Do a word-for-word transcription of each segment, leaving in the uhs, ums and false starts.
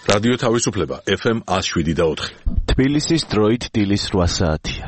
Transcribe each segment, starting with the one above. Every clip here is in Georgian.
რადიო თავისუფლება ეფ ემ one oh seven და four. თბილისის დროით დილის რვა საათია.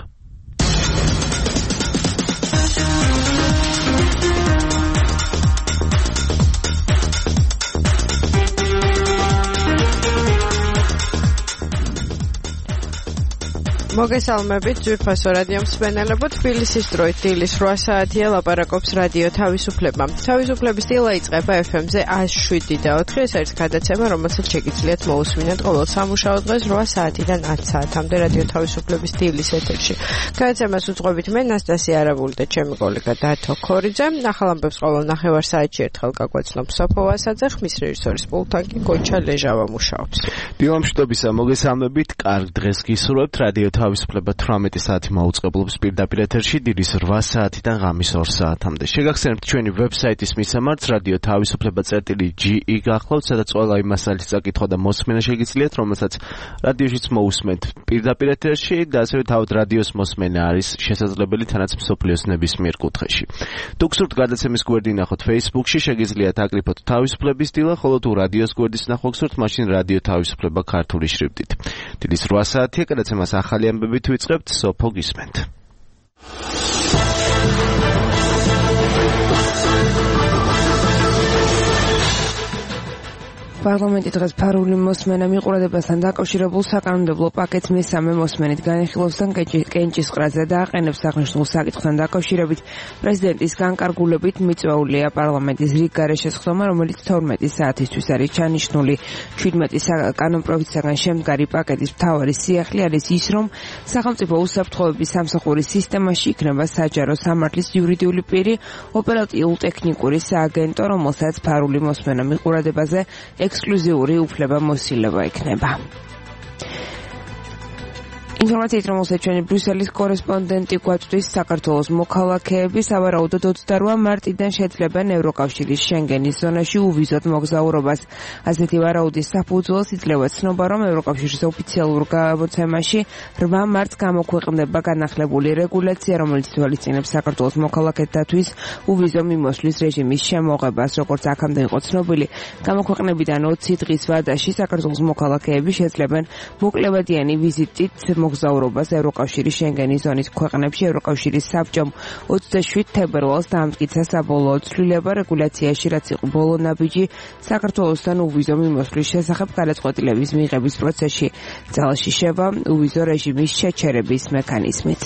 მოგესალმებით ძვირფასო რადიო მსმენელებო, თბილისის დროით დილის რვა საათია, ლაპარაკობს რადიო თავისუფლება. თავისუფლების დილა იწყება ეფ ემ-ზე one oh seven და four. ეს არის გადაცემა, რომელსაც შეგიძლიათ მოусმინოთ ყოველ სამუშაო დღეს რვა საათიდან ათი საათამდე რადიო თავისუფლების დილის ეთერში. გადაცემას უძღვებით მე ნასტასია არაბული და ჩემი კოლეგა დათო ქორიძე. ახალ ამბებს ყოველ ნახევარ საათში ერთხელ გაგვაცნობ სოფო ვასაძე, ხმის რეჟისორის პულტთან კი გონჩა ლეჟავა მუშაობს. დილამშვიდობისა, მოგესალმებით, კარგ დღეს გისურვებთ. რადიო თავისუფლება თვრამეტი საათი მოუწყებლობს პირდაპირ ეთერში დილის რვა საათიდან ღამის ორ საათამდე. შეგახსენებთ ჩვენი ვებსაიტის მისამართს რადიო თავისუფლება წერტილი ჯი ი გახლავთ, სადაც ყველა იმ მასალის წაკითხვა და მოსმენა შეგიძლიათ, რომელსაც რადიოშიც მოусმენთ პირდაპირ ეთერში და ასევე თავად რადიოს მოსმენა არის შესაძლებელი თანაც მსოფლიოს ნებისმიერ კუთხეში. თუ გსურთ გადაცემის გვერდი ნახოთ Facebook-ში, შეგიძლიათ აკრიფოთ თავისუფლების დილა, ხოლო თუ რადიოს გვერდის ნახვა გსურთ, მაშინ რადიო თავისუფლება ქართული შრიფტით. დილის რვა საათია, გადაცემას ახალი ამბებით ვიწყებთ, სოფო გისმენთ. პარლამენტი დღეს ფარული მოსმენა მიყურებასთან დაკავშირებულ საკანონმდებლო პაკეტს მესამე მოსმენით განიხილავს და კენჭისყრაზე და აყენებს აღნიშნულ საკითხთან დაკავშირებით. პრეზიდენტის განკარგულებით მიწვეულია პარლამენტის რიგ გარეშეცდომა, რომელიც თორმეტი საათისთვის არის ჩანიშნული. შვიდმეტი კანონპროექტისგან შემდგარი პაკეტის მთავარი სიახლე არის ის, რომ სახელმწიფო უსაფრთხოების სამსახურის სისტემაში იქნება საჯარო სამართლის იურიდიული პირი, ოპერატიულ-ტექნიკური სააგენტო, რომელსაც ფარული მოსმენა მიყურებაზე ექსკლუზიური უფლება მოსილება იქნება. ინფორმაციით, რომელსაც ჩვენი ბრიუსელის კორესპონდენტი გვაწვდის, საქართველოს მოქალაქეები სავარაუდოდ ოცდარვა მარტიდან შეძლებენ ევროკავშირის შენგენის ზონაში უვიზოდ მოგზაურობას. ასეთი ვარაუდის საფუძველს იძლევა ცნობა, რომ ევროკავშირის ოფიციალურ გამოცემაში რვა მარტს გამოქვეყნდება განახლებული რეგულაცია, რომელიც თვალისწინებს საქართველოს მოქალაქეთათვის უვიზო მიმოსვლის რეჟიმის შემოღებას. როგორც აქამდე იყო ცნობილი, გამოქვეყნებიდან ოცი დღის ვადაში საქართველოს მოქალაქეები შეძლებენ მოკლებადიანი ვიზიტით მოგზაურობას ევროკავშირის შენგენის ზონის ქვეყნებში. ევროკავშირის საბჭომ ოცდაშვიდ თებერვალს დაამტკიცა საბოლოო ცვლილება რეგულაციაში, რაც იყო ბოლო ნაბიჯი საქართველოსთან უვიზო მიმოსვლის შესახებ გადაწყვეტილების მიღების პროცესში. ძალში შევა უვიზო რეჟიმის შეჩერების მექანიზმით.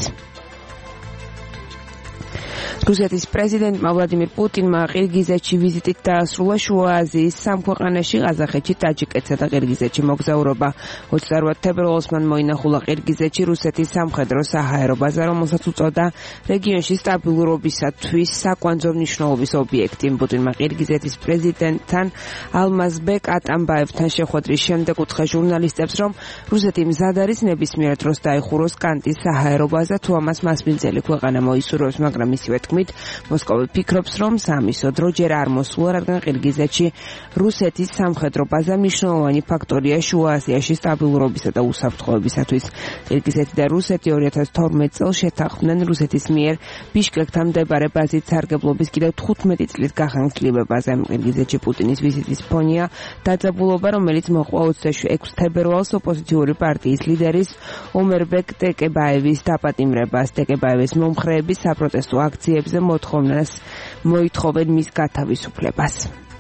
რუსეთის პრეზიდენტმა ვლადიმირ პუტინმა ყირგიზეთში ვიზიტით დაასრულა შუა აზიის სამ ქვეყანაში, ყაზახეთში, ტაჯიკეთსა და ყირგიზეთში მოგზაურობა. ოცდარვა თებერვალს მან მოინახულა ყირგიზეთში რუსეთის სამხედრო საჰაერო ბაზა, რომელსაც უწოდა რეგიონში სტაბილურობისათვის საკვანძო მნიშვნელობის ობიექტი. პუტინმა ყირგიზეთის პრეზიდენტთან ალმაზბეკ ატამბაევთან შეხვედრის შემდეგ უთხრა ჟურნალისტებს, რომ რუსეთი მზად არის ნებისმიერ დროს დაიხუროს კანტის საჰაერო ბაზა, თუ ამას მასპინძელი ქვეყანა მოისურვებს, მაგრამ ისივე თქმით, მოსკოვი ფიქრობს, რომ სამისო დრო ჯერ არ მოსულა, რადგან ყირგიზეთში რუსეთის სამხედრო ბაზა მნიშვნელოვანი ფაქტორია შუა აზიაში სტაბილურობისა და უსაფრთხოებისათვის. ყირგიზეთი და რუსეთი ორი ათას თორმეტ წელს შეთანხმდნენ რუსეთის მიერ ბიშკეკთან მდებარე ბაზით სარგებლობის კიდევ თხუთმეტი წლის გახანგრძლივებაზე. ყირგიზეთში პუტინის ვიზიტის ფონია დაძაბულობა, რომელიც მოჰყვა ოცდაექვსი თებერვალს ოპოზიციური პარტიის ლიდერის ომერბეკ ტეკებაევის დაპატიმრებას. ტეკებაევის მომხრეების საპროტესტო აქციებზე მოთხოვნას მოითხოვენ მის გათავისუფლებას.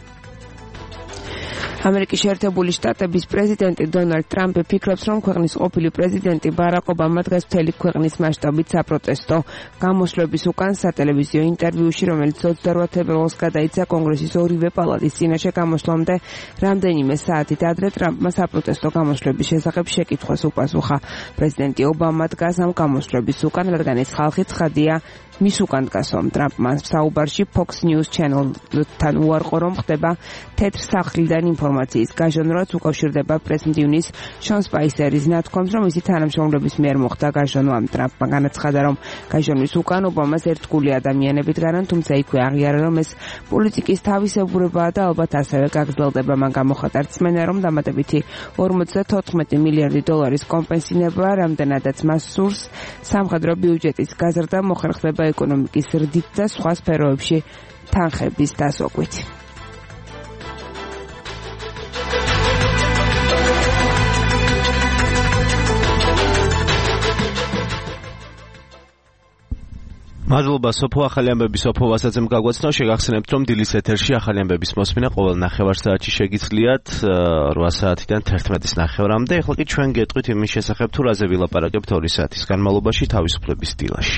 ამერიკის შეერთებული შტატების პრეზიდენტი დონალდ ტრამპი ფიქრობს, რომ ქვეყნის ყოფილი პრეზიდენტი ბარაკ ობამა დღეს მთელი ქვეყნის მასშტაბით საპროტესტო გამოსვლების უკან სატელევიზიო ინტერვიუში, რომელიც ოცდარვა თებერვალს გადაიცა კონგრესის ორივე პალატის წინაშე გამოსვლამდე რამდენიმე საათით ადრე, ტრამპმა საპროტესტო გამოსვლების შესახებ შეკითხვას უპასუხა. პრეზიდენტი ობამა დგას ამ გამოსვლების უკან, რადგან ეს ხალხი ცხადია მის უკან დგასვამ. ტრამპმა საუბარში Fox News Channel-თან უარყო, რომ ხდება თეთრ სახლიდან ინფორმაციის გაჟონვაც უკავშირდება პრეზიდენტის შონ სპაისერის ნათქვამს, რომ ისი თანამშრომლების მიერ მოხდა გაჟონვა. ტრამპმა განაცხადა, რომ გაჟონვის უკან ობამას ერთგული ადამიანები დგანან, თუმცა იქვე აღიარა, რომ ეს პოლიტიკის თავისებურებაა და ალბათ ასევე გაგრძელდება. მან გამოხატა რწმენა, რომ დამატებითი ორმოცდათოთხმეტი მილიარდი დოლარის კომპენსირება, რამდენადაც მას სურს სამხედრო ბიუჯეტის გაზრდა, მოხერხდება ეკონომიკის ზრდით და სხვა სფეროებში თანხების დასოგვით. მადლობა სოფო, ახალი ამბები სოფო ვასაძემ გაგვაცნო. შეგახსენებთ, რომ დილის ეთერში ახალი ამბების მოსმენა ყოველ ნახევარ საათში შეგიძლიათ რვა საათიდან თერთმეტის ნახევრამდე. ეხლა კი ჩვენ გეტყვით იმის შესახებ, თუ რაზე ვილაპარაკებთ ორი საათის განმავლობაში თავისუფლების დილაში.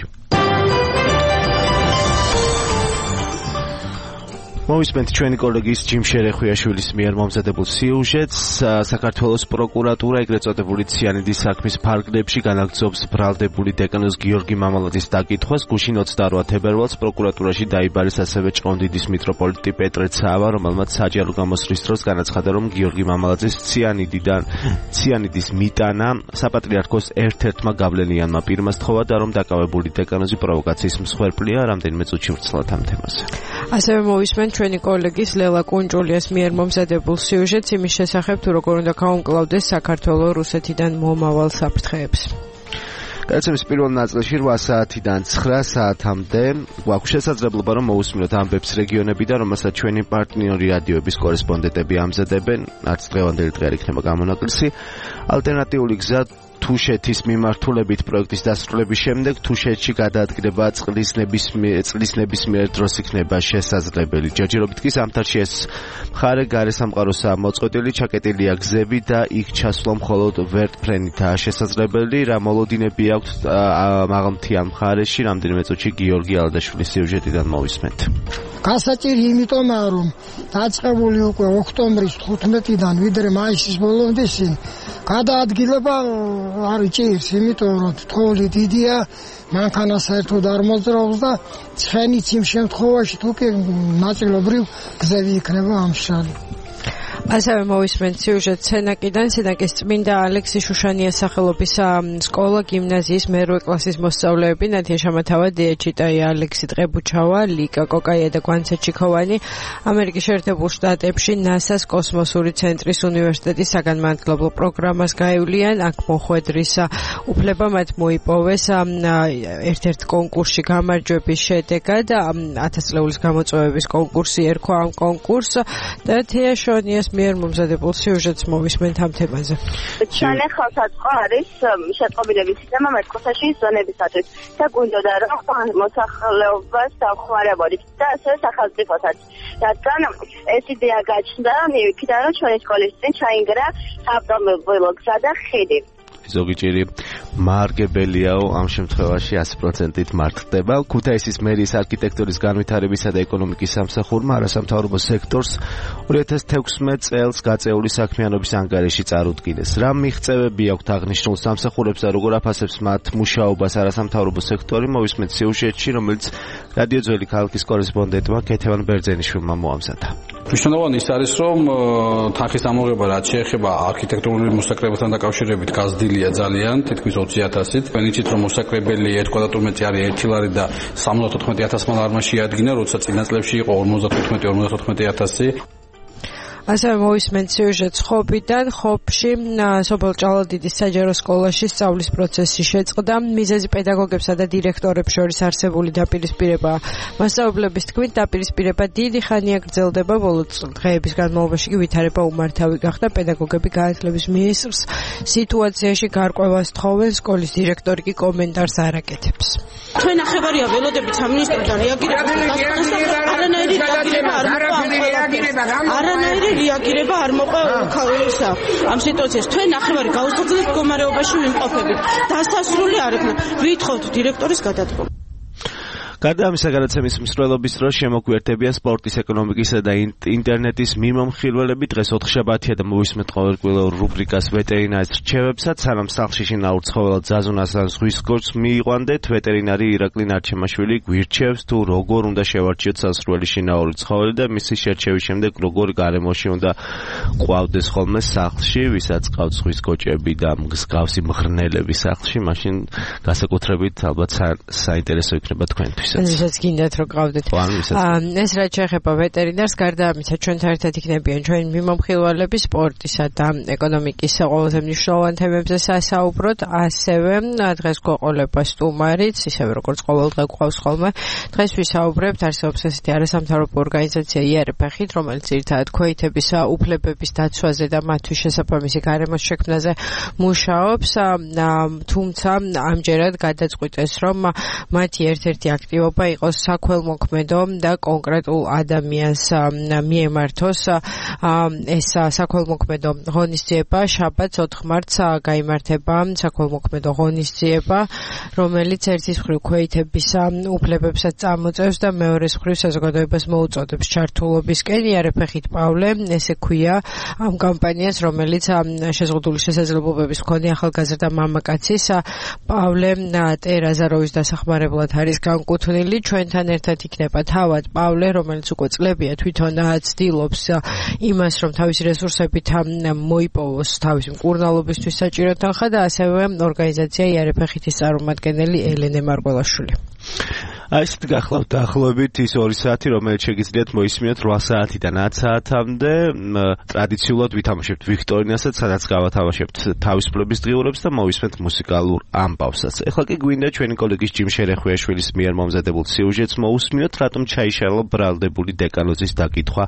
მოვისმენთ ჩვენი კოლეგის ჯიმ შერეხვიაშვილის მიერ მომზადებულ სიუჟეტს. საქართველოს პროკურატურა ეგრეთ წოდებული ციანიდის საქმის ფარგლებში განაგრძობს ბრალდებული დეკანოს გიორგი მამალაძის დაკითხვას. გუშინ ოცდაორვა თებერვალს პროკურატურაში დაიბარეს ასევე ჭყონდიდის მიტროპოლიტი პეტრე ცავა, რომელმაც საჯარო გამოსვლის დროს განაცხადა, რომ გიორგი მამალაძის ციანიდიდან ციანიდის მიტანა საპატრიარქოს ერთ-ერთმა გავლენიანმა პირმა სთხოვა და რომ დაკავებული დეკანოზი პროვოკაციის მსხვერპლია. რამდენიმე წუთში ვრცლავთ ამ თემაზე. ასევე მოვისმენთ ჩვენი კოლეგის ლელა კუნჭულიას მიერ მომზადებულ სიუჟეტს იმის შესახებ, თუ როგორ უნდა გაუმკლავდეს საქართველოს რუსეთიდან მომავალ საფრთხეებს. გადაცემის პირველ ნაწილში რვა საათიდან ცხრა საათამდე გვაქვს შესაძლებლობა, რომ მოусმინოთ ამბებს რეგიონებიდან, რომელსაც ჩვენი პარტნიორი რადიოების კორესპონდენტები ამზადებენ. არც დღევანდელი დღე არ იქნება გამონაკლისი. ალტერნატიული გზა თუშეთის მიმართულებით პროექტის დასრულების შემდეგ თუშეთში გადაადგილება წყლის ნებისმიერ წყლის ნებისმიერ დროს იქნება შესაძლებელი. ჯერჯერობით კი ზამთარში ეს მხარე გარესამყაროსაა მოწყვეტილი, ჩაკეტილია გზები და იქ ჩასვლა მხოლოდ ვერტფრენითაა შესაძლებელი. რა მოლოდინები აქვთ მაღალმთიან მხარეში, რამდენიმე წუთში გიორგი ალდაშვილის სიუჟეტიდან მოვისმენთ. გასაჭირი იმიტომაა, რომ დაწყებული უკვე ოქტომბრის თხუთმეტიდან ვიდრე მაისის ბოლომდე წინ გადაადგილება არ ჭირს, იმიტომ რომ თხოვლი დიდია, მანქანა საერთოდ არ მოძრაობს და ცხენიც იმ შემთხვევაში თუ კი ნაწილობრივ გზები იქნება ამშრალი. ასევე მოვისმენთ სიუჟეტ სენაკიდან. სენაკის წმინდა ალექსი შუშანიას სახელობის სკოლა გიმნაზიის მერვე კლასის მოსწავლეები ნათია შამათავა, დია ჩიტაია, ალექსი ტყებუჩავა, ლიკა კოკაია და გვანცა ჩიქოვანი ამერიკის შეერთებულ შტატებში ნასას კოსმოსური ცენტრის უნივერსიტეტის საგანმანათლებლო პროგრამას გაევლიან. აქ მოხვედრის უფლება მათ მოიპოვეს ერთ-ერთ კონკურსში გამარჯვების შედეგად. ათას წლეულის გამოწვევების კონკურსი ერქვა ამ კონკურსს და თეა შონიას მიერ მომზადებულ სიუჟეტს მოვისმენთ ამ თემაზე. ჩვენ ხალხსაწყო არის შეტყობინების სისტემა მეტროსაში ზონებისათვის და გვინდოდა რომ მოსახლეობას დავხმარებოდით და ასე სახელმწიფოსაც. რადგან ეს იდეა გაჩნდა მივიქიდა რომ ჩვენი სკოლის წინ ჩაინგრა ავტომობილო გზა და ხიდი. ზოგიჯერი მარგებელიაო ამ შემთხვევაში ათი პროცენტით მართდება. ქუთაისის მერიის არქიტექტურის განვითარებისა და ეკონომიკის სამსახურმა არასამთავრობო სექტორს ორი ათას თექვსმეტ წელს გაწეული საქმიანობის ანგარიში წარუდგინეს. რა მიღწევები აქვთ აღნიშნულ სამსახურებს და როგორ აფასებს მათ მუშაობას არასამთავრობო სექტორი, მოვისმენთ სიუჟეტში, რომელიც რადიო ძველი ქალაქის კორესპონდენტმა ქეთევან ბერძენიშვილმა მოამზადა. მნიშვნელოვანი ის არის, რომ თანხის ამოღება რაც შეეხება არქიტექტურული მოსაკრებებთან დაკავშირებით გაზრდილია ძალიან, თითქმის ოცი ათასით. ვენიცით რომ მოსაკრებელი ერთი კვადრატმეტრი არის ერთი ლარი და სამოცდათოთხმეტი ათასმა ლარმა შეადგინა, როცა წინა წლებში იყო ორმოცდათოთხმეტი ორმოცდათოთხმეტი ათასი. ასევე მოვისმენთ სიუჟეტს ხობიდან. ხობში სოფელ ჭალადიდის საჯარო სკოლაში სწავლის პროცესი შეწყდა. მიზეზი პედაგოგებსა და დირექტორებს შორის არსებული დაპირისპირება. მასწავლებლების თქმით, დაპირისპირება დიდი ხანია გრძელდება. ბოლო დღეების განმავლობაში კი ვითარება უმართავი გახდა. პედაგოგები განათლების მინისტრს სიტუაციაში გარკვევას თხოვენ, სკოლის დირექტორი კი კომენტარს არ აკეთებს. ჩვენ ახებარია ველოდებით სამინისტროდან რეაგირება არანაირი რეაგირება არ მოყვა არანაირი რეაგირება არ მოყვა ქალისა ამ სიტუაციას ჩვენ ახებარი გაუსაძლეს მდგომარეობაში ვიმყოფებით დასასრული არ იქნა ვითხოვთ დირექტორის გადადგომა. გარდა ამისა, გადაცემის მსვლელობის დროს შემოგვიერთებიან სპორტის, ეკონომიკისა და ინტერნეტის მიმომხილველები. დღეს ოთხშაბათია და მოვისმენთ ყოველკვირეულ რუბრიკას ვეტერინარის რჩევებსაც. სანამ სახლში შინაურ ცხოველად ზაზუნას ან ზღვის გორს მიიყვანდეთ, ვეტერინარი ირაკლი ნარჩემაშვილი გვირჩევს, თუ როგორ უნდა შევარჩიოთ სასურველი შინაური ცხოველი და მისი შერჩევის შემდეგ როგორ გარემოში უნდა ყვავდეს ხოლმე სახლში, ვისაც ყავთ ზღვის გოჭები და მსგავსი მღრღნელები სახლში, მაშინ განსაკუთრებით ალბათ საინტერესო იქნება თქვენთვის. ვისაც გინდათ რომ გყავდეთ. ეს რაც შეეხება ვეტერინარს, გარდა ამისა ჩვენთან ერთად იქნებიან ჩვენი მიმომხილველები სპორტისა და ეკონომიკის ყველაზე მნიშვნელოვან თემებზე სასაუბროთ. ასევე დღეს გვეყოლება სტუმარიც, ისევე როგორც ყოველდღე გვყავს ხოლმე. დღეს ვისაუბრებთ არსებობს ესეთი არასამთავრობო ორგანიზაცია იარეფეხით, რომელიც ძირითადად ქვეითების უფლებების დაცვაზე და მათთვის შესაბამისი გარემოს შექმნაზე მუშაობს. თუმცა ამჯერად გადაწყვიტეს, რომ მათი ერთ-ერთი აქტივი მოტივობა იყოს საქველმოქმედო და კონკრეტულ ადამიანს მიემართოს ეს საქველმოქმედო ღონისძიება. შაბათს ოთხ მარტს გაიმართება საქველმოქმედო ღონისძიება, რომელიც ერთის მხრივ ქვეითების უფლებებსაც წამოწევს და მეორეს მხრივ საზოგადოებას მოუწოდებს ჩართულობისკენ. იარაფეხით პავლე, ესე ქვია ამ კამპანიას, რომელიც შეზღუდული შესაძლებლობების მქონე ახალგაზრდა მამაკაცის პავლე ტერაზაროვის დასახმარებლად არის განკუთვნილი. ჩვენთან ერთად იქნება თავად პავლე, რომელიც უკვე წლებია თვითონ ცდილობს იმას, რომ თავისი რესურსებით მოიპოვოს თავისი მკურნალობისთვის საჭირო თანხა და ასევე ორგანიზაცია იარაფეხითის წარმომადგენელი ელენე მარკველაშვილი. აი ესეთ გახლავთ დაახლოებით ის ორი საათი, რომელიც შეგიძლიათ მოისმინოთ რვა საათიდან ათ საათამდე. ტრადიციულად ვითამაშებთ ვიქტორინასაც, სადაც გავათამაშებთ თავისუფლების დღიურებს და მოვისმენთ მუსიკალურ ამბავსაც. ეხლა კი გვინდა ჩვენი კოლეგის ჯიმ შერეხვიაშვილის მიერ მომზადებულ სიუჟეტს მოусმინოთ, რატომ ჩაიშალა ბრალდებული დეკანოზის დაკითხვა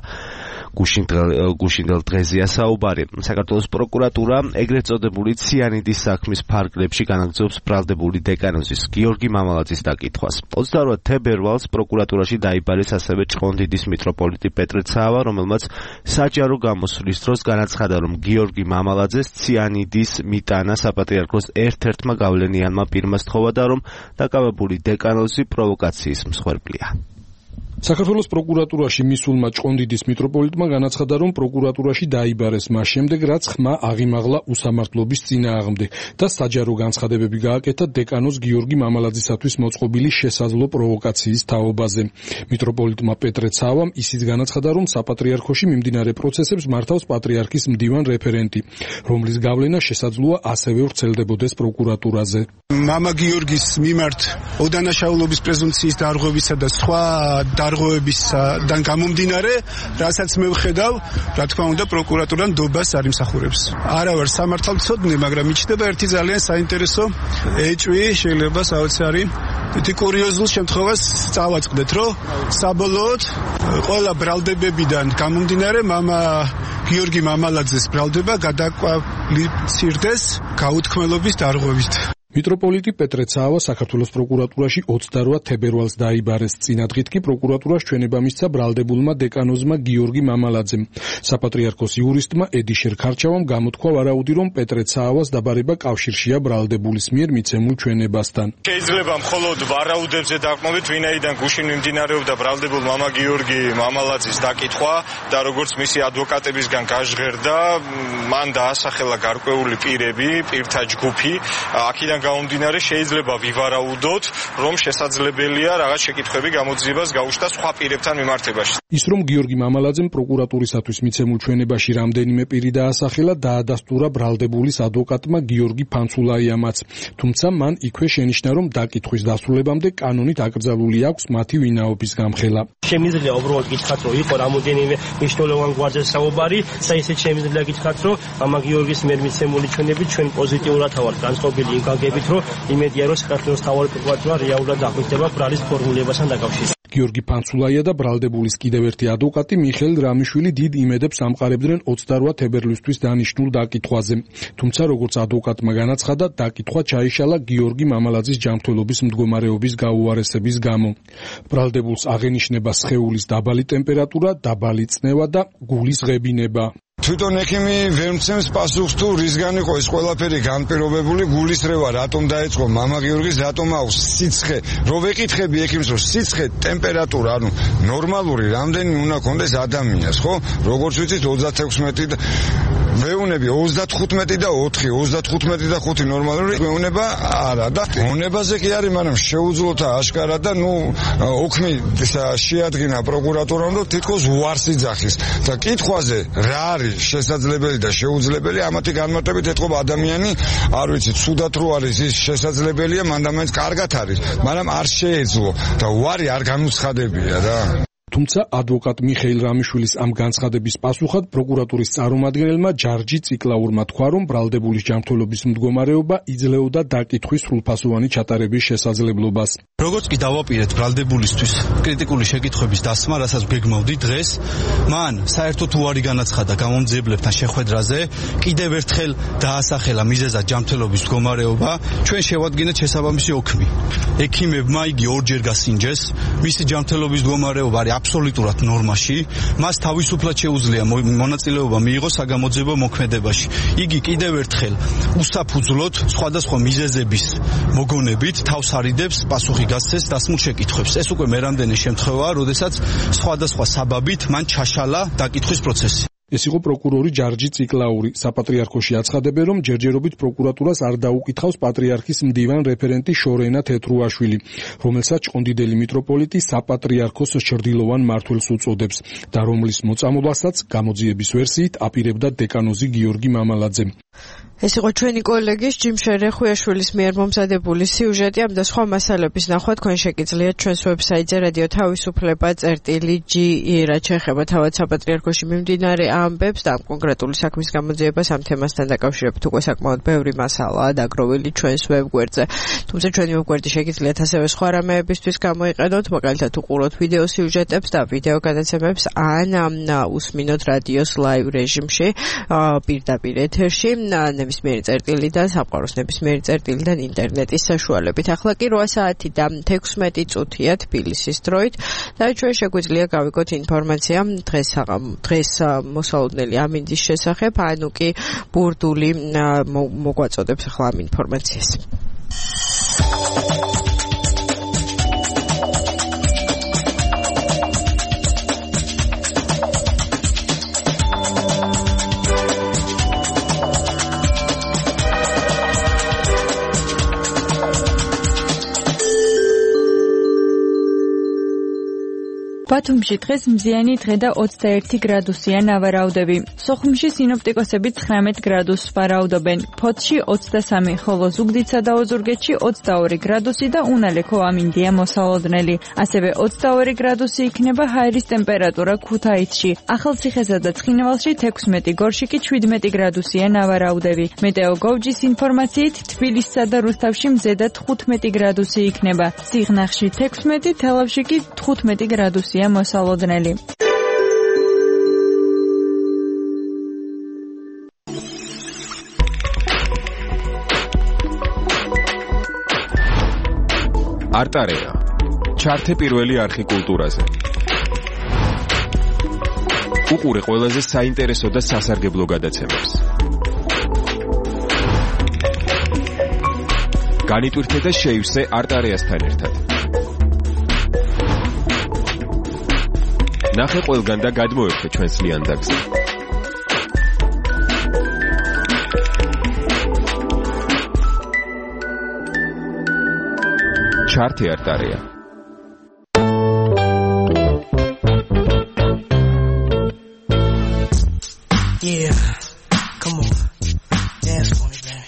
გუშინდელ დღეზეა საუბარი. საქართველოს პროკურატურა ეგრეთ წოდებული ციანიდის საქმის ფარგლებში განაგრძობს ბრალდებული დეკანოზის გიორგი მამალაძის დაკითხვას. ოცდაორ თებერვალს პროკურატურაში დაიბარეს ასევე ჭყონდიდის მიტროპოლიტი პეტრე ცაავა, რომელმაც საჯარო გამოსვლის დროს განაცხადა, რომ გიორგი მამალაძეს ციანიდის მიტანა საპატრიარქოს ერთ-ერთმა გავლენიანმა პირმა სთხოვა და რომ დაკავებული დეკანოზი პროვოკაციის მსხვერპლია. საქართველოს პროკურატურაში მისულმა ჭყონდიდის მიტროპოლიტმა განაცხადა, რომ პროკურატურაში დაიბარეს მას შემდეგ, რაც ხმა აღიმაღლა უსამართლობის წინააღმდეგ და საჯარო განცხადებები გააკეთა დეკანოზ გიორგი მამალაძისათვის მოწყობილი შესაძლო პროვოკაციის თაობაზე. მიტროპოლიტმა პეტრე ცაავამ ისიც განაცხადა, რომ საპატრიარქოში მიმდინარე პროცესებს მართავს პატრიარქის მდივან რეფერენტი, რომლის გავლენა შესაძლოა ასევე ვრცელდებოდეს პროკურატურაზე. მამა გიორგის მიმართ ოდანაშაულობის პრეზუმპციის დარღვევისა და სხვა დარღვევებისგან გამომდინარე, რასაც მე ვხედავ, რა თქმა უნდა, პროკურატურა ნდობას არ იმსახურებს. არა ვარ სამართალმცოდნე, მაგრამ მიჩნდება ერთი ძალიან საინტერესო ეჭვი, შეიძლება საოცარი თითი კურიოზულ შემთხვევას წავაწყდეთ, რომ საბოლოოდ ყველა ბრალდებებიდან გამომდინარე, მამა გიორგი მამალაძეს ბრალდება გადაკვალიფიცირდეს გაუთქმელობის დარღვევით. მიტროპოლიტი პეტრე ცაავა საქართველოს პროკურატურაში ოცდაორ თებერვალს დაიბარეს. წინა დღით კი პროკურატურას ჩვენება მისცა ბრალდებულმა დეკანოზმა გიორგი მამალაძემ. საპატრიარქოს იურისტმა ედიშერ ქარჩავამ გამოთქვა ვარაუდი, რომ პეტრე ცაავას დაბარება კავშირშია ბრალდებულის მიერ მიცემულ ჩვენებასთან. შეიძლება მხოლოდ ვარაუდებზე დაყრდნობით, ვინაიდან გუშინ მიმდინარეობდა ბრალდებულ მამა გიორგი მამალაძის დაკითხვა და როგორც მისი ადვოკატებისგან გაჟღერდა, მან დაასახელა გარკვეული პირები, პირთა ჯგუფი. აქედან გამომდინარე შეიძლება ვივარაუდოთ, რომ შესაძლებელია რაღაც შეკითხვები გამოძიებას გაუშვას სხვა პირებთან მიმართებაში. ის რომ გიორგი მამალაძემ პროკურატურისათვის მიცემულ ჩვენებაში რამდენიმე პირი დაასახელა, დაადასტურა ბრალდებულის ადვოკატმა გიორგი ფანცულაიამაც. თუმცა მან იქვე შენიშნა, რომ დაკითხვის დასრულებამდე კანონით აკრძალული აქვს მათი ვინაობის გამხელა. შემიძლია უბრალოდ გითხრათ, რომ იყო რამოდენიმე მნიშვნელოვან გვარზე საუბარი, და ისიც შემიძლია გითხრათ, რომ მამა გიორგის მიერ მიცემული ჩვენები ჩვენ პოზიტიურად ვართ განწყობილი იმ გაგებით, რომ იმედია, რომ საქართველოს მთავარი პროკურატურა რეალურად აღკვეცდება ბრალის ფორმულებასთან დაკავშირებით. გიორგი ფანცულაია და ბრალდებულის კიდევ ერთი ადვოკატი მიხეილ რამიშვილი დიდ იმედებს ამყარებდნენ ოცდაორ თებერვლისთვის დანიშნულ დაკითხვაზე. თუმცა როგორც ადვოკატმა განაცხადა, დაკითხვა ჩაიშალა გიორგი მამალაძის ჯანმრთელობის მდგომარეობის გაუარესების გამო. ბრალდებულს აღენიშნება სხეულის დაბალი ტემპერატურა, დაბალი წნევა და გულის ღებინება. თვითონ ექიმი ვერ მცემს პასუხს თუ რისგან იყო ეს ყველაფერი განპირობებული, გულისრევა რატომ დაეწყო მამა გიორგის, რატომ აქვს სიცხე. რო ვეკითხები ექიმს, რომ სიცხე, ტემპერატურა, ანუ ნორმალური რამდენი უნდა კონდეს ადამიანს, ხო? როგორც ვიცით ოცდათექვსმეტი და მეუნები ოცდათხუთმეტი და ოთხი, ოცდათხუთმეტი და ხუთი ნორმალური მეუნება არა და მონებაზე კი არის, მაგრამ შეუძლოთა აშკარა და ნუ ოქმი შეადგინა პროკურატურამ, რომ თითქოს უარს იძახის. და კითხვაზე რა არის შესაძლებელი და შეუძლებელი, ამათი განმარტებით ეთყობა ადამიანი, არ ვიცი, ცუდად რო არის ის შესაძლებელია, მანდ ამაინც კარგად არის, მაგრამ არ შეეძლო და უარი არ განუცხადებია რა. თუმცა ადვოკატ მიხეილ რამიშვილის ამ განცხადების პასუხად პროკურატურის წარმომადგენელმა ჯარჯი ციკლაურმა თქვა, რომ ბრალდებულის ჯანმრთელობის მდგომარეობა იძლეოდა დაკითხვის სრულფასოვანი ჩატარების შესაძლებლობას. როგორც კი დავაპირეთ ბრალდებულისთვის კრიტიკული შეკითხვების დასმა, რასაც გეგმავდი დღეს, მან საერთოდ უარი განაცხადა გამომძიებლებთან შეხვედრაზე, კიდევ ერთხელ დაასახელა მიზეზად ჯანმრთელობის მდგომარეობა, ჩვენ შევადგენთ შესაბამისი ოქმი. ექიმებმა იგი ორჯერ გასინჯეს, მისი ჯანმრთელობის მდგომარეობა არის აბსოლუტურად ნორმაში, მას თავისუფლად შეუძლია მონაწილეობა მიიღოს საგამოძიებო მოქმედებაში. იგი კიდევ ერთხელ უსაფუძვლოდ სხვადასხვა მიზეზების მოგონებით თავს არიდებს პასუხი გასცეს დასმულ შეკითხვებს. ეს უკვე მერამდენი შემთხვევაა, როდესაც სხვადასხვა საბაბით მან ჩაშალა დაკითხვის პროცესი. ეს იყო პროკურორი ჯარჯი ციკლაური. საპატრიარქოში აცხადებენ, რომ ჯერჯერობით პროკურატურას არ დაუკითხავს პატრიარქის მდივან რეფერენტი შორენა თეთრუაშვილი, რომელსაც ჭყონდიდელი მიტროპოლიტი საპატრიარქოს ჩრდილოვან მმართველს უწოდებს და რომლის მოწამვლასაც გამოძიების ვერსიით აპირებდა დეკანოზი გიორგი მამალაძე. ეს იყო ჩვენი კოლეგის ჯიმ შერეხუიაშვილის მიერ მომზადებული სიუჟეტი. ამ და სხვა მასალების ნახვა თქვენ შეგიძლიათ ჩვენს ვებსაიტზე რადიო თავისუფლება წერტილი ჯი რაც შეეხება თავად საპატრიარქოში მიმდინარე ამბებს და ამ კონკრეტული საქმის გამოძიებას ამ თემასთან დაკავშირებით უკვე საკმაოდ ბევრი მასალაა დაგროვილი ჩვენს ვებგვერდზე. თუმცა ჩვენი ვებგვერდი შეგიძლიათ ასევე სხვა რამეებისთვის გამოიყენოთ, მაგალითად უყუროთ ვიდეო სიუჟეტებს და ვიდეო გადაცემებს ან უსმინოთ რადიოს ლაივ რეჟიმში პირდაპირ ეთერში ნებისმიერი წერტილიდან, სამყაროს ნებისმიერი წერტილიდან ინტერნეტის საშუალებით. ახლა კი რვა საათი და თექვსმეტი წუთია თბილისის დროით და ჩვენ შეგვიძლია გავიგოთ ინფორმაცია დღეს დღეს მოსალოდნელი ამინდის შესახებ, ანუ კი ბურდული მოგვაწოდებს ახლა ამ ინფორმაციას. ბათუმში დღეს მზიანი დღე და ოცდაერთი გრადუსია ნავარაუდები. სოხუმში სინოპტიკოსები ცხრამეტ გრადუსს ვარაუდობენ. ფოთში ოცდასამი, ხოლო ზუგდიდსა და ოზურგეთში ოცდაორი გრადუსი და უნალექო ამინდია მოსალოდნელი. ასევე ოცდაორი გრადუსი იქნება ჰაერის ტემპერატურა ქუთაისში. ახალციხესა და ცხინვალში თექვსმეტი, გორში კი შვიდმეტი გრადუსია ნავარაუდები. მეტეოგოვჯის ინფორმაციით თბილისსა და რუსთავში მზედად თხუთმეტი გრადუსი იქნება. სიღნაღში თექვსმეტი, თელავში კი თხუთმეტი გრადუსი მოსალოდნელი. არტარეა. ჩართე პირველი არხი კულტურაზე. უყურე ყველაზე საინტერესო და სასარგებლო გადაცემებს. განიტვირთე და შეივსე არტარეასთან ერთად. ნახე ყველგან და გადმოერთე ჩვენს ლიანდაგზე. ჩართე არტარეა. Yeah, come on, dance for me, baby.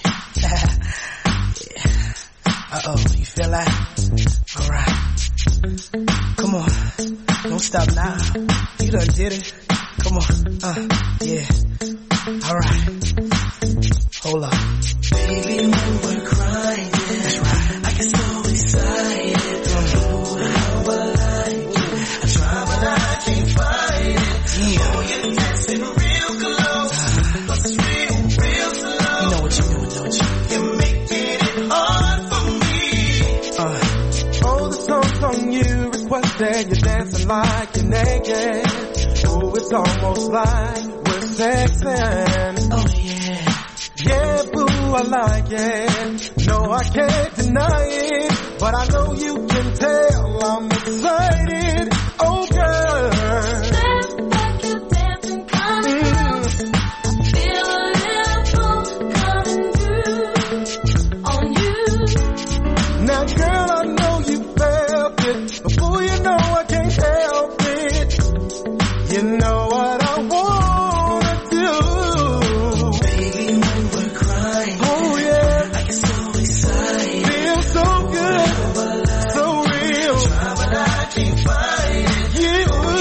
yeah. Uh oh, you feel that? All right, come on. Don't stop now. You done did it. Come on. Uh, yeah. All right. Hold up. Baby, you were crying. That's right. I get so excited. Don't know how I like you. I try, but I can't find it. Yeah. Oh, you're dancing real close. But it's real, real slow. You know what you're doing, don't you? You're making it hard for me. Uh. Oh, the song's on you. Requested you're dancing like you're naked. Oh, it's almost like we're sexing. Oh yeah. Yeah, boo, I like it. No, I can't deny it. But I know you can tell I'm excited. Oh, girl. Dance like you're dancing, coming mm. I feel a little pull coming through on you. Now, girl, I know you felt it. Before you know I can't help it. You know what I wanna do. Baby, when we're crying. Oh yeah. I get so excited. Feel so good. So real. Try, but I can't find it. You.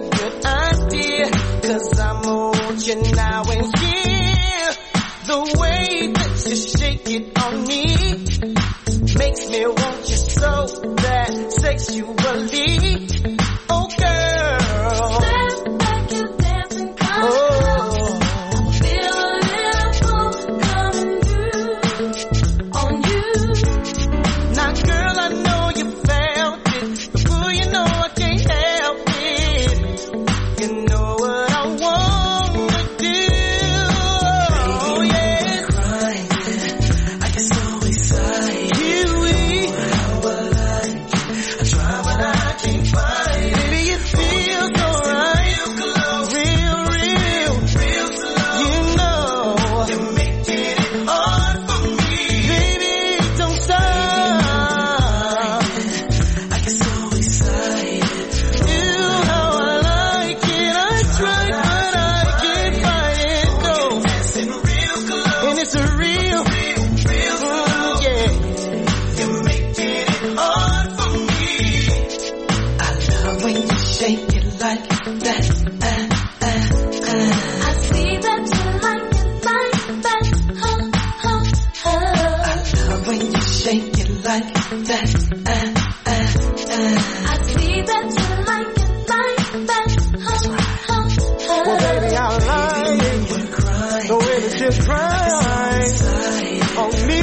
good idea, 'cause I want you now and here. The way that you shake it on me makes me want you so bad sexually. Oh girl, step back, you dancing, come oh. Feel a little pull coming through on you. Now girl, I know you felt it, but boy, you know I can't help it. You know what I wanna do. Oh yeah, crying, I get so excited. You, how I like it. I try but I can't find it. Baby, it feels so right, real, real, real slow. You know you're making it hard for me. Baby, don't stop. I get so excited. You, how I like it. I try but I can't find it. Go, and it's a real, real, real slow. Yeah, you're making it hard for me. I love when you shake it like that. Uh, uh, uh. I see that you like it like that. Huh, huh, huh. I love when you shake it like that. Uh, uh, uh. I see that you like it like that. Huh, huh, huh. Well, baby, I like it. The way that you cry on me.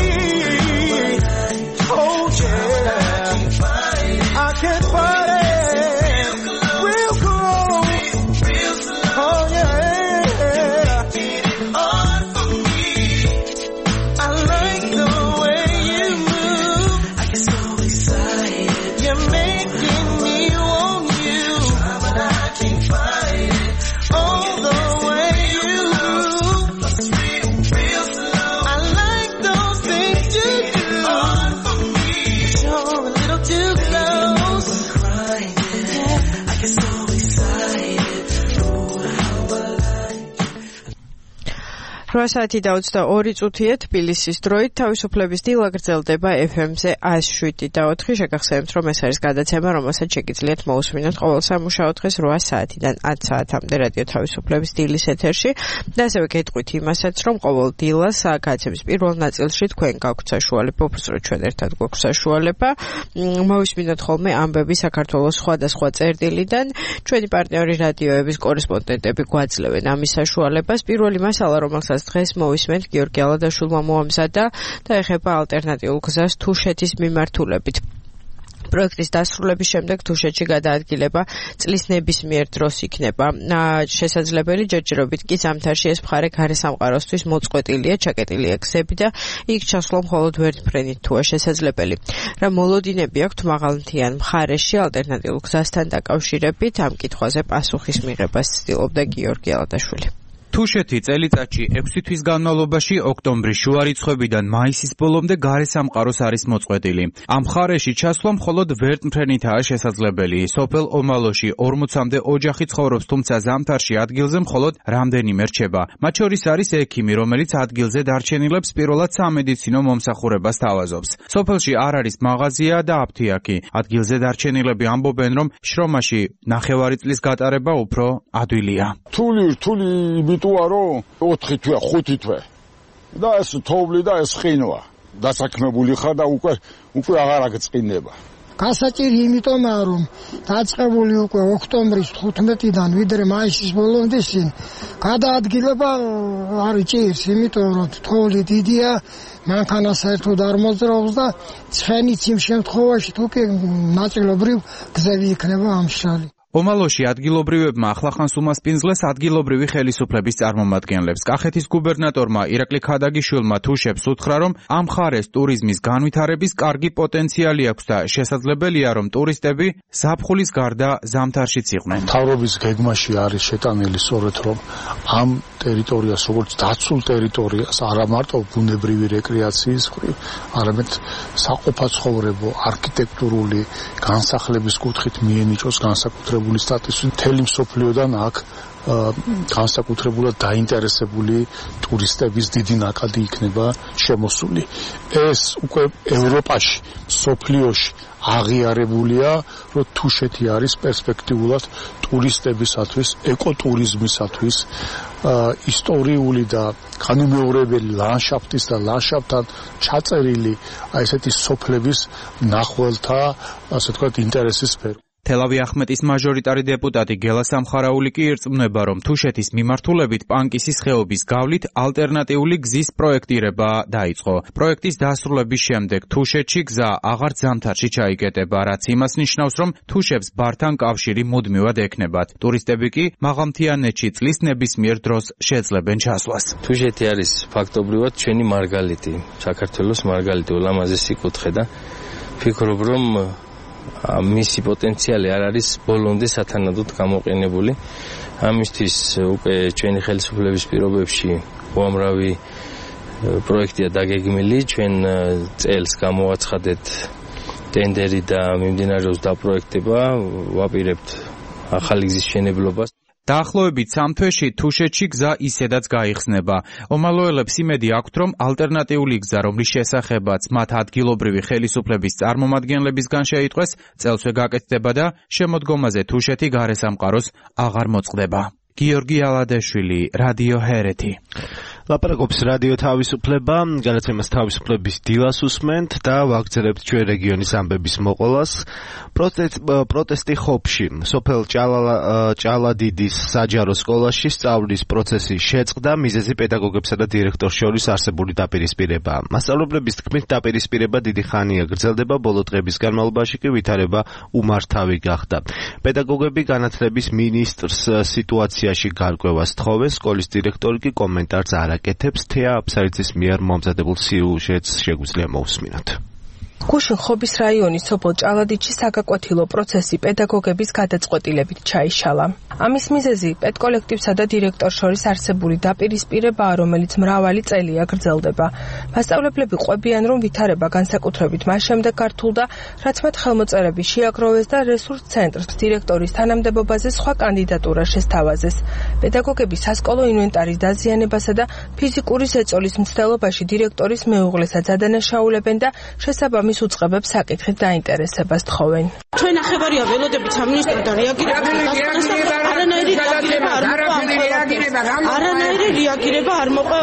Oh yeah, I can't fight it. Real close. Oh yeah. I like the way you move. I get so excited. You're making me want you. But I can't fight it. Oh, the way you move. Real slow. I like those things you do. You're a little too close. Yeah. I get so excited. Oh, how I like it. რვა საათი და ოცდაორი წუთია თბილისის დროით თავისუფლების დილა გრძელდება ეფ ემ-ზე ას შვიდი და ოთხი. შეგახსენებთ, რომ ეს არის გადაცემა, რომელსაც შეგიძლიათ მოусმინოთ ყოველ სამუშაო დღეს რვა საათიდან ათ საათამდე რადიო თავისუფლების დილის ეთერში და ასევე გეტყვით იმასაც, რომ ყოველ დილას გადაცემის პირველ ნაწილში თქვენ გაქვთ საშუალება, უბრალოდ ჩვენ ერთად გვაქვს საშუალება მოვისმინოთ ხოლმე ამბები საქართველოს სხვადასხვა წერტილიდან. ჩვენი პარტნიორი რადიოების კორესპონდენტები გვაძლევენ ამის საშუალებას. პირველი მასალა, რომელსაც დღეს მოვისმენთ, გიორგი ალადაშვილმა მოამზადა და ეხება ალტერნატიულ გზას თუშეთის მიმართულებით. პროექტის დასრულების შემდეგ თუშეთში გადაადგილება წლის ნებისმიერ დროს იქნება შესაძლებელი. ჯერჯერობით კი ზამთარში ეს მხარე გარესამყაროსთვის მოწყვეტილია, ჩაკეტილია გზები და იქ ჩასვლა მხოლოდ ვერტმფრენით თუა შესაძლებელი. რა მოლოდინები აქვთ მაღალმთიან მხარეში ალტერნატიულ გზასთან დაკავშირებით? ამ კითხვაზე პასუხის მიღებას ცდილობდა გიორგი ალადაშვილი. თუშეთი წელიწადში ექვსი თვის განმავლობაში ოქტომბრის შუა რიცხვებიდან მაისის ბოლომდე გარესამყაროს არის მოწყვეტილი. ამ მხარეში ჩასვლა მხოლოდ ვერტმფრენითაა შესაძლებელი. სოფელ ომალოში ორმოცამდე ოჯახი ცხოვრობს, თუმცა ზამთარში ადგილზე მხოლოდ რამდენიმე რჩება. მათ შორის არის ექიმი, რომელიც ადგილზე დარჩენილებს პირველად სამედიცინო მომსახურებას თავაზობს. სოფელში არ არის მაღაზია და აფთიაქი. ადგილზე დარჩენილები ამბობენ, რომ შრომაში ნახევარი წლის გატარება უფრო ადვილია. თული რთული იტუარო ოთხი თვე, ხუთი თვე. და ეს თოვლი და ეს ხინვა. დასაქმებული ხარ და უკვე უკვე აღარ აგწყინება. გასაჭირი იმიტომაა, რომ დაწყებული უკვე ოქტომბრის თხუთმეტიდან ვიდრე მაისის ბოლომდე წინ გადაადგილება არ ჭირს, იმიტომ რომ თოვლი დიდია, მანქანა საერთოდ არ მოძრაობს და ცხენიც იმ შემთხვევაში თუ კი ნაწილობრივ გზები იქნება ამშრალი. ომალოში ადგილობრივებმა ახლახანს უმასპინძლეს ადგილობრივი ხელისუფლების წარმომადგენლებს. კახეთის გუბერნატორმა ირაკლი ქადაგიშვილმა თუშებს უთხრა, რომ ამ მხარეს ტურიზმის განვითარების კარგი პოტენციალი აქვს და შესაძლებელია, რომ ტურისტები ზაფხულის გარდა ზამთარშიც იყვნენ. მთავრობის გეგმაში არის შეტანილი სწორედ, რომ ამ ტერიტორიას, როგორც დაცულ ტერიტორიას, არა მარტო ბუნებრივი რეკრეაციის მხრივ, არამედ საყოფაცხოვრებო, არქიტექტურული განსახლების კუთხით მიენიჭოს განსაკუთრებული განსაკუთრებული სტატუსი მთელი მსოფლიოდან აქ განსაკუთრებულად დაინტერესებული ტურისტების დიდი ნაკადი იქნება შემოსული. ეს უკვე ევროპაში, მსოფლიოში აღიარებულია, რომ თუშეთი არის პერსპექტიულად ტურისტებისათვის, ეკოტურიზმისათვის, ისტორიული და განუმეორებელი ლანდშაფტის და ლანდშაფტთან ჩაწერილი აი ესეთი სოფლების მნახველთა, ასე ვთქვათ, ინტერესის სფერო. თელავი ახმეტის მაჟორიტარი დეპუტატი გელა სამხარაული კი ირწმუნება, რომ თუშეთის მიმართულებით პანკისის ხეობის გავლით ალტერნატიული გზის პროექტირება დაიწყო. პროექტის დასრულების შემდეგ თუშეთში გზა აღარ ზამთარში ჩაიკეტება, რაც იმას ნიშნავს, რომ თუშებს ბართან კავშირი მუდმივად ექნებათ. ტურისტები კი მაღალმთიანეთში წლის ნებისმიერ დროს შეძლებენ ჩასვლას. თუშეთი არის ფაქტობრივად ჩვენი მარგალიტი, საქართველოს მარგალიტი, ულამაზესი კუთხე და ვფიქრობ, რომ მისი პოტენციალი არ არის ბოლომდე სათანადოდ გამოყენებული. ამისთვის უკვე ჩვენი ხელისუფლების პირობებში უამრავი პროექტია დაგეგმილი. ჩვენ წელს გამოვაცხადეთ ტენდერი და მიმდინარეობს დაპროექტება, ვაპირებთ ახალი გზის მშენებლობას. დაახლოებით სამ თვეში თუშეთში გზა ისედაც გაიხსნება. ომალოელებს იმედი აქვთ, რომ ალტერნატიული გზა, რომლის შესახებაც მათ ადგილობრივი ხელისუფლების წარმომადგენლებისგან შეიტყვეს, წელსვე გაკეთდება და შემოდგომაზე თუშეთი გარესამყაროს აღარ მოწყდება. გიორგი ალადეშვილი, რადიო ჰერეთი. ლაპარაკობს რადიო თავისუფლება, განაცემას თავისუფლების დილას უსმენთ და ვაგრძელებთ ჩვენ რეგიონის ამბების მოყოლას. პროტესტი ხობში, სოფელ ჭალადიდის საჯარო სკოლაში სწავლის პროცესი შეწყდა, მიზეზი პედაგოგებსა და დირექტორს შორის არსებული დაპირისპირებაა. მასწავლებლების თქმით, დაპირისპირება დიდი ხანია გრძელდება, ბოლო დღების განმავლობაში კი ვითარება უმართავი გახდა. პედაგოგები განათლების მინისტრს სიტუაციაში გარკვევას თხოვენ, სკოლის დირექტორი კი კომენტარს არ აკეთებს. თეა აფსარიძის მიერ მომზადებულ სიუჟეტს შეგვიძლია მოусმინოთ. გუშინ ხობის რაიონის სოფელ ჭალადიდში საგაკვეთილო პროცესი პედაგოგების გადაწყვეტილებით ჩაიშალა. ამის მიზეზი პედკოლექტივსა და დირექტორს შორის არსებული დაპირისპირებაა, რომელიც მრავალი წელია გრძელდება. მასწავლებლები ყვებიან, რომ ვითარება განსაკუთრებით მას შემდეგ გართულდა, რაც მათ ხელმოწერები შეაგროვეს და რესურს ცენტრს დირექტორის თანამდებობაზე სხვა კანდიდატურა შესთავაზეს. პედაგოგები სასკოლო ინვენტარის დაზიანებასა და ფიზიკური ზეწოლის მცდელობაში დირექტორის მეუღლესაც ადანაშაულებენ და შესაბამის უწყებებს საკითხით დაინტერესებას თხოვენ. ჩვენ ნახევარია ველოდებით სამინისტროდან რეაგირება არანაირი რეაგირება არ მოყვა არანაირი რეაგირება არ მოყვა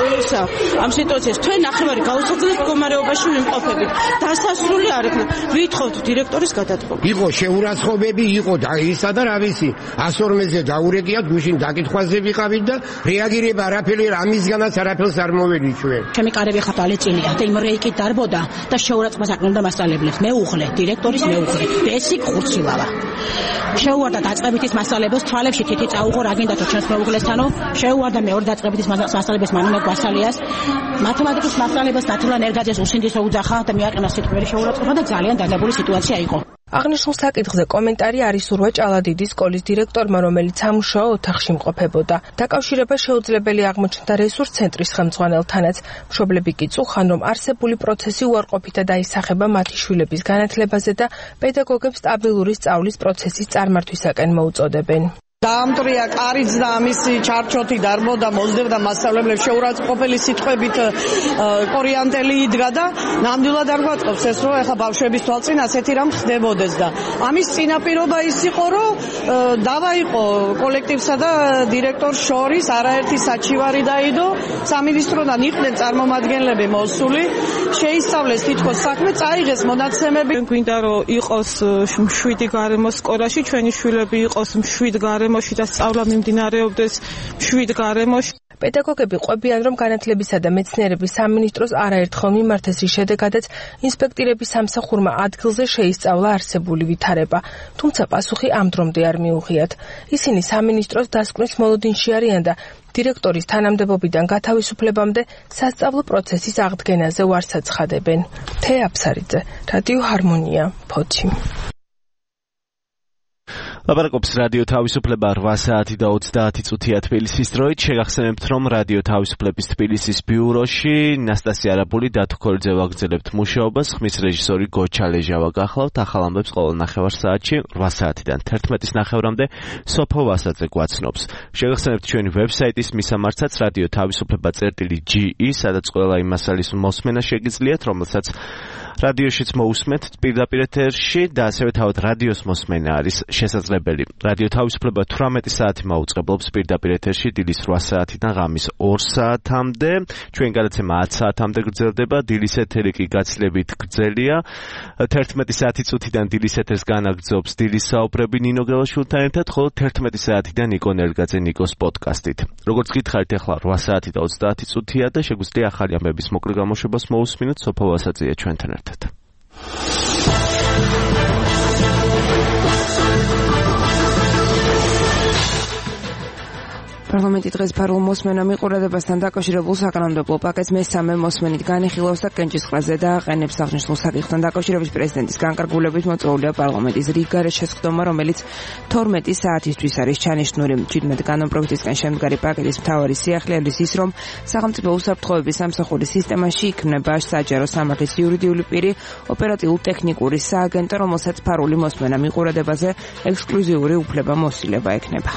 ამ სიტუაციას. ჩვენ ნახევარი გაუსაძლეს მდგომარეობაში ვიმყოფებით. დასასრული არ იქნა. ვითხოვთ დირექტორის გადადგომა. იყო შეურაცხყოფები, იყო და ისა და რა ვიცი. ას ორმოზე დაურეკიათ, გუშინ დაკითხვაზე ვიყავით და რეაგირება არაფერი ამისგანაც არაფერს არ მოვედი ჩვენ. ჩემი კარები ხა ბალეწილია და იმ რეიკით დარბოდა და შეურაცხყოფას აკნობდა მასწავლებლებს. მეუღლე, დირექტორის მეუღლე. ბესიკ ხურცილავა. შეუვარდა დაწყებითის მასწავლებლებს თვალებში თითი წაუღო რა გინდათო ჩვენს მეუღლესთანო. შეუვარდა მეორე დაწყებითის მასწავლებლებს მანუნა გვასალიას. მათემატიკის მასწავლებლებს ნათლა ნერგაძეს უსინდისო უძახა და მიაყენა სიტყვიერი შეურაცხყოფა და ძალიან დადებული სიტუაცია იყო. აღნიშნულ საკითხზე კომენტარი არის ურვა ჭალადიდის სკოლის დირექტორმა, რომელიც სამუშაო ოთახში იმყოფებოდა. დაკავშირება შეუძლებელი აღმოჩნდა რესურს ცენტრის ხელმძღვანელთანაც. მშობლები კი წუხან, რომ არსებული პროცესი უარყოფითად აისახება მათი შვილების განათლებაზე და პედაგოგებს სტაბილური სწავლის პროცესის წარმართვისაკენ მოუწოდებენ. დაამტრია კარიც და ამისი ჩარჩოთი დარბოდა, მოსდებდა მასწავლებლებს შეურაცხყოფელი სიტყვებით კორიანტელი იდგა და ნამდვილად არ გვაწყობს ეს, რომ ეხა ბავშვების თვალწინ ასეთი რამ ხდებოდეს და ამის წინაპირობა ის იყო, რომ დავა იყო კოლექტივსა და დირექტორს შორის არაერთი საჩივარი დაიდო, სამინისტროდან იყვნენ წარმომადგენლები მოსული, შეისწავლეს თითქოს საქმე, წაიღეს მონაცემები. გვინდა რომ იყოს მშვიდი გარემო სკოლაში, ჩვენი შვილები იყოს მშვიდ გარემოში და სწავლა მიმდინარეობდეს მშვიდ გარემოში. პედაგოგები ყვებიან, რომ განათლებისა და მეცნიერების სამინისტროს არაერთხელ მიმართეს, რის შედეგადაც ინსპექტირების სამსახურმა ადგილზე შეისწავლა არსებული ვითარება, თუმცა პასუხი ამ დრომდე არ მიუღიათ. ისინი სამინისტროს დასკვნის მოლოდინში არიან და დირექტორის თანამდებობიდან გათავისუფლებამდე სასწავლო პროცესის აღდგენაზე ვარს აცხადებენ. თეა აფსარიძე, რადიო ჰარმონია, ფოთი. ლაპარაკობს რადიო თავისუფლება რვა საათი და ოცდაათი წუთია თბილისის დროით. შეგახსენებთ, რომ რადიო თავისუფლების თბილისის ბიუროში ნასტასია არაბული დათო ქორიძე ვაგრძელებთ მუშაობას. ხმის რეჟისორი გოჩა ლეჟავა გახლავთ. ახალ ამბებს ყოველ ნახევარ საათში რვა საათიდან თერთმეტის ნახევრამდე სოფო ვასაძე გვაცნობს. შეგახსენებთ ჩვენი ვებსაიტის მისამართაც რადიო თავისუფლება წერტილი ჯი ი, სადაც ყველა იმ მასალის მოსმენა შეგიძლიათ, რომელსაც რადიოშიც მოусმენთ პირდაპირ ეთერში და ასევე თავად რადიოს მოსმენა არის შესაძლებელი. რადიო თავისუფლება თვრამეტი საათი მაუწყებლობს პირდაპირ ეთერში დილის რვა საათიდან ღამის ორ საათამდე. ჩვენ გადაცემა ათ საათამდე გრძელდება, დილის ეთერი კი გაცილებით გრძელია. თერთმეტი საათი წუთიდან დილის ეთერს განაგრძობს დილის საუბრები ნინო გელაშვილთან ერთად, ხოლო თერთმეტი საათიდან ნიკო ნელგაძე ნიკოს პოდკასტით. როგორც გითხარით, ახლა რვა საათი და ოცდაათი წუთია და შეგვიძლია ახალი ამბების მოკლე გამოშვებას მოусმინოთ. სოფო ვასაძეა ჩვენთან ერთად. პარლამენტი დღეს ფარულ მოსმენამ მიყურებასთან დაკავშირებულ საკანონმდებლო პაკეტს მესამე მოსმენით განიხილავს და კენჭისყრაზე დააყენებს. აღნიშნულ საკითხთან დაკავშირებით პრეზიდენტის განკარგულებით მოწვეულია პარლამენტის რიგგარეშე შესხდომა, რომელიც თორმეტი საათისთვის არის ჩანიშნული. შვიდმეტ კანონპროექტისგან შემდგარი პაკეტის მთავარი სიახლე არის ის, რომ სახელმწიფო უსაფრთხოების სამსახურის სისტემაში იქმნება საჯარო სამართლის იურიდიული პირი, ოპერატიულ-ტექნიკური სააგენტო, რომელსაც ფარული მოსმენა მიყურებაზე ექსკლუზიური უფლება მოსილება ექნება.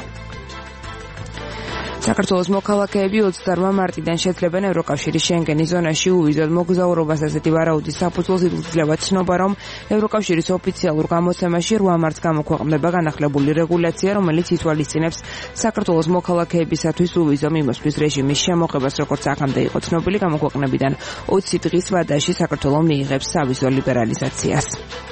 საქართველოს მოქალაქეები ოცდაორი მარტიდან შეძლებენ ევროკავშირის შენგენის ზონაში უვიზოდ მოგზაურობას. ასეთი ვარაუდის საფუძველს იძლევა ცნობა, რომ ევროკავშირის ოფიციალურ გამოცემაში რვა მარტს გამოქვეყნდება განახლებული რეგულაცია, რომელიც ითვალისწინებს საქართველოს მოქალაქეებისათვის უვიზო მიმოსვლის რეჟიმის შემოღებას, როგორც აქამდე იყო ცნობილი. გამოქვეყნებიდან ოცი დღის ვადაში საქართველოს მიიღებს სავიზო ლიბერალიზაციას.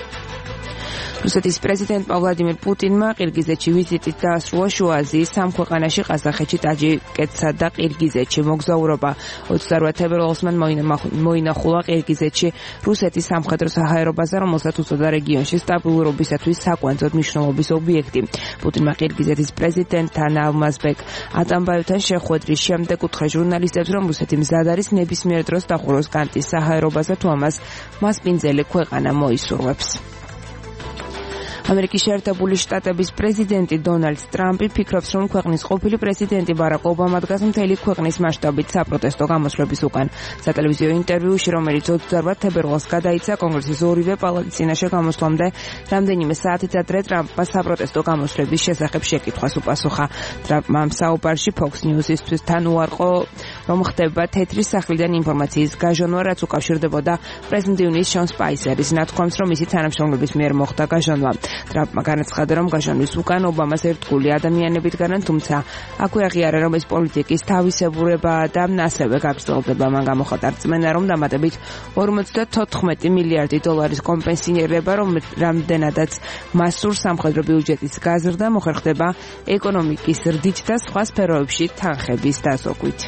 რუსეთის პრეზიდენტმა ვლადიმირ პუტინმა ყირგიზეთში ვიზიტით დაასრულა შუა აზიის სამ ქვეყანაში, ყაზახეთში, ტაჯიკეთსა და ყირგიზეთში მოგზაურობა. ოცდაორი თებერვალს მან მოინახულა ყირგიზეთში რუსეთის სამხედრო საჰაერო ბაზა, რომელსაც უწოდა რეგიონში სტაბილურობისათვის საკვანძოდ მნიშვნელობის ობიექტი. პუტინმა ყირგიზეთის პრეზიდენტთან ალმაზბეკ ატამბაევთან შეხვედრის შემდეგ უთხრა ჟურნალისტებს, რომ რუსეთი მზად არის ნებისმიერ დროს დახუროს კანტის საჰაერო ბაზა, თუ ამას მასპინძელი ქვეყანა მოისურვებს. ამერიკის შეერთებული შტატების პრეზიდენტი დონალდ ტრამპი ფიქრობს, რომ ქვეყნის ყოფილი პრეზიდენტი ბარაკ ობამა დგას მთელი ქვეყნის მასშტაბით საპროტესტო გამოსვლების უკან. სატელევიზიო ინტერვიუში, რომელიც ოცდაორი თებერვალს გადაიცა კონგრესის ორივე პალატის წინაშე გამოსვლამდე, რამდენიმე საათით ადრე ტრამპმა საპროტესტო გამოსვლების შესახებ შეკითხვას უპასუხა. ტრამპმა ამ საუბარში Fox News-ისთვის თან უარყო, რომ ხდება თეთრი სახლიდან ინფორმაციის გაჟონვა, რაც უკავშირდებოდა პრეზიდენტის შონ სპაისერის ნათქვამს, რომ მისი თანამშრომლების მიერ მოხდა გაჟონვა. ტრამპმა განაცხადა, რომ გაჟონვის უკან ობამას ერთგული ადამიანები დგანან, თუმცა აქვე აღიარა, რომ ეს პოლიტიკის თავისებურებაა და ასევე გაგრძელდება. მან გამოხატა რწმენა, რომ დამატებით ორმოცდათოთხმეტი მილიარდი დოლარის კომპენსირება, რომ რამდენადაც მასურ სამხედრო ბიუჯეტის გაზრდა მოხერხდება ეკონომიკის ზრდით და სხვა სფეროებში თანხების დაზოგვით.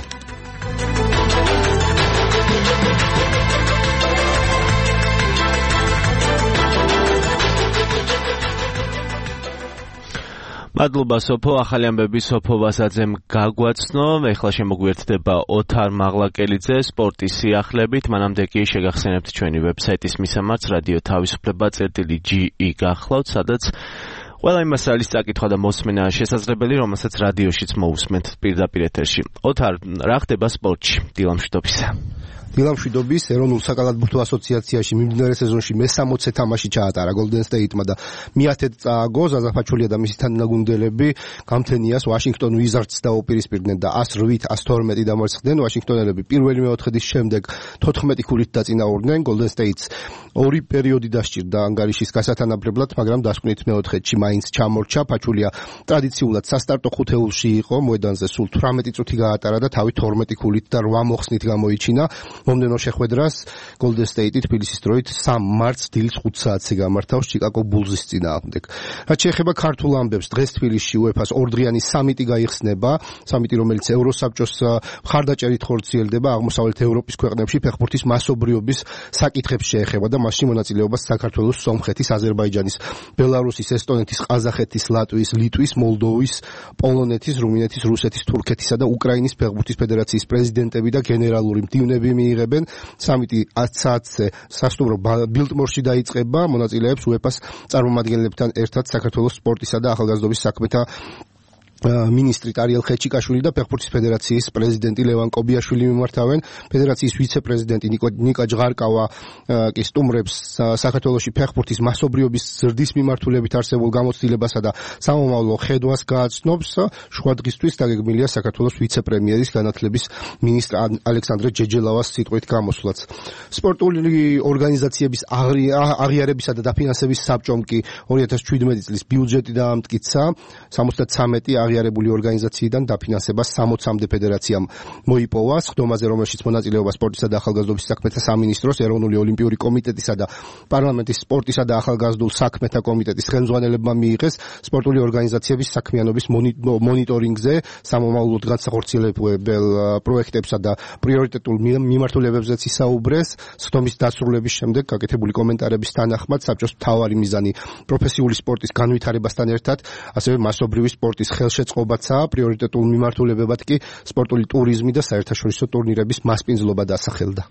მადლობა სოფო, ახალი ამბები სოფო ვასაძემ გაგვაცნო. ეხლა შემოგვიერთდება ოთარ მაღლაკელიძე სპორტის სიახლებით. მანამდე კი შეგახსენებთ ჩვენი ვებსაიტის მისამართს რადიო თავისუფლება წერტილი ჯი ი გახლავთ, სადაც ყველა იმ მასალის წაკითხვა და მოსმენა შესაძლებელი, რომელსაც რადიოშიც მოусმენთ პირდაპირ ეთერში. ოთარ, რა ხდება სპორტში? დილამშვიდობისა. დილამშვიდობის ეროვნულ საკალათბურთო ასოციაციაში მიმდინარე სეზონში მესამოცე თამაში ჩაატარა Golden State-მა და მეათედ წააგო. ზაზა ფაჩულია და მისი თანაგუნდელები გამთენიას Washington Wizards დაუპირისპირდნენ და ას რვით ას თორმეტი დამარცხდნენ. Washington-ელები პირველი მეოთხედის შემდეგ თოთხმეტი ქულით დაწინაურდნენ. Golden State-ს ორი პერიოდი დასჭირდა ანგარიშის გასათანაბრებლად, მაგრამ დასკვნით მეოთხედში მაინც ჩამორჩა. ფაჩულია ტრადიციულად სასტარტო ხუთეულში იყო, მოედანზე სულ თვრამეტი წუთი გაატარა და თავი თორმეტი ქულით და რვა მოხსნით გამოიჩინა. მომდენო შეხვედრას Golden State თბილისის დროით სამ მარტს დილის ხუთ საათზე გამართავს Chicago Bulls-ის წინააღმდეგ. რაც შეეხება ქართულ ამბებს, დღეს თბილისში UEFA-ს ორდღიანი სამიტი გაიხსნება, სამიტი რომელიც ევროსაბჭოს მხარდაჭერით ხორციელდება აღმოსავლეთ ევროპის ქვეყნებში ფეხბურთის მასობრიობის საკითხებს შეეხება და მასში მონაწილეობას საქართველოს, სომხეთის, აზერბაიჯანის, ბელარუსის, ესტონეთის, ყაზახეთის, ლატვიის, ლიტვის, მოლდოვის, პოლონეთის, რუმინეთის, რუსეთის, თურქეთისა და უკრაინის ფეხბურთის ფედერაციის პრეზიდენტები და გენერალური მდივნები მიიღებენ. სამიტი ათ საათზე სასტუმრო ბილტმორში დაიწყება, მონაწილეებს უეფას წარმომადგენლებთან ერთად საქართველოს სპორტისა და ახალგაზრდობის საქმეთა მინისტრი ტარიელ ხეჩიკაშვილი და ფეხბურთის ფედერაციის პრეზიდენტი ლევან კობიაშვილი მიმართავენ. ფედერაციის ვიცე-პრეზიდენტი ნიკა ჟღარკავა კი სტუმრებს საქართველოში ფეხბურთის მასობრივობის ზრდის მიმართულებით არსებულ გამოცდილებასა და სამომავლო ხედვას გააცნობს. შუა დღისთვის დაგეგმილია საქართველოს ვიცე-პრემიერის განათლების მინისტრ ალექსანდრე ჯეჯელავას სიტყვით გამოსვლაც. სპორტული ორგანიზაციების აღიარებისა და დაფინანსების საბჭომ კი ორი ათას შვიდმეტი წლის ბიუჯეტი დაამტკიცა. სამოცდათრამეტი აღიარებული ორგანიზაციიდან დაფინანსება სამოცამდე ფედერაციამ მოიპოვა. სხდომაზე, რომელშიც მონაწილეობა სპორტისა და ახალგაზრდობის საქმეთა სამინისტროს, ეროვნული ოლიმპიური კომიტეტისა და პარლამენტის სპორტისა და ახალგაზრდულ საქმეთა კომიტეტის ხელმძღვანელებმა მიიღეს სპორტული ორგანიზაციების საქმიანობის მონიტორინგზე, სამომავლოდ განსახორციელებელ პროექტებსა და პრიორიტეტულ მიმართულებებზეც ისაუბრეს. სხდომის დასრულების შემდეგ გაკეთებული კომენტარების თანახმად საბჭოს მთავარი მიზანი პროფესიული სპორტის განვითარებასთან ერთად ასევე მასობრივი სპორტის ხელშეწყობაცაა. პრიორიტეტულ მიმართულებებად კი სპორტული ტურიზმი და საერთაშორისო ტურნირების მასპინძლობა დასახელდა.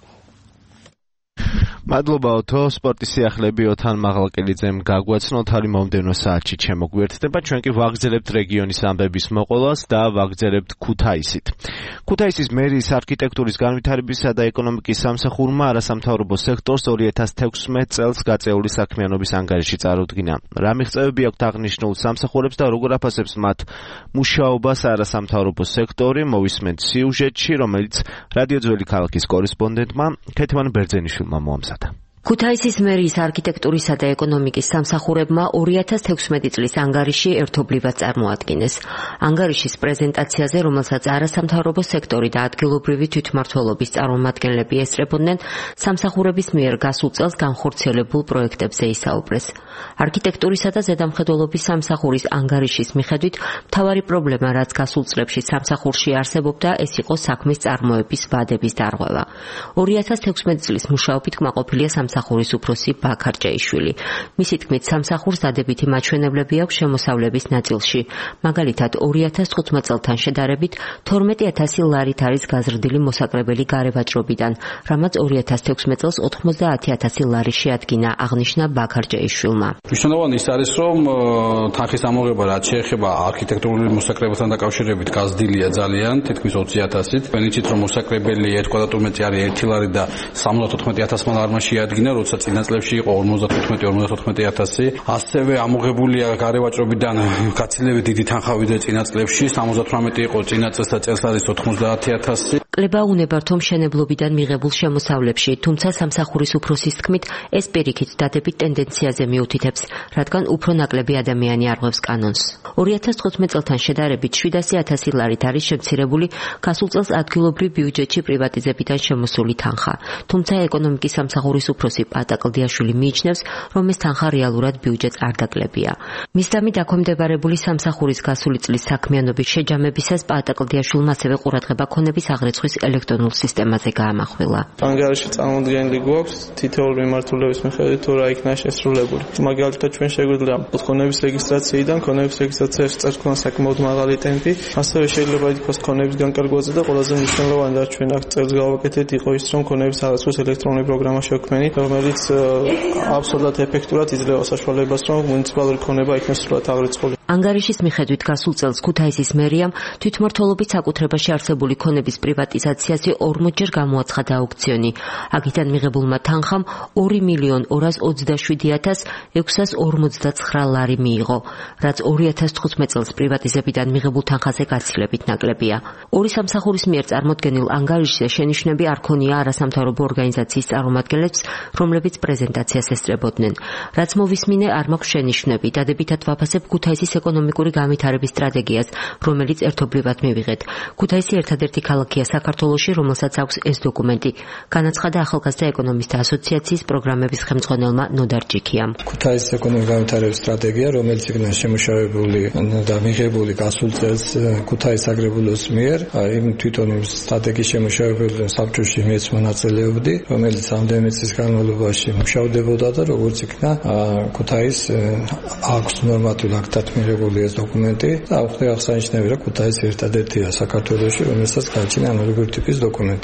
მადლობა ოთო, სპორტის სიახლეები ოთან მაღალკელიძემ გაგვაცნოთ, არის მომდევნო საათში შემოგვიერთდება. ჩვენ კი ვაგრძელებთ რეგიონის ამბების მოყოლას და ვაგრძელებთ ქუთაისით. ქუთაისის მერიის არქიტექტურის განვითარებისა და ეკონომიკის სამსახურმა არასამთავრობო სექტორს ორი ათას თექვსმეტ წელს გაწეული საქმიანობის ანგარიში წარუდგინა. რა მიღწევები აქვთ აღნიშნულ სამსახურებს და როგორ აფასებს მათ მუშაობას არასამთავრობო სექტორი, მოვისმენთ სიუჟეტში, რომელიც რადიო ძველი ქალაქის კორესპონდენტმა ქეთევან ბერძენიშვილმა მოამზადა. ქუთაისის მერიის არქიტექტურისა და ეკონომიკის სამსახურებმა ორი ათას თექვსმეტი წლის ანგარიში ერთობლივად წარმოადგინეს. ანგარიშის პრეზენტაციაზე, რომელსაც არასამთავრობო სექტორი და ადგილობრივი თვითმმართველობის წარმომადგენლები ესწრებოდნენ, სამსახურების მიერ გასულ წელს განხორციელებულ პროექტებზე ისაუბრეს. არქიტექტურისა და ზედამხედველობის სამსახურის ანგარიშის მიხედვით, მთავარი პრობლემა, რაც გასულ წლებში სამსახურში არსებობდა, ეს იყო საქმის წარმოების ვადების დარღვევა. ორი ათას თექვსმეტი წლის მუშაობით კმაყოფილია სამსახურის უფროსი ბაქარჭეიშვილი. მისი თქმით, სამსახურს დადებითი მაჩვენებლები აქვს შემოსავლების ნაწილში. მაგალითად, ორი ათას თხუთმეტ წელთან შედარებით თორმეტი ათასი ლარით არის გაზრდილი მოსაკრებელი გარევაჭრობიდან, რამაც ორი ათას თექვსმეტ წელს ოთხმოცდაათი ათასი ლარი შეადგინა, აღნიშნა ბაქარჭეიშვილმა. მნიშვნელოვანი ის არის, რომ თანხის ამოღება, რაც შეეხება არქიტექტურული მოსაკრებასთან დაკავშირებით, გაზრდილია ძალიან, თითქმის ოცი ათასით. ვენიცით რომ მოსაკრებელი ერთ კვადრატულ მეტრი არის ერთი ლარი და სამოცდათოთხმეტი ათასმა ლარმა შეადგინა, როცა წინა წლებში იყო ორმოცდათოთხმეტი ორმოცდათოთხმეტი ათასი. ასევე ამოღებულია გარევაჭრობიდან გაცილებით დიდი თანხა ვიდრე წინა წლებში, სამოცდათვრამეტი იყო წინა წელს და წელს არის ოთხმოცდაათი ათასი. კლება უნებართ, რომ მშენებლობიდან მიღებულ შემოსავლებში, თუმცა სამსახურის უფროსის თქმით, ეს პირიქით დადებით ტენდენციაზე მიუთითებს, რადგან უფრო ნაკლები ადამიანი არღვევს კანონს. ორი ათას თხუთმეტ წელთან შედარებით შვიდასი ათასი ლარით არის შემცირებული გასულ წელს ადგილობრივ ბიუჯეტში პრივატიზებიდან შემოსული თანხა. თუმცა ეკონომიკის სამსახურის უფროსი პატა კლდიაშვილი მიიჩნევს, რომ ეს თანხა რეალურად ბიუჯეტს არ დაკლებია. მისდამი დაქვემდებარებული სამსახურის გასული წლის საქმიანობის შეჯამებისას პატა კლდიაშვილმა ასევე ყურადღება ქონების აღრიცხვის ელექტრონულ სისტემაზე გაამახვილა. ანგარიში წარმოდგენილი გვაქვს თითოეული მიმართულების მიხედვით თუ რა იქნა შესრულებული. მაგალითად, ჩვენ შეგვიძლია ქონების რეგისტრაციიდან ქონების რეგისტრაციაში წარსულთან საკმაოდ მაღალი ტემპი, ასევე შეიძლება ითქვას ქონების განკარგვაზე და ყველაზე მნიშვნელოვანი რაც ჩვენ აქ წელს გავაკეთეთ იყო ის, რომ ქონების აღრიცხვის ელექტრონული პროგრამა შევქმნით, რომელიც აბსოლუტურად ეფექტურად იძლევა საშუალებას, რომ მუნიციპალური ქონება იქნას სრულად აღრიცხული. ანგარიშის მიხედვით გასულ წელს ქუთაისის მერიამ თვითმმართველობის საკუთრებაში არსებული ქონების პრივატიზაციაზე ორმოცჯერ გამოაცხადა აუქციონი. აქედან მიღებულმა თანხამ ორი მილიონ ორას ოცდაშვიდი ათას ექვსას ორმოცდაცხრა ლარი მიიღო, რაც ორი ათას თხუთმეტ წელს პრივატიზებიდან მიღებულ თანხაზე გაცილებით ნაკლებია. ორი სამსახურის მიერ წარმოდგენილ ანგარიშზე შენიშვნები არ ქონია არასამთავრობო ორგანიზაციის წარმომადგენლებს, რომლებიც პრეზენტაციას ესწრებოდნენ. რაც მოვისმინე, არ მაქვს შენიშვნები. დადებითად ვაფასებ ქუთაისის ეკონომიკური განვითარების სტრატეგიას, რომელიც ერთობლივად მივიღეთ. ქუთაისი ერთადერთი ქალაქია საქართველოში, რომელსაც აქვს ეს დოკუმენტი, განაცხადა ახალგაზრდა ეკონომისტთა ასოციაციის პროგრამების ხელმძღვანელმა ნოდარ ჯიქიამ. ქუთაისის ეკონომიკური განვითარების სტრატეგია, რომელიც იქნა შემუშავებული და მიღებული გასულ წელს ქუთაისის აგრებულოს მიერ, იმ თვითონ სტრატეგიის შემუშავებაზე საბჭოში მეც მონაწილეობდი, რომელიც ამდენი წლის განმავლობაში მუშავდებოდა და როგორც იქნა ქუთაისს აქვს ნორმატიულ აქტად მიღებული ეს დოკუმენტი და ახლა აღსანიშნავია, რომ ქუთაისი ერთადერთია საქართველოში, რომელსაც გააჩნია ანალოგიური ტიპის დოკუმენტი.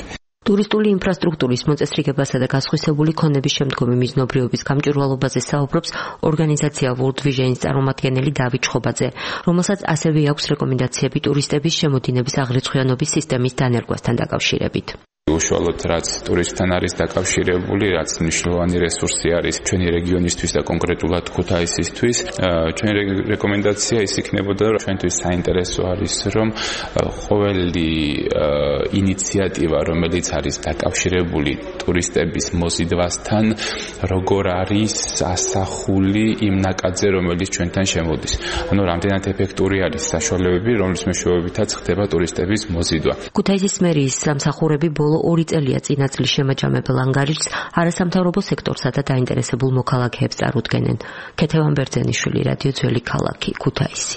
ტურისტული ინფრასტრუქტურის მოწესრიგებასა და გასხვისებული ქონების შემდგომი მიზნობრიობის გამჭვირვალობაზე საუბრობს ორგანიზაცია World Vision-ის წარმომადგენელი დავით ჩხობაძე, რომელსაც ასევე აქვს რეკომენდაციები ტურისტების შემოდინების აღრიცხვიანობის სისტემის დანერგვასთან დაკავშირებით. უშუალოდ რაც ტურისტთან არის დაკავშირებული, რაც მნიშვნელოვანი რესურსი არის ჩვენი რეგიონისთვის და კონკრეტულად ქუთაისისთვის, ჩვენი რეკომენდაცია ის იქნებოდა, რომ ჩვენთვის საინტერესო არის, რომ ყოველი ინიციატივა, რომელიც არის დაკავშირებული ტურისტების მოზიდვასთან, როგორ არის ასახული იმ ნაკადზე, რომელიც ჩვენთან შემოდის. ანუ რამდენად ეფექტური არის საშუალებები, რომლის მეშვეობითაც ხდება ტურისტების მოზიდვა. ქუთაისის მერიის სამსახურები ბოლო ორი წელია წინა წლის შემაჯამებელ ანგარიშს არასამთავრობო სექტორსა და დაინტერესებულ მოქალაქეებს წარუდგენენ. ქეთევან ბერძენიშვილი, რადიო ძველი ქალაქი, ქუთაისი.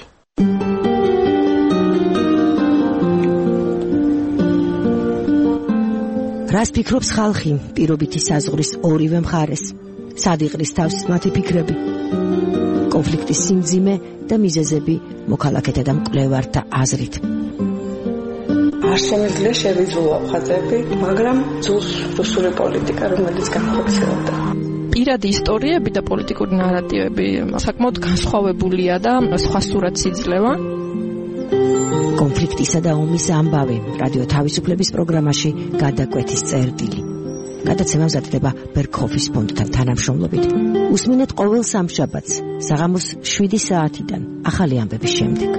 რას ფიქრობს ხალხი პირობითი საზღვრის ორივე მხარეს? სად იყრის თავს მათი ფიქრები? კონფლიქტის სიმძიმე და მიზეზები მოქალაქეთა და მკვლევართა აზრით. არ შემიძლია შევიძულო ხაზები, მაგრამ ძულს რუსული პოლიტიკა, რომელიც განხორციელდა. პირადი ისტორიები და პოლიტიკური ნარატივები საკმაოდ განსხვავებულია და სხვა სურათს იძლევა. კონფლიქტისა და ომის ამბავი რადიო თავისუფლების პროგრამაში გადაკვეთის წერტილი. გადაცემა მზადდება ბერქოფის ფონდთან თანამშრომლობით. უსმინეთ ყოველ სამშაბათს საღამოს შვიდი საათიდან ახალი ამბების შემდეგ.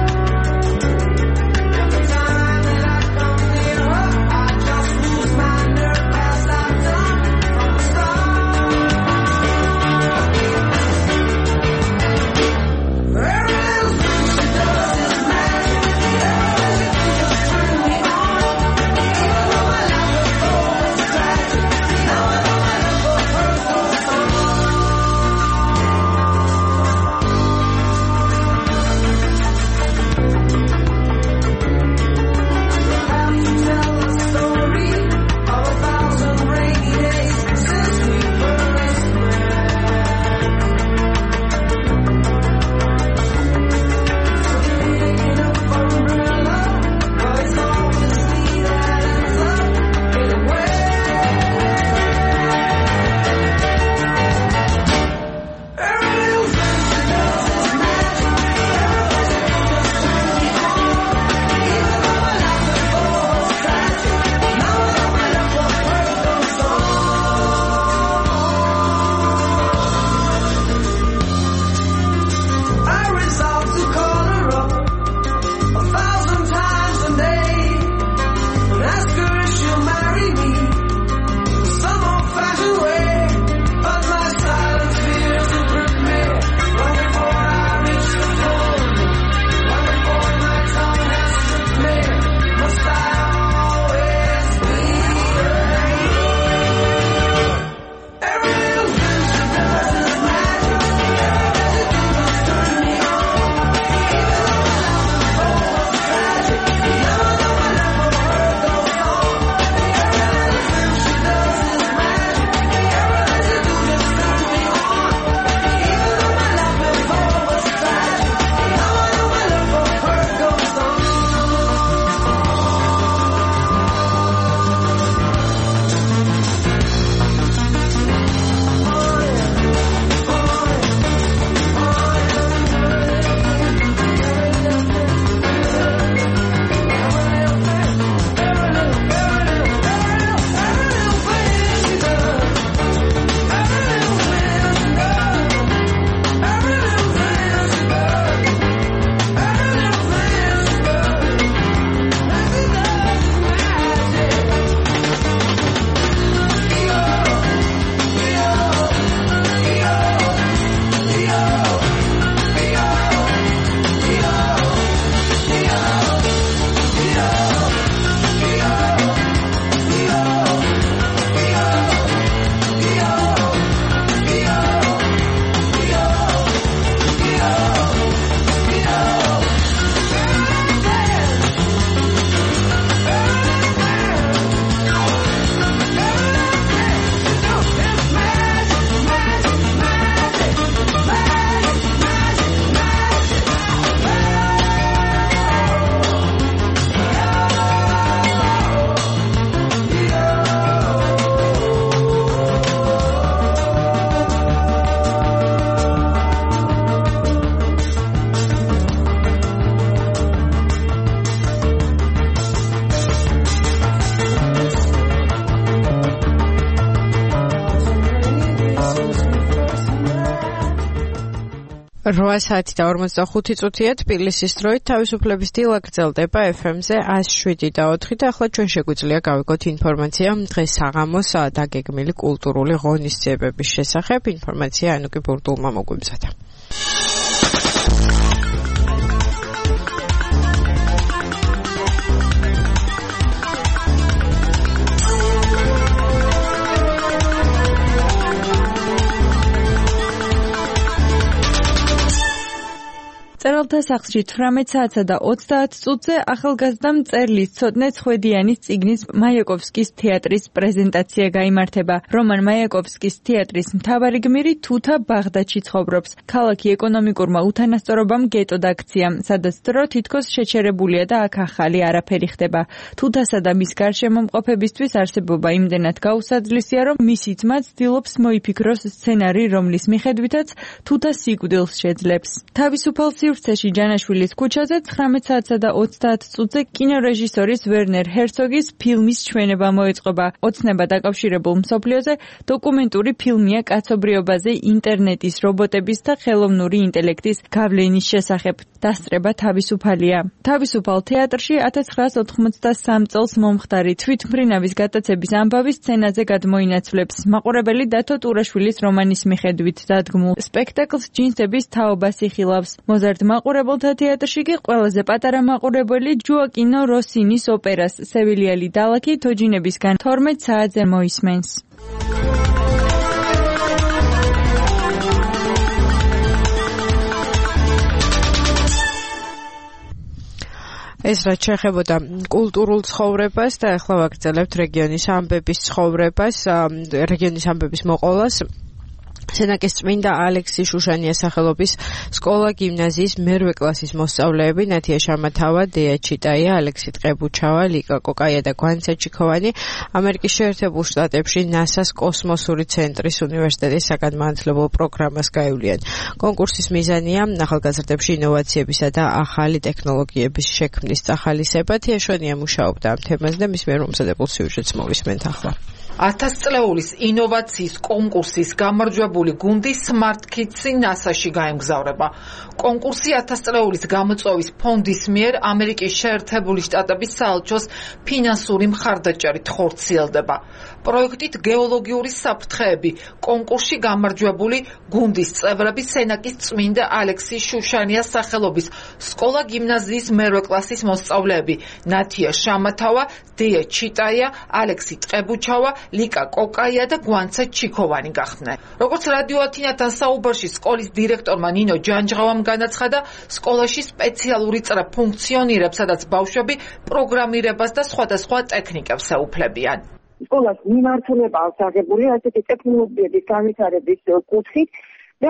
My რვა საათი და ორმოცდახუთი წუთია თბილისის დროით თავისუფლების დილა გრძელდება ეფ ემ-ზე one oh seven და four და ახლა ჩვენ შეგვიძლია გავიგოთ ინფორმაცია დღეს საღამოს დაგეგმილი კულტურული ღონისძიებების შესახებ. ინფორმაცია ანუკი ბურდულმა მოგვიბზადა. წერალთა სახლში თვრამეტ საათსა და ოცდაათ წუთზე ახალგაზრდა მწერლის ცოტნე ცხვედიანის წიგნის მაიაკოვსკის თეატრის პრეზენტაცია გაიმართება. რომან მაიაკოვსკის თეატრის მთავარი გმირი თუთა ბაღდადში ცხოვრობს. ქალაქი ეკონომიკურმა უთანასწორობამ გეტოდ აქცია, სადაც დრო თითქოს შეჩერებულია და აქ ახალი არაფერი ხდება. თუთასა და მის გარშემომყოფებისთვის არსებობა იმდენად გაუსაძლისია, რომ მისი ძმა ცდილობს მოიფიქროს სცენარი, რომლის მიხედვითაც თუთა სიკვდილს შეძლებს. თავისუფალ სივრცეში ჯანაშვილის ქუჩაზე ცხრამეტ საათსა და ოცდაათ წუთზე კინორეჟისორის ვერნერ ჰერცოგის ფილმის ჩვენება მოეწყობა. ოცნება დაკავშირებულ მსოფლიოზე დოკუმენტური ფილმია კაცობრიობაზე ინტერნეტის, რობოტების და ხელოვნური ინტელექტის გავლენის შესახებ. დასწრება თავისუფალია. თავისუფალ თეატრში one thousand nine hundred eighty-three წელს მომხდარი თვითმფრინავის გატაცების ამბავი სცენაზე გადმოინაცვლებს. მაყურებელი დათო ტურაშვილის რომანის მიხედვით დადგმულ სპექტაკლს ჯინსების თაობა სიხილავს. მოზარდ მაყურებელთა თეატრში კი ყველაზე პატარა მაყურებელი ჯოაკინო როსინის ოპერას სევილიალი დალაქი თოჯინებისგან თორმეტ საათზე მოისმენს. ეს რაც შეეხებოდა კულტურულ ცხოვრებას და ახლა ვაგრძელებთ რეგიონის ამბების ცხოვრებას, რეგიონის ამბების მოყოლას. სენაკის წმინდა ალექსი შუშანიას სახელობის სკოლა გიმნაზიის მერვე კლასის მოსწავლეები ნათია შამათავა, დეა ჩიტაია, ალექსი ტყებუჩავა, ლიკა კოკაია და გვანცა ჩიქოვანი ამერიკის შეერთებულ შტატებში ნასას კოსმოსური ცენტრის უნივერსიტეტის საგანმანათლებლო პროგრამას გაივლიან. კონკურსის მიზანია ახალგაზრდებში ინოვაციებისა და ახალი ტექნოლოგიების შექმნის წახალისება. თია შვენია მუშაობდა ამ თემაზე და მის მიერ მომზადებულ სიუჟეტს მოვისმენთ ახლა. ათასწლეულის ინოვაციის კონკურსის გამარჯვებული გუნდი Smart Kids-ი ნასაში გაემგზავრება. კონკურსი ათასწლეულის გამოწვევის ფონდის მიერ ამერიკის შეერთებული შტატების საელჩოს ფინანსური მხარდაჭერით ხორციელდება. პროექტით გეოლოგიური საფრთხეები კონკურსში გამარჯვებული გუნდის წევრები სენაკის წმინდა ალექსი შუშანიას სახელობის სკოლა გიმნაზიის მერვე კლასის მოსწავლეები ნათია შამათავა, დეა ჩიტაია, ალექსი ტყებუჩავა, ლიკა კოკაია და გვანცა ჩიქოვანი გახდნენ. როგორც რადიო ათინათან საუბარში სკოლის დირექტორმა ნინო ჯანჯღავამ განაცხადა, სკოლაში სპეციალური წრე ფუნქციონირებს, სადაც ბავშვები პროგრამირებას და სხვადასხვა ტექნიკებს ეუფლებიან. სკოლას მიმართულება აქვს აღებული ასეთი ტექნოლოგიების განვითარების კუთხით და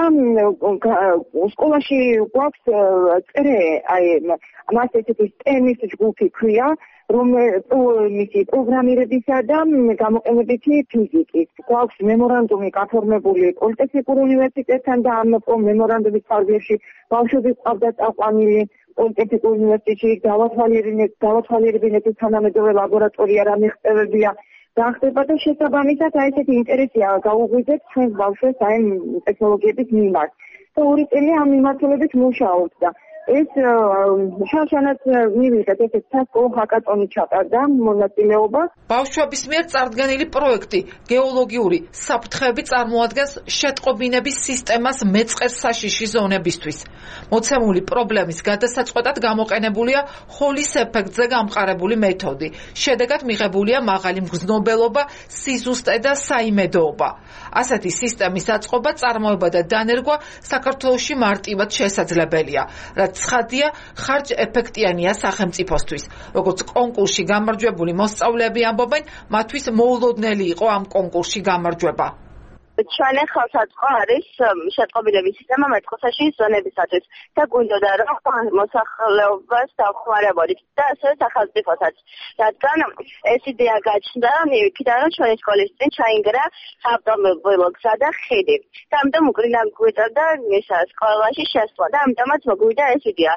სკოლაში გვაქვს წრე, აი მას ესეთი სტემის ჯგუფი ქვია, რომელიც პროგრამირებისა და გამოყენებითი ფიზიკის. გვაქვს მემორანდუმი გაფორმებული პოლიტექნიკურ უნივერსიტეტთან და ამ მემორანდუმის ფარგლებში ბავშვები ყავდა წაყვანილი პოლიტექნიკურ უნივერსიტეტში დაავადმყოფობების თანამედროვე ლაბორატორია რა მიღწევებია დახდება და შესაბამისად აი ესეთი ინტერესია გაუღვიძეთ ჩვენს ბავშვებს აი ტექნოლოგიების მიმართ. და ორი წელი ამ მიმართულებით მუშაობთ და ეს შანსანაც მივიღეთ ესეთ სასკოლო ჰაკატონი ჩატარდა მონაწილეობა. ბავშვების მიერ წარდგენილი პროექტი გეოლოგიური საფრთხეები წარმოადგენს შეტყობინების სისტემას მეწყერ საშიში ზონებისთვის. მოცემული პრობლემის გადასაწყვეტად გამოყენებულია ჰოლის ეფექტზე გამყარებული მეთოდი. შედეგად მიღებულია მაღალი მგრძნობელობა, სიზუსტე და საიმედოობა. ასეთი სისტემის აწყობა, წარმოება და დანერგვა საქართველოში მარტივად შესაძლებელია. რაც ცხადია, ხარჯ ეფექტიანია სახელმწიფოსთვის. როგორც კონკურსში გამარჯვებული მოსწავლეები ამბობენ, მათთვის მოულოდნელი იყო ამ კონკურსში გამარჯვება. ჩვენი ხელსაწყო არის შეტყობინების სისტემა მეწყოსაში ზონებისათვის და გვინდოდა რომ მოსახლეობას დავხმარებოდით და ასევე სახელმწიფოსაც. რადგან ეს იდეა გაჩნდა მივიქიდა რომ ჩვენი სკოლის წინ ჩაინგრა საავტომობილო გზა და ხიდი. და ამიტომ უკრინდა გვიწევდა ისა სკოლაში შესვლა და ამიტომაც მოგვიდა ეს იდეა.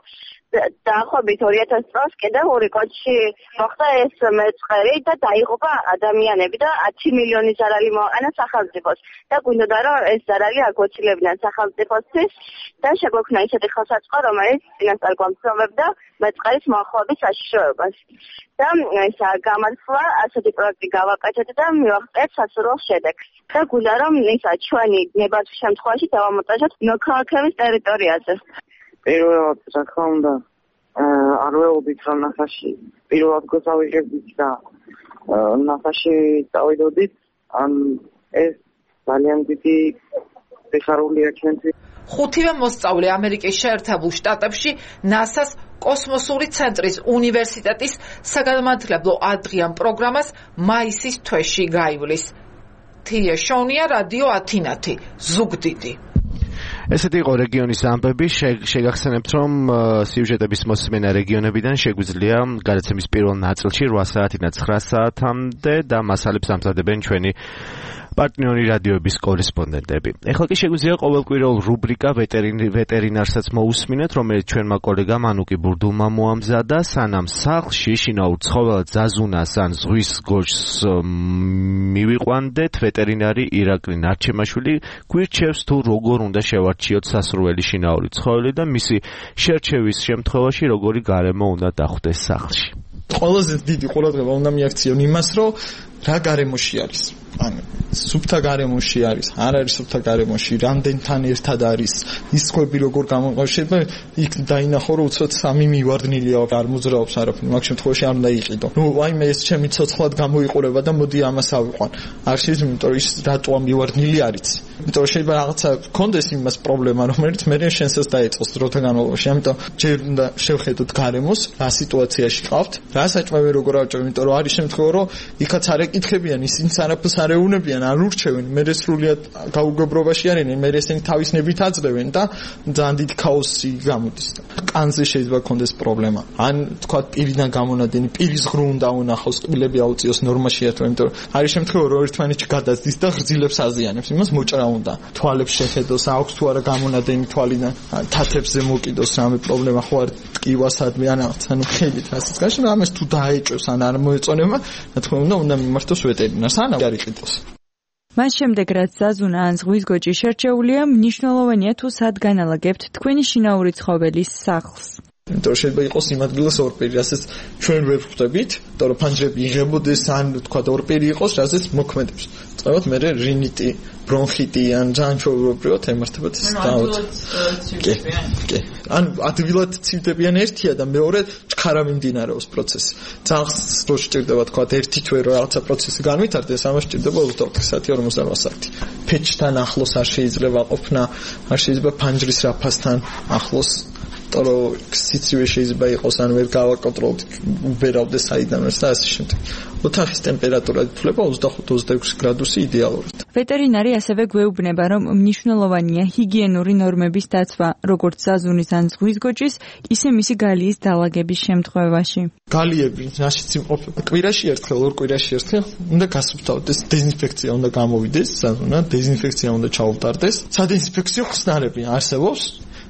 დაახლოებით ორი ათასი წელს კიდევ ორი კოჩი მოხდა ეს მეწყერი და დაიღუპა ადამიანები და ათი მილიონი ზარალი მოაყენა სახელმწიფოს და გვინდოდა რომ ეს ზარალი აგვეცილებინან სახელმწიფოსთვის და შეგვექმნა ისეთი ხელსაწყო რომელიც წინასწარ გვამცნობებდა მეწყერის მოახლოების საშიშროებას და ეს გამართლა ასეთი პროექტი გავაკეთეთ და მივაღწიეთ სასურველ შედეგს და გვინდა რომ ისა ჩვენი ნებართვის შემთხვევაში დავამონტაჟოთ მოქალაქეების ტერიტორიაზე. პირველად რა თქმა უნდა არ ველოდით რომ ნახაში პირველად გზავიღებდით და ნახაში წავიდოდით ან ეს ძალიან დიდი სიხარულია ჩვენთვის. ხუთივე მოსწავლე ამერიკის შეერთებულ შტატებში ნასას კოსმოსური ცენტრის უნივერსიტეტის საგანმანათლებლო άδღიან პროგრამას მაისის თვეში გაივლის. თია შონია, რადიო ათინათი, ზუგდიდი. ესეთი იყო რეგიონის ამბები. შეგახსენებთ, რომ სიუჟეტების მოსმენა რეგიონებიდან შეგვიძლია გადაცემის პირველ ნაწილში რვა საათიდან ცხრა საათამდე და მასალებს ამზადებენ ჩვენი პარტნიორი რადიოების კორესპონდენტები. ეხლა კი შეგვიძლია ყოველკვირეულ რუბრიკა ვეტერინარსაც მოусმინოთ, რომელიც ჩვენმა კოლეგამ ანუკი ბურდულმა მოამზადა. სანამ სახლში შინაურ ცხოველად ზაზუნას ან ზღვის გოშს მივიყვანდეთ, ვეტერინარი ირაკლი ნარჩემაშვილი გვირჩევს თუ როგორ უნდა შევარჩიოთ სასურველი შინაური ცხოველი და მისი შერჩევის შემთხვევაში როგორი გარემო უნდა დახვდეს სახლში. ყველაზე დიდი ყურადღება უნდა მიაქციონ იმას, რომ რა გარემოში არის. ანუ სუფთა გარემოში არის, არ არის სუფთა გარემოში, რამდენთან ერთად არის, ის ხვები როგორ გამოყენება, იქ დაინახო რომ უცბად სამი მივარდნილია, არ მოძრაობს არაფერი, მაგ შემთხვევაში არ უნდა იყიდო. ნუ აიმე ეს ჩემი ცოცხლად გამოიყურება და მოდი ამას ავიყვან. არ შეიძლება, იმიტომ რომ ის რატოა მივარდნილი არის. იმიტომ რომ შეიძლება რაღაცა გქონდეს იმას პრობლემა, რომელიც მე შენსაც დაეწყოს დროთა განმავლობაში. ამიტომ ჯერ უნდა შევხედოთ გარემოს, რა სიტუაციაში ყავთ, რა საჭმელი როგორ ავჭრევ, იმიტომ რომ არის შემთხვევა რომ იქაც არ ეკითხებიან, ისინი არაფერს არ ეუნებიან, არ ურჩევენ, მე სრულიად გაუგებრობაში არიან, მე ესენი თავისნებით აძლევენ და ძალიან დიდი ქაოსი გამოდის. კანზე შეიძლება გქონდეს პრობლემა. ან თქვა პირიდან გამონადენი, პირის ღრუ უნდა უნახოს, ყბილები აუწიოს ნორმაში ერთო, იმიტომ რომ არის შემთხვევა რომ ერთმანეთში გადაძდის და ღრძილებს აზიანებს, იმას მოჭრა უნდა. თვალებს შეხედოს, აქვს თუ არა გამონადენი თვალიდან, თათებზე მოკიდოს რამე პრობლემა ხო არ ტკივასადმე ან რაღაც, ანუ ხელით ასეც გაშენ, ამას თუ დაეჭოს ან არ მოეწონება, რა თქმა უნდა, უნდა მიმართოს ვეტერინარს, ან არ იყიდოს. მას შემდეგ რაც ზაზუნა ან ზღვის გოჭი შერჩეულია, მნიშვნელოვანია თუ სად განალაგებთ თქვენი შინაური ცხოველის სახლს. იმიტომ რომ შეიძლება იყოს იმ ადგილას ორპერი, რასაც ჩვენ ვერ ხვდებით, იმიტომ რომ ფანჯრები იღებოდეს ან თქვა ორპერი იყოს, რასაც მოქმედებს. წავით მე რინიტი, ბრონხიტი ან ძალიან ჩვეულებრივად ემართებათ ეს დავთ. კი, კი. ან ადვილად ცივდებიან ერთია და მეორე ჩქარა მიმდინარეობს პროცესი. ძალიან რო სჭირდება თქვა ერთი თვე რომ რაღაცა პროცესი განვითარდეს, ამას სჭირდება ოცდაოთხი საათი ორმოცდარვა საათი. ფეჩთან ახლოს არ შეიძლება ყოფნა, არ შეიძლება ფანჯრის რაფასთან ახლოს ტრო სიცივე შეიძლება იყოს ან ვერ გავაკონტროლოთ უბერავდეს საიდან და ასე შემდეგ. ოთახის ტემპერატურა ითვლება ოცდახუთ ოცდაექვსი გრადუსი იდეალურად. ვეტერინარი ასევე გვეუბნება, რომ მნიშვნელოვანია ჰიგიენური ნორმების დაცვა, როგორც ზაზუნის ან ზღვის გოჭის, ისე მისი გალიის დალაგების შემთხვევაში. გალიები რაშიც იმყოფება კვირაში ერთხელ, ორ კვირაში ერთხელ უნდა გასუფთავდეს, დეზინფექცია უნდა გამოვიდეს, ზაზუნა დეზინფექცია უნდა ჩაუტარდეს. სადეზინფექციო ხსნარები არსებობს.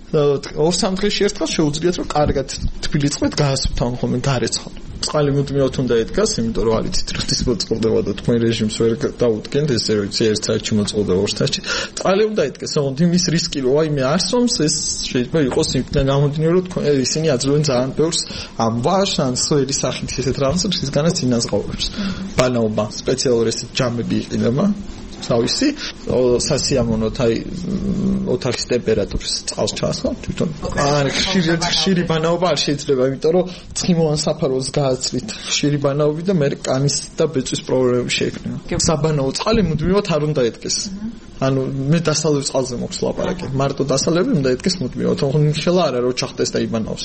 ორ სამ დღეში ერთხელ შეუძლიათ რომ კარგად თბილი წყლით გაასუფთავონ ხოლმე გარეცხოთ. წყალი მუდმივად უნდა ედგას, იმიტომ რომ არის თითქმის მოწყდება და თქვენ რეჟიმს ვერ დაუდგენთ, ესე რომ ერთ საათში მოწყდება ორ საათში. წყალი უნდა ედგას, თუმცა იმის რისკი რომ აი მე არსომს, ეს შეიძლება იყოს იმიდან გამომდინარე, რომ თქვენ ისინი აძლევენ ძალიან ბევრს ამ ვაშ ან სვერი სახით ესეთ რაღაცებს, ისგანაც ინაზღაურებს. ბანაობა სპეციალური ესეთ ჯამები იყიდება. თავისი სასიამოვნოთ აი ოთახის ტემპერატურის წყალს ჩაასხა თვითონ არ ხშირი ხშირი ბანაობა არ შეიძლება იმიტომ რომ ცხიმოვან საფაროს გააცლით ხშირი ბანაობი და მე კანის და ბეწვის პრობლემები შეექმნება საბანაო წყალი მუდმივად არ უნდა ედგეს ანუ მე დასალევ წყალზე მოქვს ლაპარაკი მარტო დასალევი უნდა ედგეს მუდმივად თუმცა ხელა არა რომ ჩახტეს და იბანაოს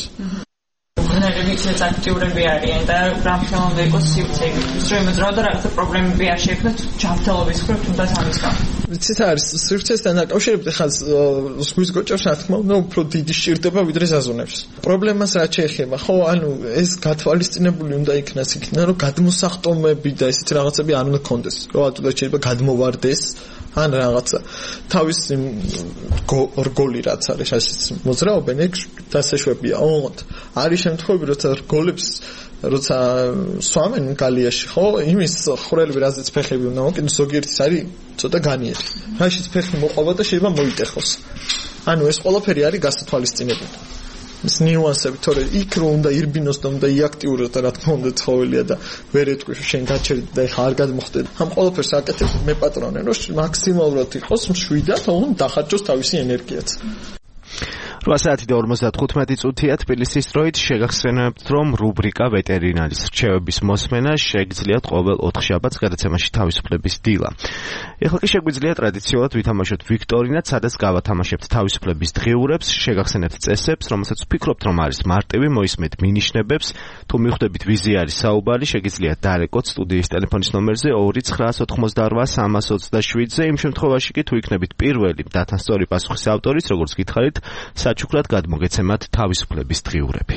ნერვიციაც აქტიურები არიან და რამხელა უნდა იყოს სივრცე იმისთვის რომ იმოძრავა და რაღაცა პრობლემები არ შეექმნათ ჯანმრთელობის მხრივ თუნდაც ამის გამო. ვიცით არის სივრცესთან დაკავშირებით ხა ზღვის გოჭებს რა თქმა უნდა უფრო დიდი სჭირდება ვიდრე ზაზუნებს. პრობლემას რაც შეეხება ხო ანუ ეს გათვალისწინებული უნდა იქნას იქნა რომ გადმოსახტომები და ესეთ რაღაცები არ უნდა კონდეს. რომ ატუდა შეიძლება გადმოვარდეს ან რაღაცა თავის რგოლი რაც არის ასეც მოძრაობენ ეგ დასაშვებია ოღონდ არის შემთხვევები როცა რგოლებს როცა სვამენ გალიაში ხო იმის ხვრელები რაზეც ფეხები უნდა მოკიდოს ზოგიერთის არის ცოტა განიერი რაშიც ფეხი მოყვება და შეიძლება მოიტეხოს ანუ ეს ყველაფერი არის გასათვალისწინებელი ის ნიუანსები თორე იქ რო უნდა ირბინოს და უნდა იაქტიუროს და რა თქმა უნდა ცხოველია და ვერ ეთქვი შენ გაჩერდი და ეხა არ გადმოხდები ამ ყველაფერს აკეთებ მე პატრონე რომ მაქსიმალურად იყოს მშვიდად თუმცა დახარჯოს თავისი ენერგიაც რვა საათი და ორმოცდათხუთმეტი წუთია თბილისის დროით შეგახსენებთ რომ რუბრიკა ვეტერინარის რჩევების მოსმენა შეგიძლიათ ყოველ ოთხშაბათს გადაცემაში თავისუფლების დილა. ეხლა კი შეგვიძლია ტრადიციულად ვითამაშოთ ვიქტორინას, სადაც გავათამაშებთ თავისუფლების დღიურებს, შეგახსენებთ წესებს, რომელსაც ვფიქრობთ რომ არის მარტივი, მოისმენთ მინიშნებებს, თუ მიხვდებით ვიზი არის საუბარი, შეგიძლიათ დარეკოთ სტუდიის ტელეფონის ნომერზე ორი ცხრა ოთხმოცდარვა სამას ოცდაშვიდზე, იმ შემთხვევაში კი თუ იქნებით პირველი დათანსწორი პასუხის ავტორიც, როგორც გითხარით, საჩუქრად გადმოგეცემათ თავისუფლების დღიურები.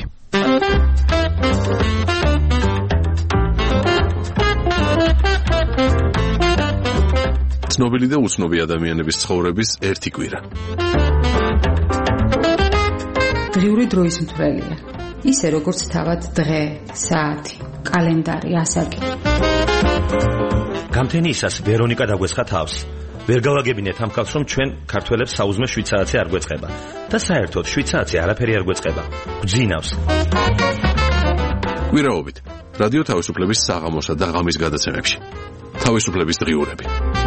ცნობილი და უცნობი ადამიანების ცხოვრების ერთი კვირა. დღიური დროის მთვრელია. ისე როგორც თავად დღე, საათი, კალენდარი, ასაკი. გამთენიისას ვერონიკა დაგვესხა თავს. ვერ გავაგებინეთ ამ ხალხს რომ ჩვენ ქართველებს საუზმე შვიდ საათზე არ გვეწყება და საერთოდ შვიდ საათზე არაფერი არ გვეწყება. გძინავს. კვირაობით რადიო თავისუფლების საღამოსა და ღამის გადაცემებში. თავისუფლების დღიურები.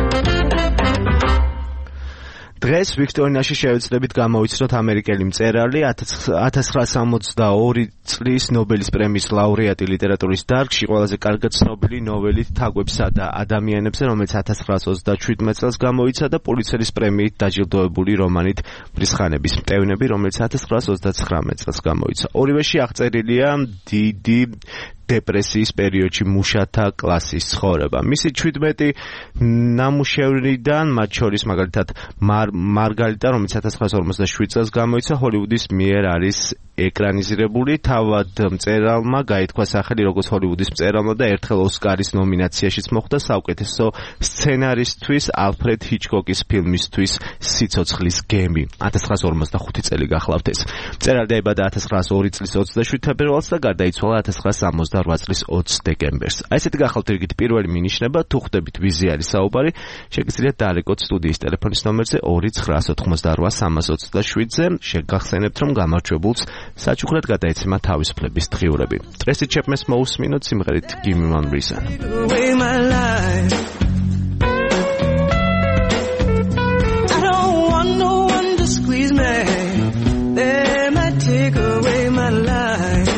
დღეს ვიქტორინაში შევეცდებით გამოვიცნოთ ამერიკელი მწერალი ათას ცხრაასა სამოცდაორი წლის ნობელის პრემიის ლაურეატი ლიტერატურის დარგში ყველაზე კარგად ცნობილი ნოველით თაგვებსა და ადამიანებზე, რომელიც ათას ცხრაასა ოცდაშვიდმეტ წელს გამოიცა და პულიცერის პრემიით დაჯილდოებული რომანით მრისხანების მტევნები, რომელიც ათას ცხრაასა ოცდაცხრამეტ წელს გამოიცა. ორივეში აღწერილია დიდი დეპრესიის პერიოდში მუშათა კლასის ცხოვრება. მისი ჩვიდმეტი ნამუშევრიდან, მათ შორის მაგალითად მარგალიტა, რომელიც ათას ცხრაასა ორმოცდაშვიდ წელს გამოიცა, ჰოლივუდის მიერ არის ეკრანიზირებული. თავად მწერალმა გაითქვა სახელი როგორც ჰოლივუდის მწერალმა და ერთხელ ოსკარის ნომინაციაშიც მოხვდა საუკეთესო სცენარისთვის ალფრედ ჰიჩკოკის ფილმისთვის სიცოცხლის გემი. ათას ცხრაასა ორმოცდახუთი წელი გახლავთ ეს. მწერალი დაიბადა ათას ცხრაასა ორი წლის ოცდაშვიდ თებერვალს და გარდაიცვალა ათას ცხრაასა სამოცდარვა წლის ოცს დეკემბერს. აი ესეთი გახლავთ რიგით პირველი მინიშნება, თუ ხვდებით ვიზი არის საუბარი, შეგიძლიათ დაარეკოთ სტუდიის ტელეფონის ნომერზე ორი ცხრა ოცდაოთხმოცდარვა სამას ოცდაშვიდზე, შეგახსენებთ რომ გამარჯვებულს საჩუქრად გადაეცემა თავისუფლების დღიურები. Tracy Chapman-ს მოусმინოთ სიმღერით Give Me One Reason. I don't want no one to squeeze me. They might take away my life.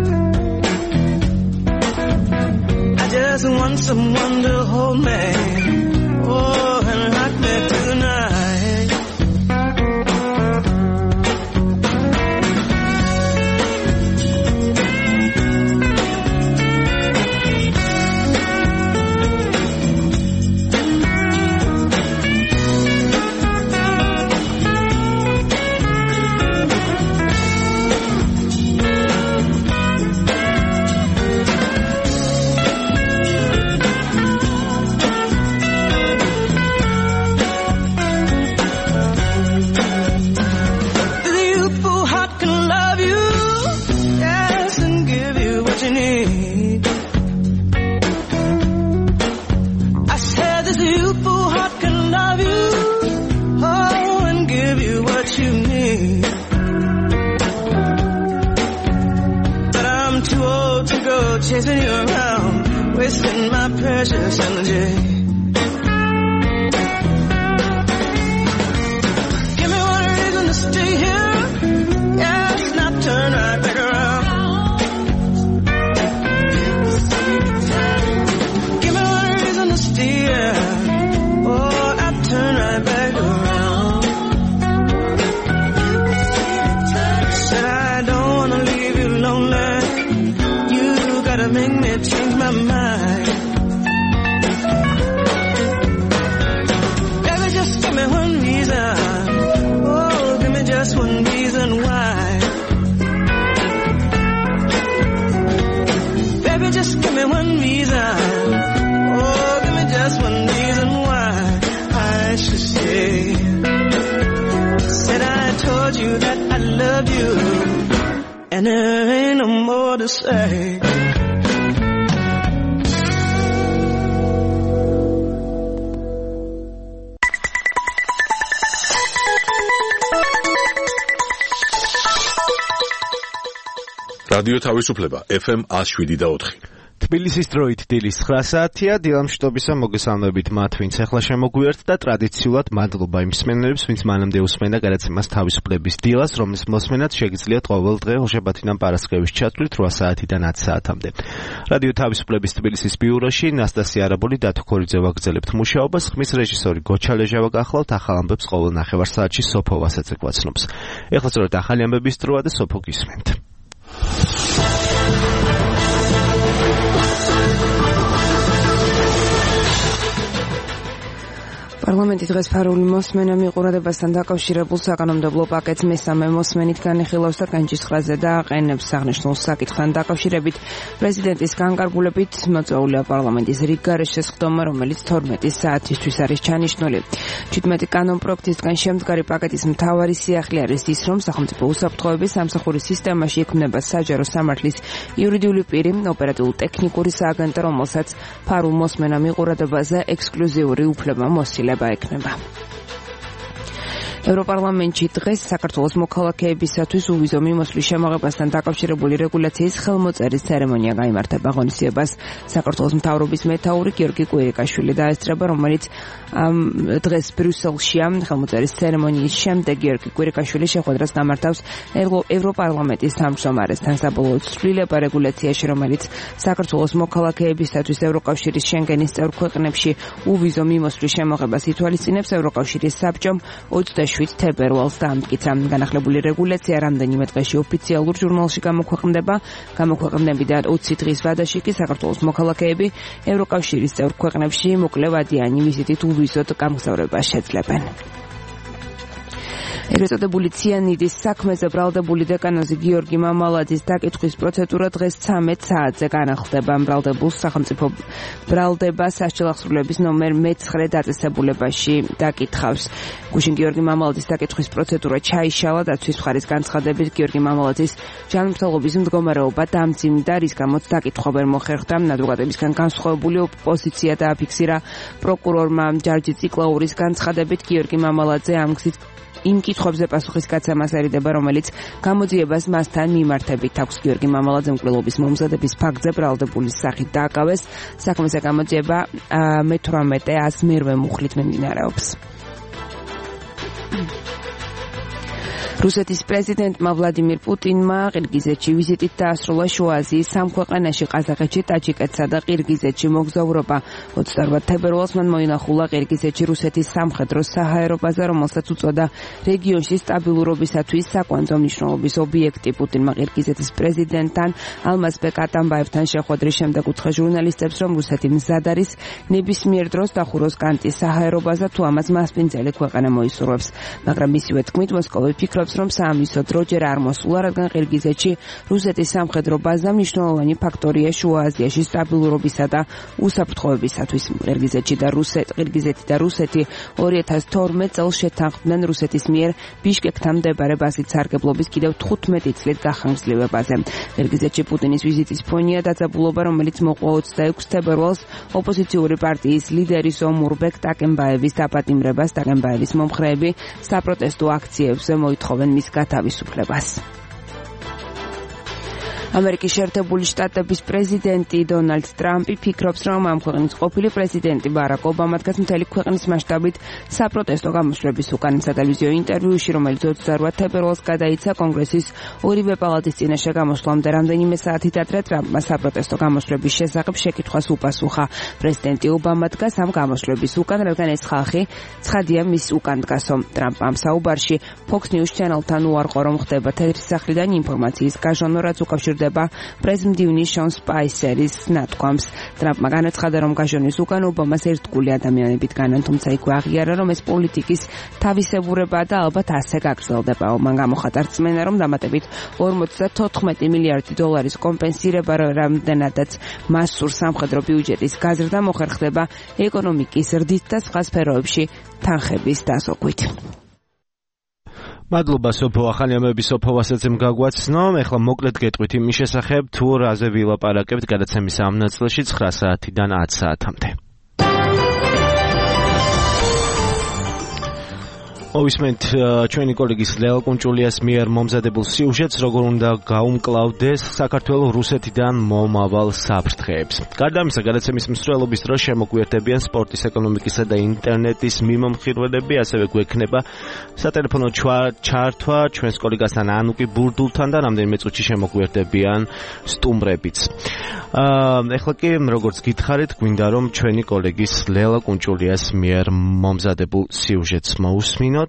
I just want someone to hold me. Oh, and rock me tonight. Chasing you around, wasting my precious energy. Give me one reason to stay here. Yes, not turn right back around. Give me one reason to stay here. Oh, I turn right back around. Said I don't wanna leave you lonely. Make me change my mind. there ain't no more to say. რადიო თავისუფლება ეფ ემ one oh seven და four. თბილისის დროით დილის nine საათია. დილამშვიდობისა მოგესალმებით მათ, ვინც ახლა შემოგვიერთდა და ტრადიციულად მადლობა იმ მსმენელებს, ვინც მანამდე უსმენდა გადაცემას თავისუფლების დილას, რომლის მოსმენაც შეგიძლიათ ყოველ დღე ორშაბათიდან პარასკევის ჩათვლით eight საათიდან ten საათამდე. რადიო თავისუფლების თბილისის ბიუროში ნასტასია არაბული, დათო ქორიძე ვაგრძელებთ მუშაობას, ხმის რეჟისორი გოჩა ლეჟავა გახლავთ, ახალ ამბებს ყოველ ნახევარ საათში სოფო ვასაძე გვაცნობს. ეხლა სწორედ ახალი ამბების დროა და სოფო გისმენთ. პარლამენტი დღეს ფარული მოსმენა მიყურებასთან დაკავშირებულ საკანონმდებლო პაკეტს მესამე მოსმენით განიხილავს და განჯისხრაზე და აყენებს. აღნიშნულ საკითხთან დაკავშირებით პრეზიდენტის განკარგულებით მოწვეულია პარლამენტის რიგ გარეშე სხდომა, რომელიც თორმეტი საათისთვის არის ჩანიშნული. ჩვიდმეტი კანონპროექტისგან შემდგარი პაკეტის მთავარი სიახლე არის ის, რომ სახელმწიფო უსაფრთხოების სამსახურის სისტემაში იქმნება საჯარო სამართლის იურიდიული პირი, ოპერატიულ-ტექნიკური სააგენტო, რომელსაც ფარულ მოსმენა მიყურებაზე ექსკლუზიური უფლება მოსილება ექნება. ევროპარლამენტში დღეს საქართველოს მოქალაქეებისათვის უვიზო მიმოსვლის შემოღებასთან დაკავშირებული რეგულაციის ხელმოწერის ცერემონია გაიმართება. ღონისძიებას საქართველოს მთავრობის მეთაური გიორგი კვირიკაშვილი დაესწრება, რომელიც დღეს ბრიუსელშია. ხელმოწერის ცერემონიის შემდეგ გიორგი კვირიკაშვილი შეხვედრას გამართავს ევროპარლამენტის თავმჯდომარესთან. საბოლოო ცვლილება რეგულაციაში, რომელიც საქართველოს მოქალაქეებისათვის ევროკავშირის შენგენის წევრ ქვეყნებში უვიზო მიმოსვლის შემოღებას ითვალისწინებს. ევროკავშირის საბჭომ ოცდაშვიდ თებერვალს დაამტკიცა. განახლებული რეგულაცია რამდენიმე დღეში ოფიციალურ ჟურნალში გამოქვეყნდება. გამოქვეყნებიდან ოცი დღის ვადაში კი საქართველოს მოქალაქეები ევროკავშირის წევრ ქვეყნებში მოკლევადიანი ვიზიტით უვიზოდ გამგზავრებას შეძლებენ. ეგრეთ წოდებული ციანიდის საქმეზე ბრალდებული დეკანოზი გიორგი მამალაძის დაკითხვის პროცედურა დღეს ცამეტ საათზე განახლდება. ბრალდებულს სახელმწიფო ბრალდება სასჯელ აღსრულების ნომერ მეცხრე დაწესებულებაში დაკითხავს. გუშინ გიორგი მამალაძის დაკითხვის პროცედურა ჩაიშალა. დაცვის მხარის განცხადებით გიორგი მამალაძის ჯანმრთელობის მდგომარეობა დამძიმდა, რის გამოც დაკითხვა ვერ მოხერხდა. ადვოკატებისგან განსხვავებული პოზიცია დააფიქსირა. პროკურორმა ჯარჯი ციკლაურის განცხადებით გიორგი მამალაძე ამ გზით იმ კითხვებზე პასუხისგაცემას ერიდება, რომელიც გამოძიებას მასთან მიმართებით აქვს. გიორგი მამალაძემ მკვლელობის მომზადების ფაქტზე ბრალდებულის სახით დააკავეს. საქმეზე გამოძიება მეთვრამეტე ას მერვე მუხლით მიმდინარეობს. რუსეთის პრეზიდენტმა ვლადიმირ პუტინმა ყირგიზეთში ვიზიტით დაასრულა შუა აზიის სამ ქვეყანაში, ყაზახეთში, ტაჯიკეთსა და ყირგიზეთში მოგზაურობა. ოცდაორბათ თებერვალს მან მოინახულა ყირგიზეთში რუსეთის სამხედრო საჰაერო ბაზა, რომელსაც უწოდა რეგიონში სტაბილურობისათვის საკვანძო მნიშვნელობის ობიექტი. პუტინმა ყირგიზეთის პრეზიდენტთან ალმაზბეკ ატამბაევთან შეხვედრის შემდეგ უთხრა ჟურნალისტებს, რომ რუსეთი მზად არის ნებისმიერ დროს დახუროს კანტის საჰაერო ბაზა, თუ ამას მასპინძელი ქვეყანა მოისურვებს. მაგრამ მისივე თქმით, მოსკოვი ფიქრობს, რომ საამისო დრო ჯერ არ მოსულა, რადგან ყირგიზეთში რუსეთის სამხედრო ბაზა მნიშვნელოვანი ფაქტორია შუა აზიაში სტაბილურობისა და უსაფრთხოებისათვის. ყირგიზეთში და რუსეთი, ყირგიზეთი და რუსეთი ორი ათას თორმეტ წელს შეთანხმდნენ რუსეთის მიერ ბიშკეკთან მდებარე ბაზის სარგებლობის კიდევ თხუთმეტი წლით გახანგრძლივებაზე. ყირგიზეთში პუტინის ვიზიტის ფონია დაძაბულობა, რომელიც მოყვა ოცდაექვსი თებერვალს ოპოზიციური პარტიის ლიდერის ომურბეკ ტაკემბაევის დაპატიმრებას. ტაკემბაევის მომხრეები საპროტესტო აქციებზე მოითხოვენ მის გათავისუფლებას. ამერიკის შეერთებული შტატების პრეზიდენტი დონალდ ტრამპი ფიქრობს, რომ ამ ქვეყნის ყოფილი პრეზიდენტი ბარაკ ობამა დგას მთელი ქვეყნის მასშტაბით საპროტესტო გამოსვლების უკან. სატელევიზიო ინტერვიუში, რომელიც ოცდაორბათ თებერვალს გადაიცა კონგრესის ორივე პალატის წინაშე გამოსვლამდე რამდენიმე საათით ადრე, ტრამპმა საპროტესტო გამოსვლების შესახებ შეკითხვას უპასუხა. პრეზიდენტი ობამა დგას ამ გამოსვლების უკან, რადგან ეს ხალხი ცხადია მის უკან დგასო. ტრამპ ამ საუბარში Fox News channel-თან უარყო, რომ ხდება თეთრი სახლიდან ინფორმაციის გაჟონვა, რაც უკავშირდება პრეზიდენტი შონ სპაისერის ნათქვამს. ტრამპმა განაცხადა, რომ გაჟონვის უკან ობამას ერთგული ადამიანებით განან, თუმცა იქ აღიარა, რომ ეს პოლიტიკის თავისებურებაა და ალბათ ასე გაგრძელდება. მან გამოხატა რწმენა, რომ დამატებით ორმოცდათოთხმეტი მილიარდი დოლარის კომპენსირება, რამდენადაც მას სურს სამხედრო ბიუჯეტის გაზრდა, მოხერხდება ეკონომიკის ზრდით და სხვა სფეროებში თანხების დასოგვით. მადლობა სოფო, ახალი ამბები სოფო ვასაძემ გაგვაცნო. ეხლა მოკლედ გეტყვით იმის შესახებ, თუ რაზე ვილაპარაკებთ გადაცემის ამ ნაწილში ცხრა საათიდან ათ საათამდე. მოვისმენთ ჩვენი კოლეგის ლელა კუნჭულიას მიერ მომზადებულ სიუჟეტს, როგორ უნდა გაუმკლავდეს საქართველოს რუსეთიდან მომავალ საფრთხეებს. გარდა ამისა, გადაცემის მსვლელობის დროს შემოგვიერთებიან სპორტის, ეკონომიკისა და ინტერნეტის მიმომხილველები, ასევე გვექნება სატელეფონო ჩართვა ჩვენს კოლეგასთან ანუკი ბურდულთან და რამდენიმე წუთში შემოგვიერთებიან სტუმრებიც. ეხლა კი, როგორც გითხარით, გვინდა რომ ჩვენი კოლეგის ლელა კუნჭულიას მიერ მომზადებულ სიუჟეტს მოусმინოთ.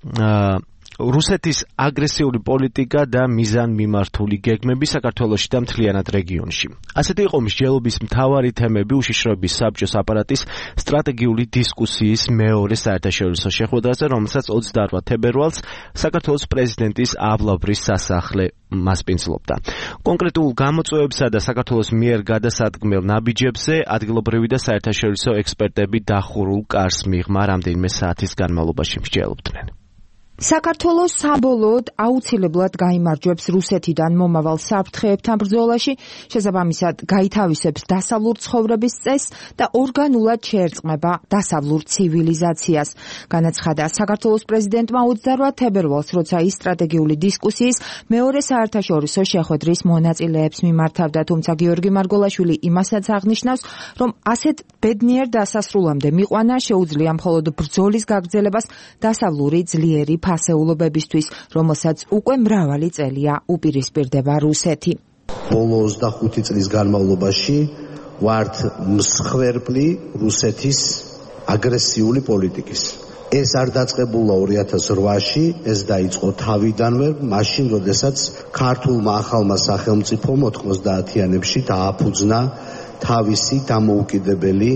რუსეთის აგრესიული პოლიტიკა და მიზანმიმართული გეგმები საქართველოში და მთლიანად რეგიონში. ასეთი იყო მსჯელობის მთავარი თემები უშიშროების საბჭოს აპარატის სტრატეგიული დისკუსიის მეორე საერთაშორისო შეხვედრაზე, რომელსაც ოცდაოთხ თებერვალს საქართველოს პრეზიდენტის ავლაბრის სასახლე მასპინძლობდა. კონკრეტულ გამოწვევებსა და საქართველოს მიერ გადასადგმელ ნაბიჯებზე ადგილობრივი და საერთაშორისო ექსპერტები დახურულ კარს მიღმა რამდენიმე საათის განმავლობაში მსჯელობდნენ. საქართველოს საბოლოოდ აუცილებლად გაიმარჯვებს რუსეთიდან მომავალ საფრთხეებთან ბრძოლაში, შესაბამისად გაითავისებს დასავლურ ცხოვრების წესს და ორგანულად შეერწყმება დასავლურ ცივილიზაციას. განაცხადა საქართველოს პრეზიდენტმა ოცდაოთხ თებერვალს, როცა ის სტრატეგიული დისკუსიის მეორე საერთაშორისო შეხვედრის მონაწილეებს მიმართავდა, თუმცა გიორგი მარგოლაშვილი იმასაც აღნიშნავს, რომ ასეთ ბედნიერ დასასრულამდე მიყვანა შეუძლია მხოლოდ ბრძოლის გაგრძელებას დასავლური ძლიერი ფასეულობებისთვის, რომელსაც უკვე მრავალი წელია უპირისპირდება რუსეთი. ბოლო ოცდახუთი წლის განმავლობაში ვართ მსხვერპლი რუსეთის აგრესიული პოლიტიკის. ეს არ დაწყებულა ორი ათას რვაში, ეს დაიწყო თავიდანვე, მაშინ, როდესაც ქართულმა ახალმა სახელმწიფომ ოთხმოცდაათიანებში დააფუძნა თავისი დამოუკიდებელი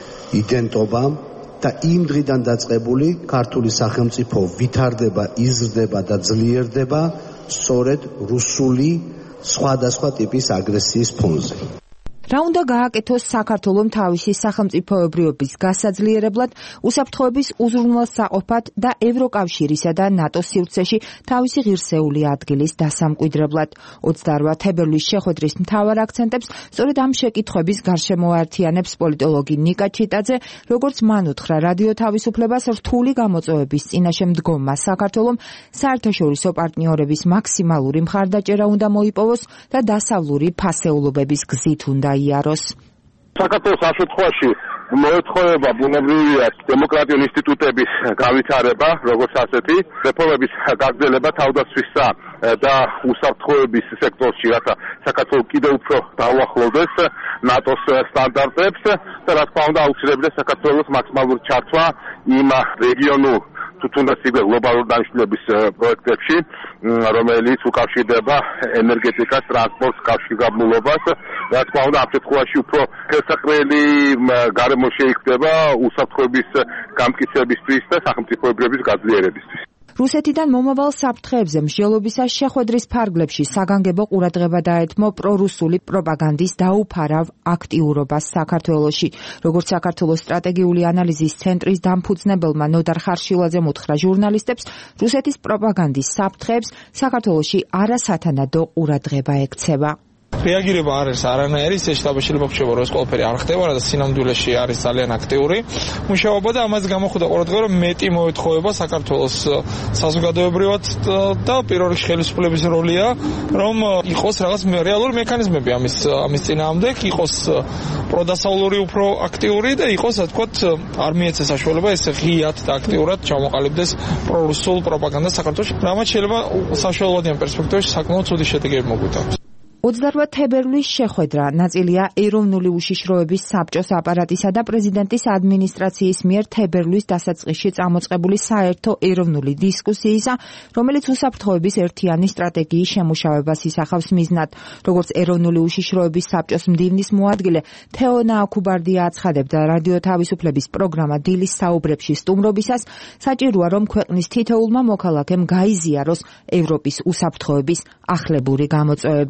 იდენტობა და იმ დღიდან დაწყებული ქართული სახელმწიფო ვითარდება, იზრდება და ძლიერდება სწორედ რუსული სხვადასხვა ტიპის აგრესიის ფონზე. რა უნდა გააკეთოს საქართველომ თავისი სახელმწიფოებრიობის გასაძლიერებლად, უსაფრთხოების უზრუნველსაყოფად და ევროკავშირისა და ნატოს სივრცეში თავისი ღირსეული ადგილის დასამკვიდრებლად. ოცდაოთხ თებერვლის შეხვედრის მთავარ აქცენტებს სწორედ ამ შეკითხვების გარშემო აერთიანებს პოლიტოლოგი ნიკა ჩიტაძე, როგორც მან უთხრა რადიო თავისუფლებას, რთული გამოწვევების წინაშე მდგომმა საქართველომ საერთაშორისო პარტნიორების მაქსიმალური მხარდაჭერა უნდა მოიპოვოს და დასავლური ფასეულობების გზით უნდა იაროს. საქართველოს ამ შემთხვევაში მოეთხოვება ბუნებრივია დემოკრატიული ინსტიტუტების გავითარება, როგორც ასეთი, რეფორმების გაგრძელება თავდაცვისა და უსაფრთხოების სექტორში, რათა საქართველო კიდევ უფრო დაუახლოვდეს ნატოს სტანდარტებს და რა თქმა უნდა აუცილებელია საქართველოს მაქსიმალური ჩართვა იმ რეგიონულ თუნდაც იგივე გლობალურ დანიშნულების პროექტებში, რომელიც უკავშირდება ენერგეტიკას, ტრანსპორტს, კავშირგაბმულობას. რა თქმა უნდა, ამ შემთხვევაში უფრო ხელსაყრელი გარემო შეიქმნება უსაფრთხოების გამტკიცებისთვის და სახელმწიფოებრიობის გაძლიერებისთვის. რუსეთიდან მომავალ საფრთხეებზე მსჯელობისას შეხვედრის ფარგლებში საგანგებო ყურადღება დაეთმო პრორუსული პროპაგანდის დაუფარავ აქტიურობას საქართველოში. როგორც საქართველოს სტრატეგიული ანალიზის ცენტრის დამფუძნებელმა ნოდარ ხარშილაძემ უთხრა ჟურნალისტებს, რუსეთის პროპაგანდის საფრთხეებს საქართველოში არასათანადო ყურადღება ექცევა. რეაგირება არ არის არანაირი, ეს შტაბში შეიძლება ხდება, რომ ეს ყველაფერი არ ხდება, რადგან სინამდვილეში არის ძალიან აქტიური მუშაობა და ამას გამოხდა ყურადღება, რომ მეტი მოეთხოვება საქართველოს საზოგადოებრივად და პირველ რიგში ხელისუფლების როლია, რომ იყოს რაღაც რეალური მექანიზმები ამის ამის წინააღმდეგ, იყოს პროდასავლური უფრო აქტიური და იყოს, ასე ვთქვათ, არ მიეცეს საშუალება ეს ღიად და აქტიურად ჩამოყალიბდეს პრორუსულ პროპაგანდას საქართველოში. რამაც შეიძლება საშუალებრივ პერსპექტივაში საკმაოდ ცუდი შედეგები მოგვიტანოს. ოცდაოთხ თებერვლის შეხვედრა ნაწილია ეროვნული უშიშროების საბჭოს აპარატისა და პრეზიდენტის ადმინისტრაციის მიერ თებერვლის დასაწყისში წამოწყებული საერთო ეროვნული დისკუსიისა, რომელიც უსაფრთხოების ერთიანი სტრატეგიის შემუშავებას ისახავს მიზნად. როგორც ეროვნული უშიშროების საბჭოს მდივნის მოადგილე თეონა აქუბარდია აცხადებდა რადიო თავისუფლების პროგრამა დილის საუბრებში სტუმრობისას, საჭიროა რომ ქვეყნის თითოეულმა მოქალაქემ გაიზიაროს ევროპის უსაფრთხოების ახლებური გამოწვევები.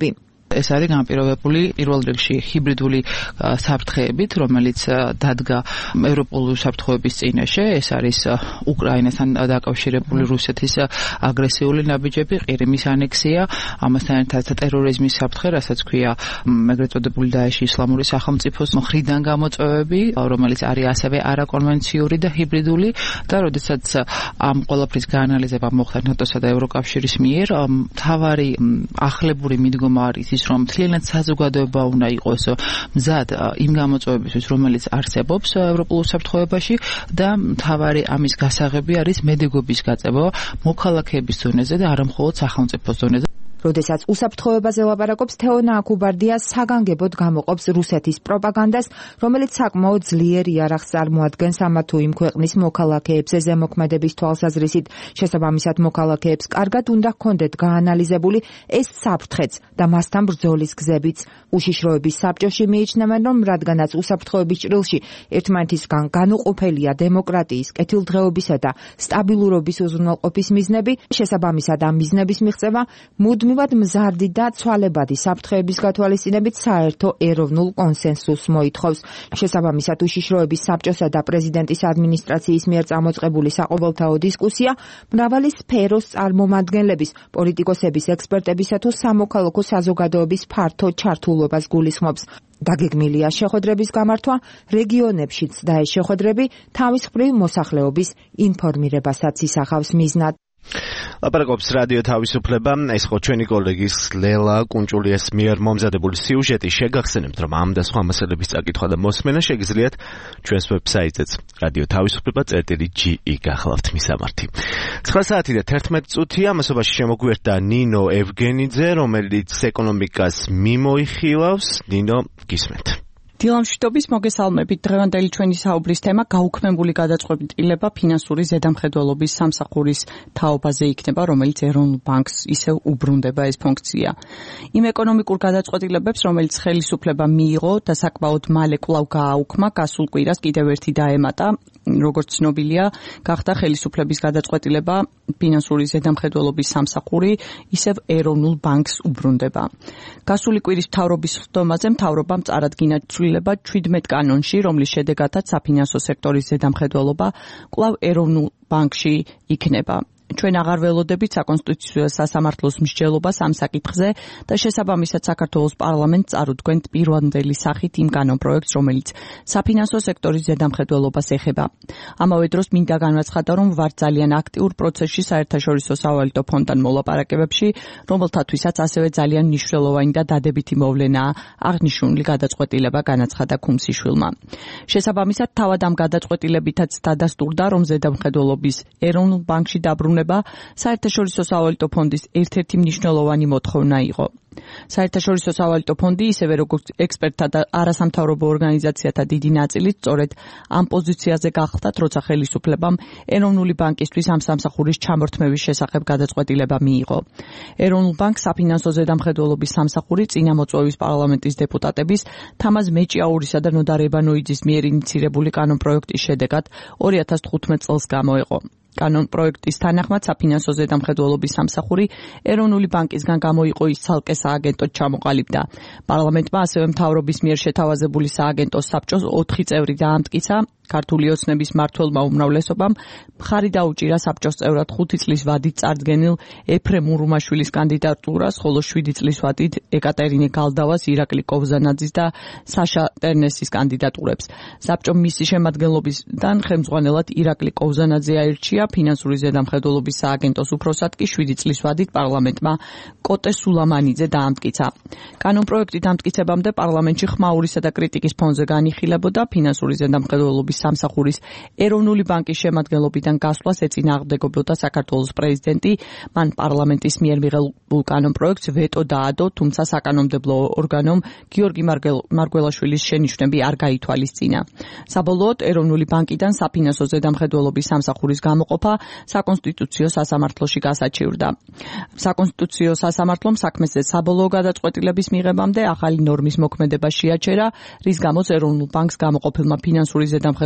ეს არის განპირობებული პირველ რიგში ჰიბრიდული საფრთხეებით, რომელიც დადგა ევროპული საფრთხეების წინაშე, ეს არის უკრაინასთან დაკავშირებული რუსეთის აგრესიული ნაბიჯები, ყირიმის ანექსია, ამასთან ერთად ტერორიზმის საფრთხე, რასაც ქვია ეგრეთ წოდებული დაეში ისლამური სახელმწიფოს მხრიდან გამოწვევები, რომელიც არის ასევე არაკონვენციური და ჰიბრიდული და როდესაც ამ ყველაფრის გაანალიზება მოხდა ნატოსა და ევროკავშირის მიერ, მთავარი ახლებური მიდგომა არის ის, რომ მთლიანად საზოგადოება უნდა იყოს მზად იმ გამოწვევებისთვის, რომელიც არსებობს ევროპულ საფრთხეებაში და მთავარი ამის გასაღები არის მედეგობის გაწევა მოქალაქეების ზონაზე და არა მხოლოდ სახელმწიფოს ზონაზე. როდესაც უსაფრთხოებაზე ლაპარაკობს, თეონა აქუბარდია საგანგებოდ გამოყოფს რუსეთის პროპაგანდას, რომელიც საკმაოდ ძლიერ იარაღს წარმოადგენს ამა თუ იმ ქვეყნის მოქალაქეებზე ზემოქმედების თვალსაზრისით. შესაბამისად, მოქალაქეებს კარგად უნდა ჰქონდეთ გაანალიზებული ეს საფრთხეც და მასთან ბრძოლის გზებიც. უშიშროების საბჭოში მიიჩნევენ, რომ რადგანაც უსაფრთხოების ჭრილში ერთმანეთისგან განუყოფელია დემოკრატიის, კეთილდღეობისა და სტაბილურობის უზრუნველყოფის მიზნები, შესაბამისად ამ მიზნების მიღწევა მუდმივად მზარდი და ცვალებადი საფრთხეების გათვალისწინებით საერთო ეროვნულ კონსენსუსს მოითხოვს. შესაბამისად, უშიშროების საბჭოსა და პრეზიდენტის ადმინისტრაციის მიერ წამოწყებული საყოველთაო დისკუსია მრავალი სფეროს წარმომადგენლების, პოლიტიკოსების, ექსპერტებისა თუ სამოქალაქო საზოგადოების ფართო ჩართულობას გულისხმობს. დაგეგმილია შეხვედრების გამართვა რეგიონებშიც და ეს შეხვედრები თავის მხრივ მოსახლეობის ინფორმირებასაც ისახავს მიზნად. ლაპარაკობს რადიო თავისუფლება, ეს ხო ჩვენი კოლეგის ლელა კუნჭულიას მიერ მომზადებული სიუჟეტი. შეგახსენებთ, რომ ამ და სხვა მასალების წაკითხვა და მოსმენა შეგიძლიათ ჩვენს ვებსაიტზეც რადიო თავისუფლება წერტილი ჯი ი გახლავთ მისამართი. ცხრა საათი და თერთმეტი წუთი ამასობაში შემოგვერდა ნინო ევგენიძე, რომელიც ეკონომიკას მიმოიხილავს. ნინო, გისმენთ. დილამშვიდობის მოგესალმებით. დღევანდელი ჩვენი საუბრის თემა გაუქმებული გადაწყვეტილება ფინანსური ზედამხედველობის სამსახურის თაობაზე იქნება, რომელიც ეროვნულ ბანკს ისევ უბრუნდება ეს ფუნქცია. იმ ეკონომიკურ გადაწყვეტილებებს, რომელიც ხელისუფლება მიიღო და საკმაოდ მალე კვლავ გააუქმა, გასულ კვირას კიდევ ერთი დაემატა, როგორც ცნობილია, გახდა ხელისუფლების გადაწყვეტილება ფინანსური ზედამხედველობის სამსახური ისევ ეროვნულ ბანკს უბრუნდება. გასული კვირის მთავრობის ხდომაზე მთავრობამ წარადგინა ჩვიდმეტ კანონში, რომლის შედეგადაც საფინანსო სექტორის ზედამხედველობა კვლავ ეროვნულ ბანკში იქნება. ჩვენ აღარ ველოდებით საკონსტიტუციო სასამართლოს მსჯელობას ამ საკითხზე და შესაბამისად საქართველოს პარლამენტს წარუდგენთ პირვანდელი სახით იმ კანონპროექტს, რომელიც საფინანსო სექტორის ზედამხედველობას ეხება. ამავე დროს მინდა განაცხადა, რომ ვარ ძალიან აქტიურ პროცესში საერთაშორისო სავალუტო ფონდთან მოლაპარაკებებში, რომელთათვისაც ასევე ძალიან მნიშვნელოვანი და დადებითი მოვლენაა აღნიშნული გადაწყვეტილება, განაცხადა ქუმსიშვილმა. შესაბამისად, თავად ამ გადაწყვეტილებითაც დადასტურდა, რომ ზედამხედველობის ეროვნულ ბანკში დაბრუნება საერთაშორისო სავალუტო ფონდის ერთ-ერთი მნიშვნელოვანი მოთხოვნა იყო. საერთაშორისო სავალუტო ფონდი, ისევე როგორც ექსპერტთა და არასამთავრობო ორგანიზაციათა დიდი ნაწილი, სწორედ ამ პოზიციაზე გახლდათ, როცა ხელისუფლებამ ეროვნული ბანკისთვის ამ სამსახურის ჩამორთმევის შესახებ გადაწყვეტილება მიიღო. ეროვნულ ბანკს საფინანსო ზედამხედველობის სამსახური წინამოწვევის პარლამენტის დეპუტატების თამაზ მეჭიაურისა და ნოდარ ებანოიძის მიერ ინიცირებული კანონპროექტის შედეგად ორი ათას თხუთმეტ წელს გამოეყო. კანონპროექტის თანახმად საფინანსო ზედამხედველობის სამსახური ეროვნული ბანკისგან გამოიყო ის ცალკე სააგენტოდ ჩამოყალიბდა. პარლამენტმა ასევე მთავრობის მიერ შეთავაზებული სააგენტოს საბჭოს ოთხი წევრი დაამტკიცა. ქართული ოცნების მმართველმა უმრავლესობამ მხარი დაუჭირა საბჭოს წევრად ხუთი წლის ვადით წარდგენილ ეფრემ ურუმაშვილის კანდიდატურას, ხოლო შვიდი წლის ვადით ეკატერინე გალდავას, ირაკლი კოვზანაძის და საშა ტერნესის კანდიდატურებს. საბჭომ მისი შემადგენლობისგან ხელმძღვანელად ირაკლი კოვზანაძე აირჩია, ფინანსური ზედამხედველობის სააგენტოს უფროსად კი შვიდი წლის ვადით პარლამენტმა კოტე სულამანიძე დაამტკიცა. კანონპროექტი დამტკიცებამდე პარლამენტში ხმაურისა და კრიტიკის ფონზე განიხილებოდა ფინანსური ზედამხედველობის სამსახურის ეროვნული ბანკის შემადგენლობიდან გასვლას ეწინააღმდეგებოდა საქართველოს პრეზიდენტი. მან პარლამენტის მიერ მიღებულ კანონპროექტს ვეტო დაადო, თუმცა საკანონმდებლო ორგანომ გიორგი მარგველაშვილის შენიშვნები არ გაითვალისწინა. საბოლოოდ ეროვნული ბანკიდან საფინანსო ზედამხედველობის სამსახურის გამოყოფა საკონსტიტუციო სასამართლოში გასაჩივრდა. საკონსტიტუციო სასამართლომ საქმეზე საბოლოო გადაწყვეტილების მიღებამდე ახალი ნორმის მოქმედება შეაჩერა, რის გამოც ეროვნულ ბანკს გამოყოფილმა ფინანსური ზედამხედველობის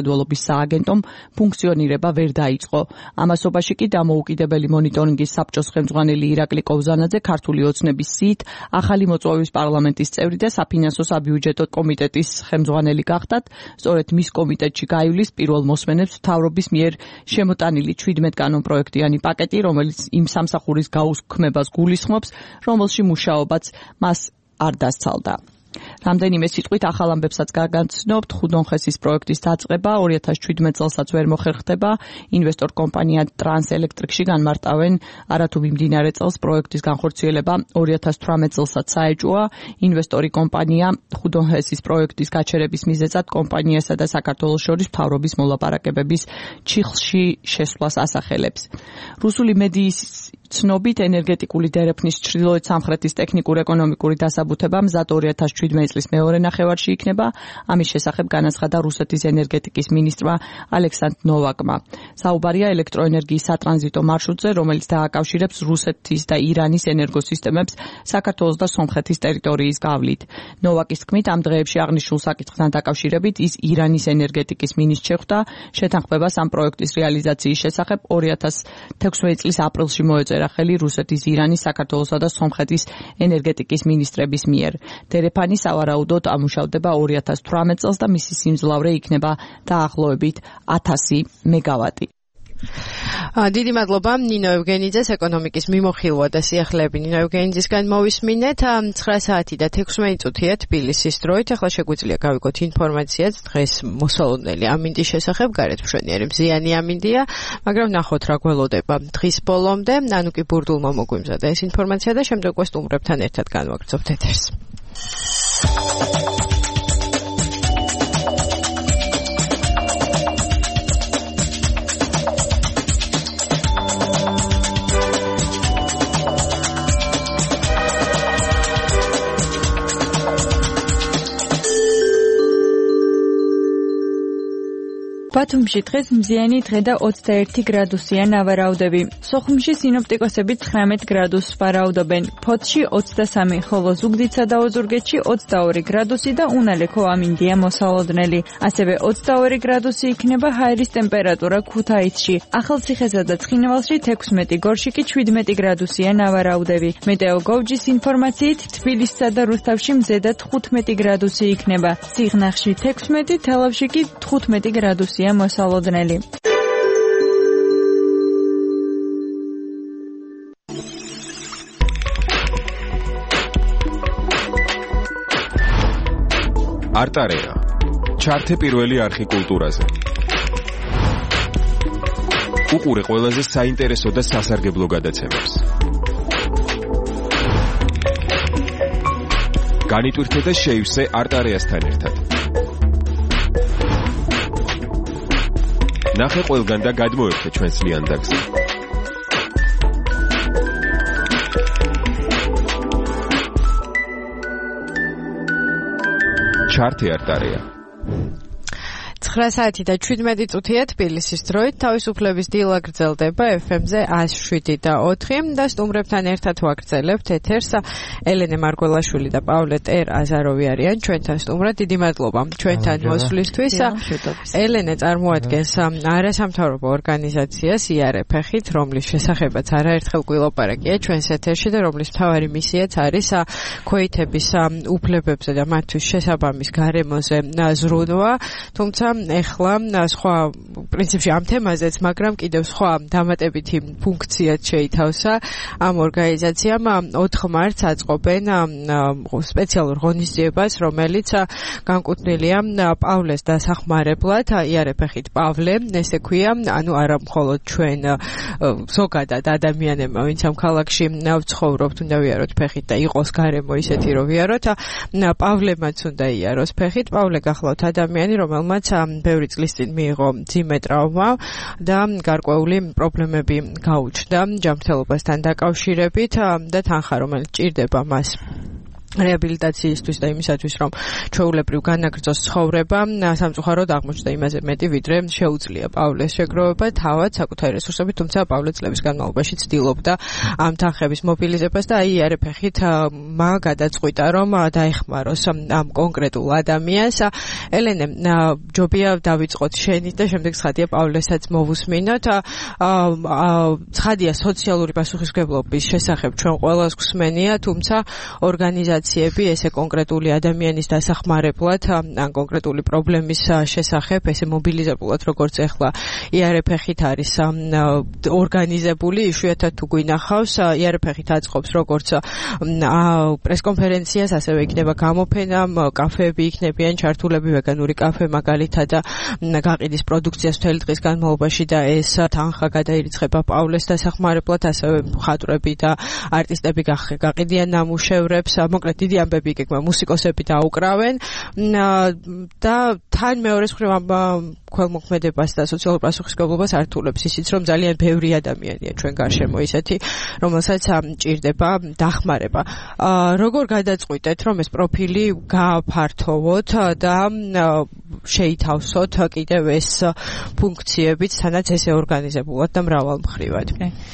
სამხედველობის სააგენტომ ფუნქციონირება ვერ დაიწყო. ამასობაში კი დამოუკიდებელი მონიტორინგის საბჭოს ხელმძღვანელი ირაკლი კოვზანაძე ქართული ოცნების სიით ახალი მოწვევის პარლამენტის წევრი და საფინანსო საბიუჯეტო კომიტეტის ხელმძღვანელი გახდათ. სწორედ მის კომიტეტში გაივლის პირველ მოსმენებს მთავრობის მიერ შემოტანილი ჩვიდმეტ კანონპროექტიანი პაკეტი, რომელიც იმ სამსახურის გაუქმებას გულისხმობს, რომელში მუშაობაც მას არ დასცალდა. რამდენიმე სიტყვით ახალ ამბებსაც გაგაცნობთ. ხუდონხესის პროექტის დაწყება ორი ათას შვიდმეტ წელსაც ვერ მოხერხდება. ინვესტორ კომპანია ტრანსელექტრიკში განმარტავენ არათუ მიმდინარე წელს პროექტის განხორციელება ორი ათას თვრამეტ წელსაც საეჭვოა. ინვესტორი კომპანია ხუდონხესის პროექტის გაჩერების მიზეზად კომპანიასა და საქართველოს შორის მთავრობის მოლაპარაკებების ჩიხლში შესვლას ასახელებს. რუსული მედიის ცნობით ენერგეტიკული დერეფნის ჩრდილოეთ სამხრეთის ტექნიკურ-ეკონომიკური დასაბუთება მზად ორი ათას შვიდმეტ წლის მეორე ნახევარში იქნება. ამის შესახებ განაცხადა რუსეთის ენერგეტიკის მინისტრმა ალექსანდრ ნოვაკმა. საუბარია ელექტროენერგიის სატრანზიტო მარშრუტზე, რომელიც დააკავშირებს რუსეთის და ირანის ენერგოსისტემებს საქართველოს და სომხეთის ტერიტორიის გავლით. ნოვაკის თქმით, ამ დღეებში აღნიშნულ საკითხთან დაკავშირებით ის ირანის ენერგეტიკის მინისტრს შეხვდა. შეთანხმებას ამ პროექტის რეალიზაციის შესახებ ორი ათას თექვსმეტ წლის აპრილში მოეწერა ხელი რუსეთის, ირანის, საქართველოსა და სომხეთის ენერგეტიკის მინისტრების მიერ. დერეფანი სავარაუდოდ ამუშავდება ორი ათას თვრამეტ წელს და მისი სიმძლავრე იქნება დაახლოებით ათასი მეგავატი. დიდი მადლობა ნინო ევგენიძეს, ეკონომიკის მიმოხილვა და სიახლეები ნინო ევგენიძისგან მოვისმინეთ. ცხრა საათი და თექვსმეტი წუთია თბილისის დროით. ახლა შეგვიძლია გავიგოთ ინფორმაციაც დღეს მოსალოდნელი ამინდის შესახებ. გარეთ მშვენიერი მზიანი ამინდია, მაგრამ ნახოთ რა გველოდება დღის ბოლომდე. ნანუკი ბურდულმა მოგვიმზადა ეს ინფორმაცია და შემდეგ სტუმრებთან ერთად განვაგრძობთ ეთერს. ბათუმში დღეს მზიანი დღე და ოცდაერთი გრადუსია ნავარაუდები. სოხუმში სინოპტიკოსები ცხრამეტ გრადუსს ვარაუდობენ. ფოთში ოცდასამი, ხოლო ზუგდიდსა და ოზურგეთში ოცდაორი გრადუსი და უნალექო ამინდია მოსალოდნელი. ასევე ოცდაორი გრადუსი იქნება ჰაერის ტემპერატურა ქუთაისში. ახალციხესა და ცხინვალში თექვსმეტი, გორში კი შვიდმეტი გრადუსია ნავარაუდები. მეტეოგოვჯის ინფორმაციით თბილისსა და რუსთავში მზედად თხუთმეტი გრადუსი იქნება. სიღნაღში თექვსმეტი, თელავში კი თხუთმეტი გრადუსი მოსალოდნელი. არტარეა. ჩართე პირველი არხი კულტურაზე. უყურე ყველაზე საინტერესო და სასარგებლო გადაცემებს. განიტვირთე და შეივსე არტარეასთან ერთად. ნახე ყველგან და გადმოერთე ჩვენს ლიანდაგზე. ჩართე არტარეა. ცხრა საათი და შვიდმეტი წუთია თბილისის დროით. თავისუფლების დილა გრძელდება ეფ ემ-ზე ათს შვიდი და ოთხი და სტუმრებთან ერთად ვაგრძელებთ ეთერს. ელენე მარგველაშვილი და პავლე ტერ აზაროვი არიან ჩვენთან სტუმრად. დიდი მადლობა ჩვენთან მოსვლისთვის. ელენე წარმოადგენს არასამთავრობო ორგანიზაციას იარეფეხით, რომლის შესახებაც არაერთხელ გვილაპარაკია ჩვენს ეთერში და რომლის მთავარი მისიაც არის ქვეითების უფლებებზე და მათთვის შესაბამის გარემოზე ზრუნვა. თუმცა ეხლა სხვა პრინციპში ამ თემაზეც, მაგრამ კიდევ სხვა დამატებითი ფუნქციაც შეითავსა ამ ორგანიზაციამ. ოთხ მარტს აწყობენ სპეციალურ ღონისძიებას, რომელიც განკუთვნილია პავლეს დასახმარებლად. იარეფეხით პავლე, ესე ქვია, ანუ არა მხოლოდ ჩვენ ზოგადად ადამიანებმა, ვინც ამ ქალაქში ვცხოვრობთ, უნდა ვიაროთ ფეხით და იყოს გარემო ისეთი, რომ ვიაროთ. პავლემაც უნდა იაროს ფეხით. პავლე გახლავთ ადამიანი, რომელმაც ბევრი წლის წინ მიიღო მძიმე ტრავმა და გარკვეული პრობლემები გაუჩნდა ჯანმრთელობასთან დაკავშირებით და თანხა, რომელიც ჭირდება მას რეაბილიტაციისთვის და იმისათვის, რომ ჩვეულებრივ განაგრძოს ცხოვრება, სამწუხაროდ აღმოჩნდა იმაზე მეტი, ვიდრე შეუძლია პავლეს შეგროვება თავად საკუთარი რესურსებით, თუმცა პავლე წლების განმავლობაში ცდილობდა ამ თანხების მობილიზებას და აი იარეფეხით მა გადაწყვიტა, რომ დაეხმაროს ამ კონკრეტულ ადამიანს. ელენე, ჯობია დავიწყოთ შენით და შემდეგ ცხადია პავლესაც მოვუსმინოთ. ცხადია სოციალური პასუხისმგებლობის შესახებ ჩვენ ყველას გვსმენია, თუმცა ორგანიზაციები ესე კონკრეტული ადამიანის დასახმარებლად ან კონკრეტული პრობლემის შესახებ ესე მობილიზებულად როგორც ახლა იარეფეხით არის ორგანიზებული, იშვიათად თუ გვინახავს, იარეფეხით აწყობს როგორც პრესკონფერენციას, ასევე იქნება გამოფენა, კაფეები იქნებიან ჩართულები, ვეგანური კაფე მაგალითად და გაყიდის პროდუქციას მთელი დღის განმავლობაში და ეს თანხა გადაირიცხება პავლეს დასახმარებლად, ასევე მხატვრები და არტისტები გაყიდიან ნამუშევრებს, მოკლედ დიდი ამბები იქნება, მუსიკოსები დაუკრავენ და თან მეორეს მხრივ ქველმოქმედებას და სოციალურ პასუხისმგებლობას ართულებს ისიც, რომ ძალიან ბევრი ადამიანია ჩვენ გარშემო ისეთი, რომელსაც ჭირდება დახმარება. როგორ გადაწყვიტეთ, რომ ეს პროფილი გააფართოვოთ და შეითავსოთ კიდევ ეს ფუნქციებიც, თანაც ესე ორგანიზებულად და მრავალმხრივად?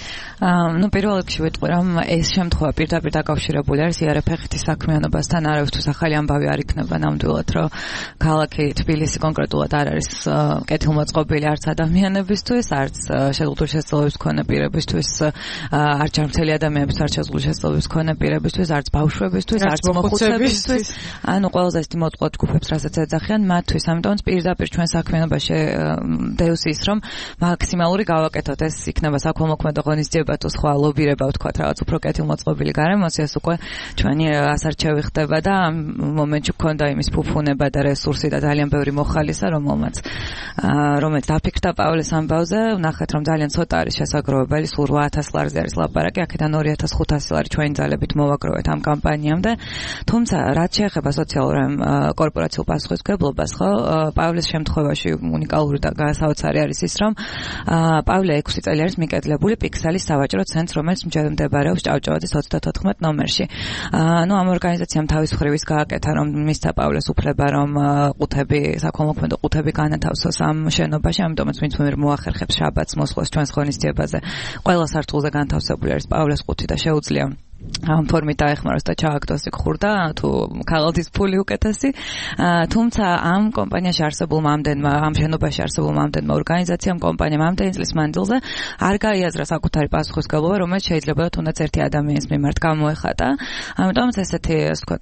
ну პირველ რიგში ვიტყვი რომ ეს შემთხვევა პირდაპირ დაკავშირებული არის იარეფეხითის საქმიანობასთან, არავისთვის ახალი ამბავი არ იქნება ნამდვილად, რომ ქალაქი თბილისი კონკრეტულად არ არის კეთილმოწყობილი არც ადამიანებისთვის, არც შეზღუდული შესაძლებლობის მქონე პირებისთვის, არც ჯანმრთელი ადამიანებისთვის, არც შეზღუდული შესაძლებლობის მქონე პირებისთვის, არც ბავშვებისთვის, არც მოხუცებისთვის, ანუ ყველაზე ისეთი მოწყვლად ჯგუფებს, რასაც ეძახიან მათთვის, ამიტომაც პირდაპირ ჩვენ საქმიანობაში დევს ის, რომ მაქსიმალური გავაკეთოთ, ეს იქნება საქველმოქმედო ღონისძიება თუ სხვა ლობირება ვთქვათ, რაღაც უფრო კეთილმოწყობილი გარემოში, ეს უკვე ჩვენი ასარჩევი ხდება და ამ მომენტში გქონდა იმის ფუფუნება და რესურსი და ძალიან ბევრი მოხალისა, რომელმაც რომელიც დაფიქრდა პავლეს ამბავზე, ვნახეთ, რომ ძალიან ცოტა არის შესაგროვებელი, სულ რვა ათას ლარზე არის ლაპარაკი, აქედან ორი ათას ხუთასი ლარი ჩვენი ძალებით მოვაგროვეთ ამ კამპანიამდე. თუმცა რაც შეეხება სოციალურ კორპორაციულ პასუხისმგებლობას, ხო, პავლეს შემთხვევაში უნიკალური და გასაოცარი არის ის, რომ პავლე ექვსი წელი არის მიკედლებული პიქსელის სავაჭრო ცენტრს, რომელიც მდებარეობს ჭავჭავაძის ოცდათოთხმეტ ნომერში. ну ამ ორგანიზაციამ თავის ხრივის გააკეთა, რომ მისცა პავლეს უფლება, რომ ყუთები, საქველმოქმედო ყუთები განათავსოს ამ შენობაში, ამიტომაც ვინც ვერ მოახერხებს შაბათს მოსვლას ჩვენს ღონისძიებაზე, ყველა სართულზე განთავსებული არის პავლეს ყუთი და შეუძლია ამ ფორმით დაეხმაროს და ჩააგდოს იქ ხურდა თუ ქაღალდის ფული უკეთესი. თუმცა ამ კომპანიაში არსებულმა ამდენმა, ამ შენობაში არსებულმა ამდენმა ორგანიზაციამ, კომპანიამ ამდენი წლის მანძილზე არ გაიაზრა საკუთარი პასუხისმგებლობა, რომელიც შეიძლება თუნდაც ერთი ადამიანის მიმართ გამოეხატა. ამიტომაც ესეთი, ასე ვთქვათ,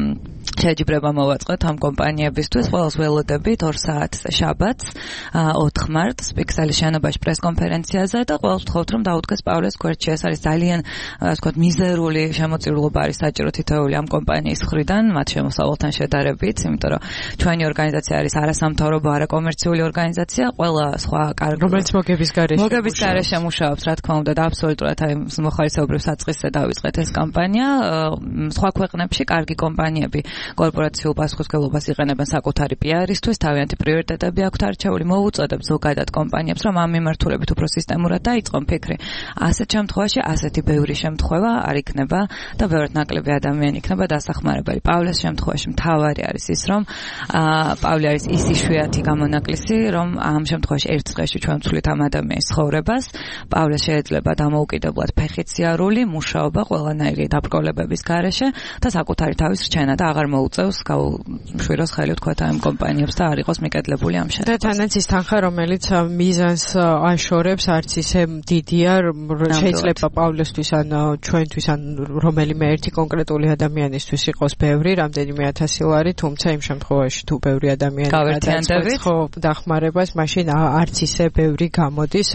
შეჯიბრება მოვაწყოთ ამ კომპანიებისთვის. ყველას ველოდებით ორ საათზე შაბათს, ოთხ მარტს პიქსელის შენობაში პრესკონფერენციაზე და ყველას ვთხოვთ, რომ დაუდგეს პავლეს გვერდში. ეს არის ძალიან, ასე ვთქვათ, მიზერული შემოწირულობა არის საჭირო თითოეული ამ კომპანიის მხრიდან, მათ შემოსავალთან შედარებით, იმიტომ რომ ჩვენი ორგანიზაცია არის არასამთავრობო, არაკომერციული ორგანიზაცია, ყველა სხვა კარგი, რომელიც მოგების გარეშე მოგების გარეშე მუშაობს, რა თქმა უნდა, და აბსოლუტურად აი მოხალისეობრივ საწყისზე დავიწყეთ ეს კამპანია. სხვა ქვეყნებში კარგი კომპანიები კორპორაციულ პასუხისმგებლობას იყენებენ საკუთარი პიარისთვის, თავიანთი პრიორიტეტები აქვთ არჩეული, მოუწოდებ ზოგადად კომპანიებს, რომ ამ მიმართულებით უფრო სისტემურად დაიწყონ ფიქრი. ასეთ შემთხვევაში ასეთი ბევრი შემთხვევა არ იქნება და ბევრად ნაკლები ადამიანი იქნება დასახმარებელი. პავლეს შემთხვევაში მთავარი არის ის, რომ პავლე არის ის იშვიათი გამონაკლისი, რომ ამ შემთხვევაში ერთ დღეში ჩვენ ვცვლით ამ ადამიანის ცხოვრებას. პავლეს შეიძლება დამოუკიდებლად ფეხით სიარული, მუშაობა ყველანაირი დაბრკოლებების გარეშე და საკუთარი თავის რჩენა და აღარ მოუწევს გაუშვიროს ხელი ვთქვათ ამ კომპანიებს და არ იყოს მიკედლებული ამ შენობას. და თანაც ის თანხა, რომელიც მიზანს აშორებს, არც ისე დიდია, შეიძლება პავლესთვის ან ჩვენთვის ან რომელიმე ერთი კონკრეტული ადამიანისთვის იყოს ბევრი, რამდენიმე ათასი ლარი, თუმცა იმ შემთხვევაში თუ ბევრი ადამიანი გადაწყვეტს ხო დახმარებას, მაშინ არც ისე ბევრი გამოდის.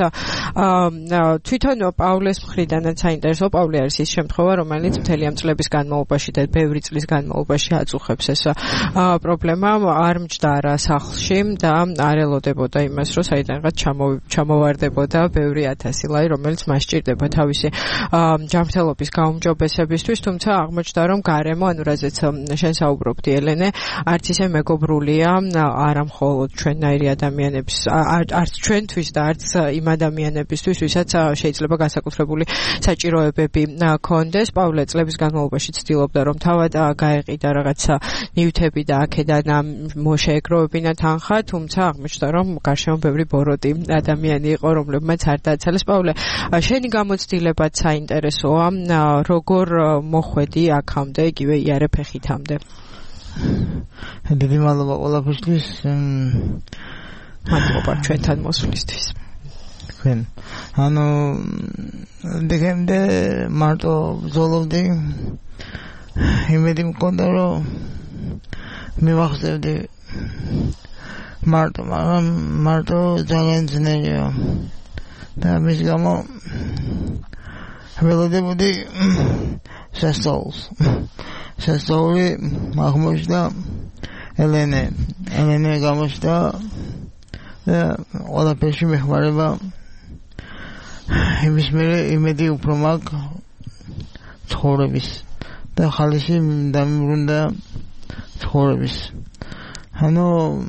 თვითონ პავლეს მხრიდანაც საინტერესო, პავლე არის ის შემთხვევა, რომელიც მთელი ამ წლების განმავლობაში და ბევრი წლის განმავლობაში აწუხებს ეს პრობლემა, არ მჯდარა სახლში და არ ელოდებოდა იმას, რომ საიდანღაც ჩამოვარდებოდა ბევრი ათასი ლარი, რომელიც მას სჭირდება თავისი ჯანმრთელობის გაუმჯობესებისთვის, თუმცა აღმოჩნდა, რომ გარემო, ანუ რაზეც შენ საუბრობდი, ელენე, არც ისე მეგობრულია, არა მხოლოდ ჩვენნაირი ადამიანების, არც ჩვენთვის და არც იმ ადამიანებისთვის, ვისაც შეიძლება განსაკუთრებული საჭიროებები ჰქონდეს. პავლე წლების განმავლობაში ცდილობდა, რომ თავად გაეყიდა რაღაცა ნივთები და აქედან მოშეეგროვებინა თანხა, თუმცა აღმოჩნდა, რომ გარშემო ბევრი ბოროტი ადამიანი იყო, რომლებმაც არ დააცალეს. პავლე, შენი გამოცდილებაც საინტერესოა, როგორ მოხვედი აქამდე, იგივე იარე ფეხითამდე? დიდი მადლობა ყველაფერთვის. მადლობა ჩვენთან მოსვლისთვის. თქვენ. ანუ დეკემბერამდე მარტო ბრძოლობდი. იმედი მქონდა, რომ მივახსენდი მარტო, მაგრამ მარტო ძალიან ძნელია. და მის გამო ველოდებოდი სასწაულს. სასწაული აღმოჩნდა ელენე. ელენე გამოჩნდა და ყველაფერში მეხმარება. იმის მერე იმედი უფრო მაქვს ცხოვრების და ხალისი დამიბრუნდა ცხოვრების. ანუ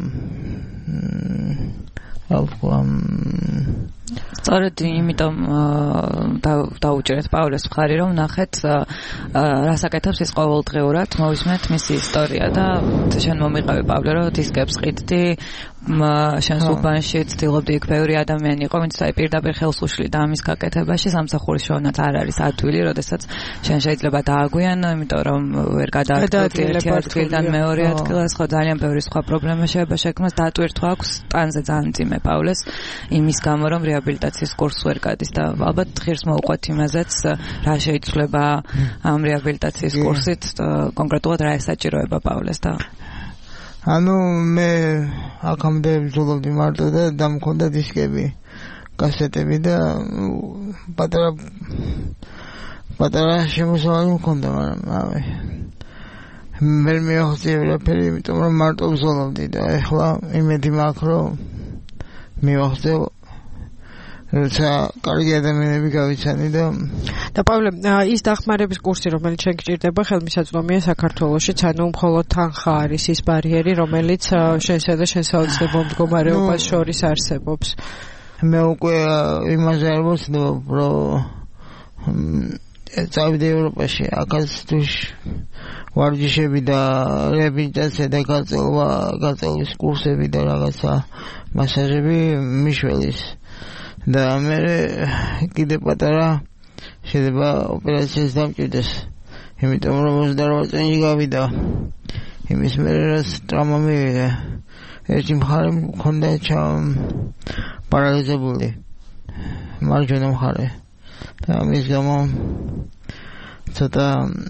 სწორედ იმიტომ დავუჭერეთ პავლეს მხარი, რომ ნახეთ რას აკეთებს ის ყოველდღიურად, მოვისმენთ მისი ისტორია და შენ მომიყავი პავლე, რომ დისკებს ყიდდი, შენს უბანში ცდილობდი იქ ბევრი ადამიანი იყო, ვინც აი პირდაპირ ხელს უშლიდა ამის გაკეთებაში. სამსახურის შოვნაც არ არის ადვილი, როდესაც შენ შეიძლება დააგვიან, იმიტომ რომ ვერ გადაადგილდი ერთი ადგილიდან მეორე ადგილას, ხო ძალიან ბევრი სხვა პრობლემა შეიძლება შექმნას. დატვირთვა აქვს ტანზე ძალიან მძიმე პავლეს, იმის გამო რომ რეაბილიტაციის კურსს ვერ გადის და ალბათ ღირს მოუყვეთ იმაზეც, რა შეიძლება ამ რეაბილიტაციის კურსით კონკრეტულად რა ესაჭიროება პავლეს და ანუ მე აქამდე ბრძოლობდი მარტო და დამქონდა დისკები, კასეტები და პატარა პატარა შემოსავალი მქონდა, მაგრამ ავე ვერ მივახციე ვერაფერი, იმიტომ რომ მარტო ბრძოლობდი და ეხლა იმედი მაქვს, რომ მივახციე როცა კარგი ადამიანები გავიცანი და და პავლე, ის დახმარების კურსი, რომელიც შენ გჭირდება, ხელმისაწვდომია საქართველოშიც, ანუ მხოლოდ თანხა არის ის ბარიერი, რომელიც შენსა და შენ საოცრებო მდგომარეობას შორის არსებობს. მე უკვე იმაზე არ ვოცნობ, რომ წავიდე ევროპაში, აქაც ვარჯიშები და რეაბილიტაცია და გაწელვა, გაწელვის კურსები და რაღაცა მასაჟები მიშველის. და მე კიდე პატარა შეიძლება ოპერაციას დამჭირდეს, იმიტომ რომ ოცდაოთხ წელი გავიდა. იმის მერე რაც ტრაუმა მივიღე, ერთი მხარე მქონდა პარალიზებული, მარჯვენა მხარე და ამის გამო ცოტა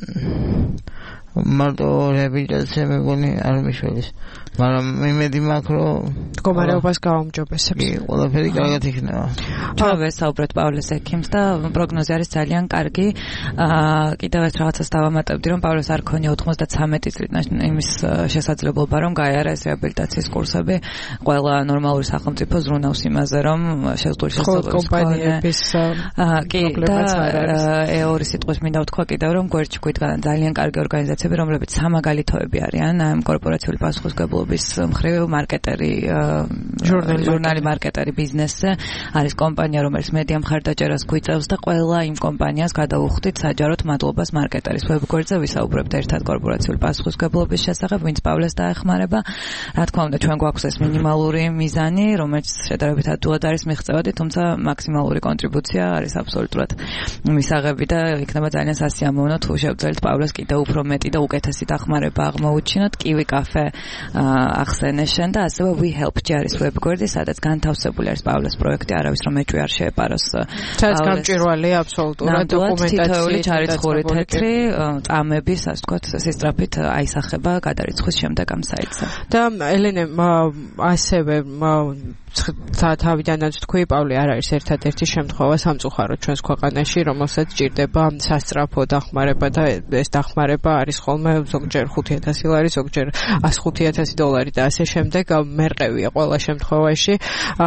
მარტო რეაბილიტაცია მეგონი არ მიშველის, მაგრამ იმედი მაქვს, რომ მდგომარეობას გაუმჯობესებს. ყველაფერი კარგად იქნება. ჩვენ ვესაუბრეთ პავლეს ექიმს და პროგნოზი არის ძალიან კარგი. კიდევ ერთ რაღაცას დავამატებდი, რომ პავლეს არ ქონია ოცდათვრამეტი წლით იმის შესაძლებლობა, რომ გაიარა ეს რეაბილიტაციის კურსები. ყველა ნორმალური სახელმწიფო ზრუნავს იმაზე, რომ შეზღუდული შესაძლებლობის კომპანიების პრობლემაც არ არის. ეორი სიტყვის მინდა ვთქვა კიდევ, რომ გვერდში გვიდგან ძალიან კარგი ორგანიზაციები, რომლებიც სამაგალითოები არიან ამ კორპორაციული პასუხისმგებლობის მხრივ, მარკეტერი, ჟურნალი მარკეტერი ბიზნესზე, არის კომპანია, რომელიც მედია მხარდაჭერას გვიწევს და ყველა იმ კომპანიას გადავუხდით საჯაროდ მადლობას მარკეტერის ვებგვერდზე, ვისაუბრებთ ერთად კორპორაციული პასუხისმგებლობის შესახებ, ვინც პავლეს დაეხმარება. რა თქმა უნდა, ჩვენ გვაქვს ეს მინიმალური მიზანი, რომელიც შედარებით ადვილად არის მიღწევადი, თუმცა მაქსიმალური კონტრიბუცია არის აბსოლუტურად მისაღები და იქნება ძალიან სასიამოვნო თუ შევძლებთ პავლეს კიდევ უფრო მეტი და უკეთესი დახმარება აღმოუჩინოთ. კივი კაფე ახსენე შენ და ასევე We Help ჯარის ვებგვერდი, სადაც განთავსებული არის პავლეს პროექტი, არავის რომ ეჭვი არ შეეპაროს. სადაც გამჭვირვალეა აბსოლუტურად დოკუმენტაცია, ჩარიცხული თეთრი წამების, ასე ვთქვათ, სისწრაფით აისახება გადარიცხვის შემდეგ ამ საიტზე. და ელენე, ასევე თავიდანაც თქვი, პავლე არ არის ერთადერთი შემთხვევა სამწუხაროდ ჩვენს ქვეყანაში, რომელსაც ჭირდება სასწრაფო დახმარება და ეს დახმარება არის ხოლმე ზოგჯერ ხუთი ათასი ლარი, ზოგჯერ ას ხუთი ათასი დოლარი და ასე შემდეგ მერყევია ყველა შემთხვევაში.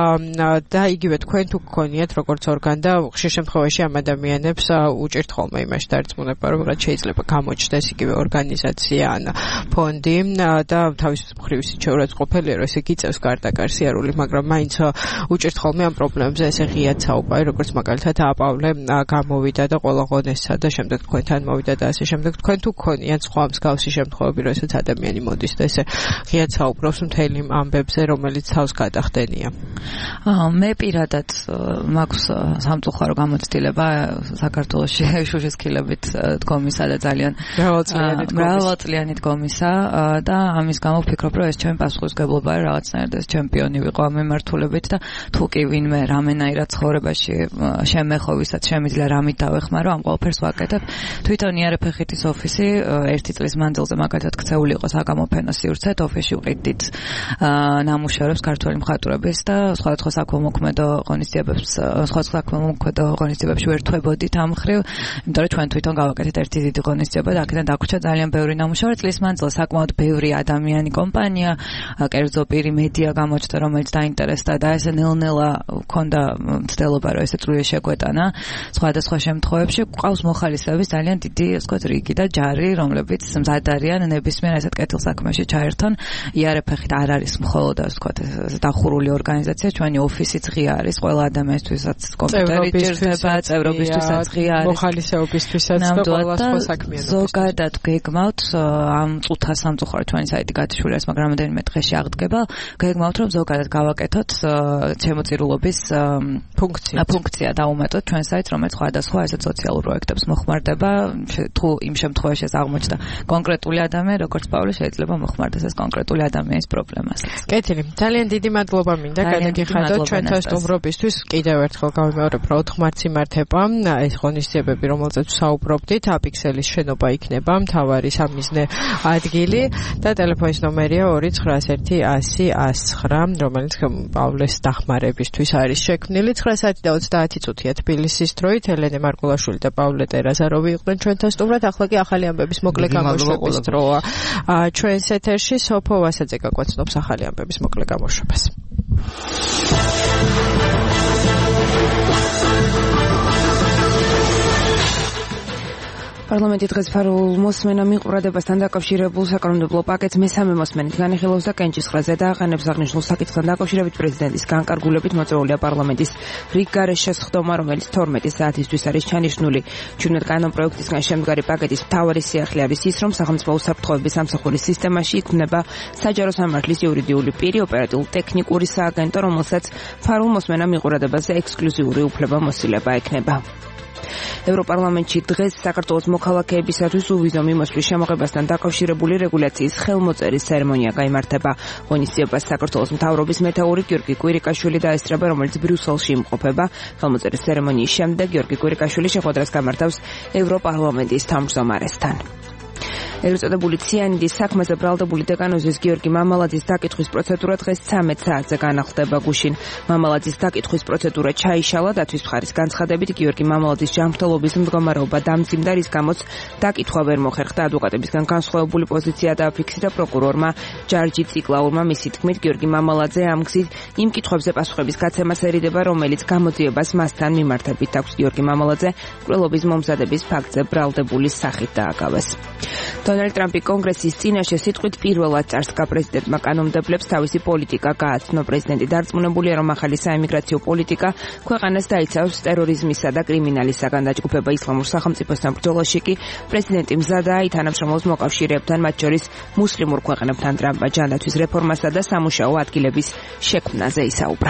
და იგივე თქვენ თუ გქონიათ როგორც ორგან და ხშირ შემთხვევაში ამ ადამიანებს უჭირთ ხოლმე იმაში დარწმუნება, რომ რაც შეიძლება გამოჩნდეს იგივე ორგანიზაცია ან ფონდი და თავის მხრივ შეურაც ყოფილია, რომ ესე გიწევს გარდაკარ სიარული, მაგრამ მაინც უჭირთ ხოლმე ამ პრობლემებზე ესე ღიად საუბარი, როგორც მაგალითად აპავლე გამოვიდა და ყველა ღონესსა და შემდეგ თქვენთან მოვიდა და ასე შემდეგ. თქვენ თუ გქონიათ სხვა მსგავსი შემთხვევები, როდესაც ადამიანი მოდის და ესე ღიად საუბრობს მთელი ამბებზე, რომელიც თავს გადახდენია. მე პირადად მაქვს სამწუხარო გამოცდილება საქართველოში შუშის ქილებით დგომისა და ძალიან მრავალწლიანი დგომისა და ამის გამო ვფიქრობ, რომ ეს ჩემი პასუხისმგებლობა არის რაღაცნაირად ეს ჩემპიონი ვიყო ამ მიმართულებით და თუ კი ვინმე რამენაირად ცხოვრებაში შემეხო, ვისაც შემიძლია რამით დავეხმარო, ამ ყველაფერს ვაკეთებ. თვითონ იარფეხეთის ოფისი ერთი წლის მანძილზე მაგათად ქცეული იყო საგამოფენო სივრცეთ, ოფისში ვყიდით ნამუშევრებს ქართველი მხატვრების და სხვადასხვა საქველმოქმედო ღონისძიებებს, სხვადასხვა საქველმოქმედო ღონისძიებებში ვერთვებოდით ამ მხრივ, იმიტომ რომ ჩვენ თვითონ გავაკეთეთ ერთი დიდი ღონისძიება და აქედან დაგვრჩა ძალიან ბევრი ნამუშევარი. წლის მანძილზე საკმაოდ ბევრი ადამიანი, კომპანია, კერძო პირი, მედია გამოჩნდა, რომელიც დაინტერესდა და ესე ნელ-ნელა ჰქონდა მცდელობა, რომ ესე წვრილი შეგვეტანა. სხვადასხვა შემთხვევებში ყავს მოხალისეების ძალიან დიდი, ასე ვთქვათ, რიგი და ჯარი, რომლებიც მზად არიან ნებისმიერ ასეთ კეთილსაქმეში ჩაერთონ. იარფეხით არ არის მხოლოდ, ასე ვთქვათ, დახურული ორგანიზაცია, ჩვენი ოფისიც ღია არის ყველა ადამიანისთვისაც კომპიუტერი ჭირდება, წევრობისთვისაც ღია არის, მოხალისეობისთვისაც და ყველა სხვა საქმიანობისთვის. ზოგადად გეგმავთ ამ წუთა სამწუხარო ჩვენი საიტი გათიშული არის, მაგრამ რამდენიმე დღეში აღდგება. გეგმავთ, რომ ზოგადად გავაკეთოთ შემოწირულობის ფუნქცია. ფუნქცია დავუმატოთ ჩვენ საიტს, რომელიც სხვადასხვა ესეთ სოციალურ პროექტებს მოხმარდება. თუ იმ შემთხვევაში ეს აღმოჩნდა კონკრეტული ადამიანი, როგორც პავლე, შეიძლება მოხმარდეს ეს კონკრეტული ადამიანის პრობლემასაც. კეთილი, ძალიან დიდი მადლობა მინდა გადაგიხადოთ ჩვენთან სტუმრობისთვის. კიდევ ერთხელ გავიმეორებ, რომ ოთხ მარტს იმართება ეს ღონისძიებები, რომელზეც ვსაუბრობდით. აპიქსელის შენობა იქნება მთავარი სამიზნე ადგილი და ტელეფონის ნომერია ორი ცხრა ერთი ასი ასი ცხრა, რომელიც პავლეს დახმარებისთვის არის შექმნილი. ცხრა საათი და ოცდაათი წუთია თბილისის დროით. ელენე მარკულაშვილი და პავლე ტერაზაროვი იყვნენ ჩვენთან სტუმრად. ახლა კი ახალი ამბების მოკლე გამოშვების დროა. ჩვენს ეთერში სოფო ვასაძე გაგვაცნობს ახალი ამბების მოკლე გამოშვებას. პარლამენტი დღეს ფარულ მოსმენა მიყურებასთან დაკავშირებულ საკანონმდებლო პაკეტს მესამე მოსმენით განიხილავს და კენჭისყრაზე და აღანებს აღნიშნულ საკითხთან დაკავშირებით პრეზიდენტის განკარგულებით მოწვეულია პარლამენტის რიგ გარეშე შესხდომა, რომელიც თორმეტი საათისთვის არის ჩანიშნული. ჩვენად კანონპროექტისგან შემდგარი პაკეტის მთავარი სიახლე არის ის, რომ სახელმწიფო უსაფრთხოების სამსახურის სისტემაში იქმნება საჯარო სამართლის იურიდიული პირი, ოპერატიულ-ტექნიკური სააგენტო, რომელსაც ფარულ მოსმენა მიყურებაზე ექსკლუზიური უფლება-მოსილება ექნება. ევროპარლამენტში დღეს საქართველოს მოქალაქეებისათვის უვიზო მიმოსვლის შემოღებასთან დაკავშირებული რეგულაციის ხელმოწერის ცერემონია გაიმართება. ღონისძიებას საქართველოს მთავრობის მეთაური გიორგი კვირიკაშვილი დაესწრება, რომელიც ბრიუსელში იმყოფება. ხელმოწერის ცერემონიის შემდეგ გიორგი კვირიკაშვილი შეხვედრას გამართავს ევროპარლამენტის თავმჯდომარესთან. ერწოდებული ციანიდის საქმეზე ბრალდებული დეკანოზის გიორგი მამალაძის დაკითხვის პროცედურა დღეს ცამეტ საათზე განახლდება გუშინ. მამალაძის დაკითხვის პროცედურა ჩაიშალა დათვის მხარის განცხადებით გიორგი მამალაძის ჯანმრთელობის მდგომარეობა დამძიმდა, რის გამოც დაკითხვა ვერ მოხერხდა. ადვოკატებისგან განსხვავებული პოზიცია დააფიქსირა პროკურორმა ჯარჯი ციკლაურმა. მისი თქმით, გიორგი მამალაძე ამ გზით იმ კითხვებზე პასუხების გაცემას ერიდება, რომელიც გამოძიებას მასთან მიმართებით აქვს. გიორგი მამალაძე მკვლელობის მომზადების ფაქტზე ბრალდებული სახით დააკავეს. დონალდ ტრამპი კონგრესის წინაშე სიტყვით პირველად წარსდგა პრეზიდენტმა კანონმდებლებს თავისი პოლიტიკა გააცნო. პრეზიდენტი დარწმუნებულია, რომ ახალი საიმიგრაციო პოლიტიკა ქვეყანას დაიცავს ტერორიზმისა და კრიმინალისაგან დაჯგუფება ისლამურ სახელმწიფოსთან ბრძოლაში კი პრეზიდენტი მზადაა თანამშრომლობს მოკავშირეებთან, მათ შორის მუსლიმურ ქვეყნებთან. ტრამპმა ჯანდაცვის რეფორმასა და სამუშაო ადგილების შექმნაზე ისაუბრა.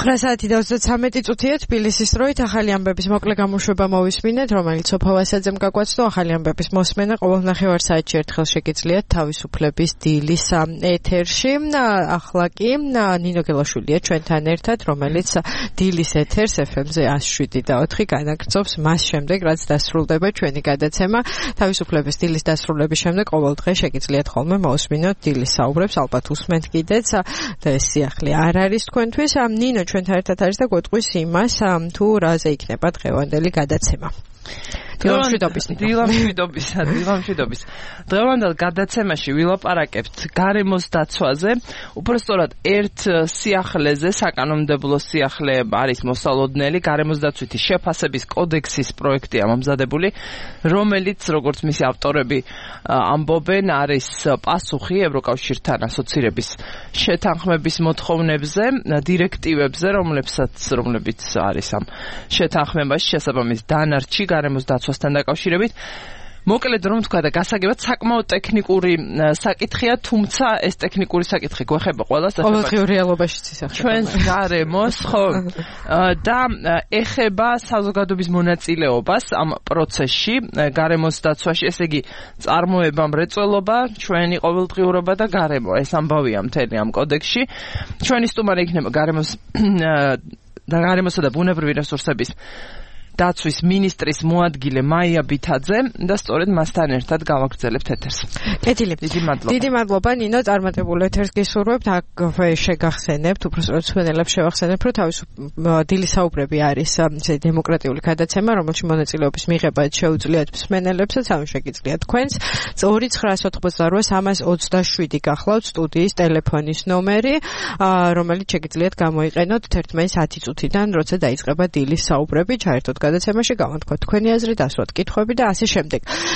ცხრა საათი და ოცდათრამეტი წუთია თბილისის დროით ახალი ამბების მოკლე გამოშვება მოვისმინეთ, რომელიც სოფავასაძემ გაგვაცნო. ახალი ამბების მოსმენა ყოველ ნახევარსაათში ერთხელ შეგიძლიათ თავისუფლების დილის ეთერში. ახლა კი ნინო გელაშვილია ჩვენთან ერთად, რომელიც დილის ეთერს ეფ ემ-ზე εκατო შვიდი და ოთხი განაგრძობს მას შემდეგ, რაც დასრულდება ჩვენი გადაცემა. თავისუფლების დილის დასრულების შემდეგ ყოველ დღე შეგიძლიათ ხოლმე მოусმინოთ დილის საუბრებს, ალბათ უსმენთ კიდეც და ეს სიახლე არ არის თქვენთვის. ნინო ჩვენთან ერთად არის და გვეტყვის იმას, თუ რაზე იქნება დღევანდელი გადაცემა. დილამშვიდობის დილამშვიდობისა დილამშვიდობის დღევანდელ გადაცემაში ვილაპარაკებთ გარემოს დაცვაზე, უпростоრად ერთ სიახლეზე, საკანონმდებლო სიახლე არის მოსალოდნელი გარემოს დაცვითი შეფასების კოდექსის პროექტია მომზადებული, რომელიც როგორც მისი ავტორები ამბობენ არის პასუხი ევროკავშირთან ასოცირების შეთანხმების მოთხოვნებზე, დირექტივებზე, რომლებსაც რომლებიც არის ამ შეთანხმებაში შესაბამის დანარჩი გარემოს დაცვასთან დაკავშირებით. მოკლედ რომ თქვა და გასაგებად საკმაოდ ტექნიკური საკითხია, თუმცა ეს ტექნიკური საკითხი გვეხება ყველას და ყოველდღიურ რეალობაშიც ისახება. ჩვენს გარემოს, ხო, და ეხება საზოგადოების მონაწილეობას ამ პროცესში, გარემოს დაცვაში, ესე იგი წარმოება, მრეწველობა, ჩვენი ყოველდღიურობა და გარემო. ეს ამბავია მთელი ამ კოდექსში. ჩვენი სტუმარი იქნება გარემოს და გარემოსა და ბუნებრივი რესურსების დაცვის მინისტრის მოადგილე მაია ბითაძე და სწორედ მასთან ერთად გავაგრძელებთ ეთერს. კეთილი. დიდი მადლობა. დიდი მადლობა ნინო, წარმატებულ ეთერს გისურვებთ. აქვე შეგახსენებთ, უბრალოდ სვენელებს შევახსენებთ, რომ თავის დილის საუბრები არის ესე დემოკრატიული გადაცემა, რომელშიც მონაწილეობის მიღება შეუძლიათ მსმენელებსაც, ამის შეგიძლიათ თქვენს. ორი ცხრა ოცდაოთხ სამას ოცდაშვიდი გახლავთ სტუდიის ტელეფონის ნომერი, რომელიც შეგიძლიათ გამოიყენოთ თერთმეტი ათი წუთიდან, როცა დაიწყება დილის საუბრები, ჩაერთოთ გადაცემაში, გავანთქვათ თქვენი აზრი, დასვათ კითხვები და ასე შემდეგ.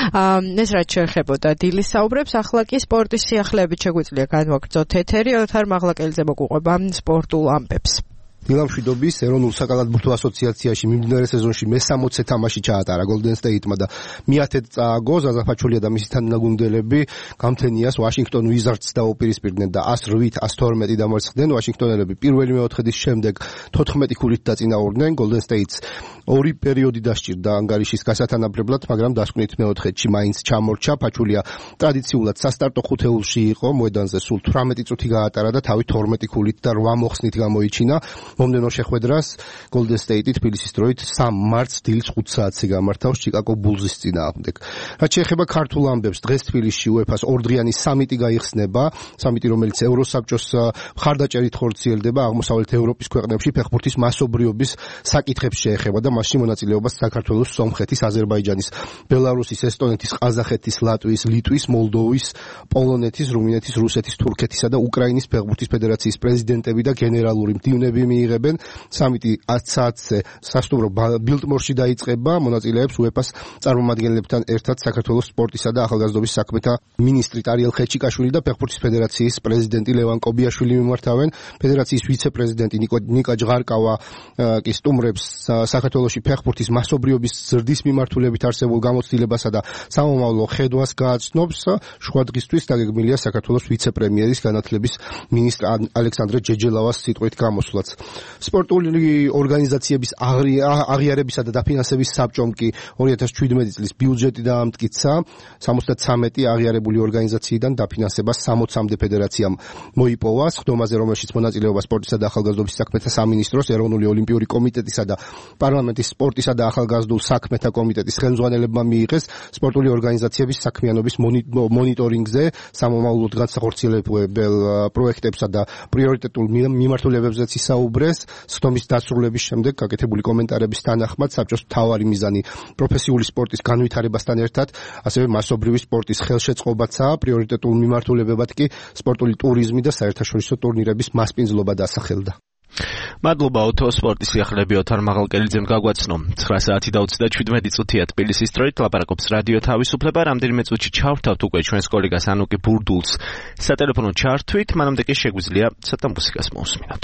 ეს რაც შეეხებოდა დილის საუბრებს, ახლა კი სპორტის სიახლეებით შეგვიძლია განვაგრძოთ ეთერი, ოთარ მაღლაკელიძე მოგვიყვება სპორტულ ამბებს. დილამშვიდობის ეროვნულ საკალათბურთო ასოციაციაში მიმდინარე სეზონში მესამოცე თამაში ჩაატარა Golden State-მა და მეათედ წააგო. ზაზა ფაჩულია და მისი თანაგუნდელები გამთენიას Washington Wizards დაუპირისპირდნენ და one oh eight one twelve დამარცხდნენ. Washington-ელები პირველი მეოთხედის შემდეგ თოთხმეტი ქულით დაწინაურდნენ. Golden State-ს ორი პერიოდი დასჭირდა ანგარიშის გასათანაბრებლად, მაგრამ დასკვნით მეოთხედში მაინც ჩამორჩა. ფაჩულია ტრადიციულად სასტარტო ხუთეულში იყო, მოედანზე სულ თვრამეტი წუთი გაატარა და თავი თორმეტი ქულით და რვა მოხსნით გამოიჩინა. მომდენო შეხვედრას Golden State-ი თბილისის დროით სამი მარტს დილის ხუთ საათზე გამართავს Chicago Bulls-ის წინააღმდეგ. რაც შეეხება ქართულ ამბებს, დღეს თბილისში UEFA-ს ორდღიანი სამიტი გაიხსნება, სამიტი რომელიც ევროსაბჭოს მხარდაჭერით ხორციელდება აღმოსავლეთ ევროპის ქვეყნებში ფეხბურთის მასობრიობის საკითხებს შეეხება და მასში მონაწილეობას საქართველოს, სომხეთის, აზერბაიჯანის, ბელარუსის, ესტონეთის, ყაზახეთის, ლატვიის, ლიტვის, მოლდოვის, პოლონეთის, რუმინეთის, რუსეთის, თურქეთისა და უკრაინის ფეხბურთის ფედერაციის პრეზიდენტები და გენერალური მდივნები მიიღებენ. სამიტი ათი საათზე სასტუმრო ბილტმორში დაიწყება. მონაწილეებს UEFA-ს წარმომადგენლებთან ერთად საქართველოს სპორტისა და ახალგაზრდობის საქმეთა მინისტრი ტარიელ ხეჩიკაშვილი და ფეხბურთის ფედერაციის პრეზიდენტი ლევან კობიაშვილი მიმართავენ. ფედერაციის ვიცე-პრეზიდენტი ნიკა ჟღარკავა კი სტუმრებს საქართველოში ფეხბურთის მასობრიობის ზრდის მიმართულებით არსებულ გამოცდილებასა და სამომავლო ხედვას გააცნობს. შუა დღისთვის დაგეგმილია საქართველოს ვიცე-პრემიერის განათლების მინისტრ ალექსანდრე ჯეჯელავას სიტყვით გამოსვლაც. სპორტული ორგანიზაციების აღიარებისა და დაფინანსების საბჭომ კი ორი ათას შვიდმეტი წლის ბიუჯეტი დაამტკიცა. სამოცდათრამეტი აღიარებული ორგანიზაციიდან დაფინანსებას სამოცამდე ფედერაციამ მოიპოვა. სხდომაზე, რომელშიც მონაწილეობა სპორტისა და ახალგაზრდობის საქმეთა სამინისტროს, ეროვნული ოლიმპიური კომიტეტისა და პარლამენტის სპორტისა და ახალგაზრდულ საქმეთა კომიტეტის ხელმძღვანელებმა მიიღეს სპორტული ორგანიზაციების საქმიანობის მონიტორინგზე, სამომავლოდ განსახორციელებელ პროექტებსა და პრიორიტეტულ მიმართულებებზეც ისაუბრეს. სხდომის დასრულების შემდეგ გაკეთებული კომენტარების თანახმად საბჭოს მთავარი მიზანი პროფესიული სპორტის განვითარებასთან ერთად ასევე მასობრივი სპორტის ხელშეწყობაცაა. პრიორიტეტულ მიმართულებებად კი სპორტული ტურიზმი და საერთაშორისო ტურნირების მასპინძლობა დასახელდა. მადლობა ოთო, სპორტის სიახლეები ოთარ მაღალკელიძემ გაგვაცნო. ცხრა საათი და ოცდაშვიდმეტი წუთია თბილისის დროით, ლაპარაკობს რადიო თავისუფლება. რამდენიმე წუთში ჩავთავთ უკვე ჩვენს კოლეგას ანუკი ბურდულს სატელეფონო ჩართვით, მანამდე კი შეგვიძლია ცოტა მუსიკას მოусმინოთ.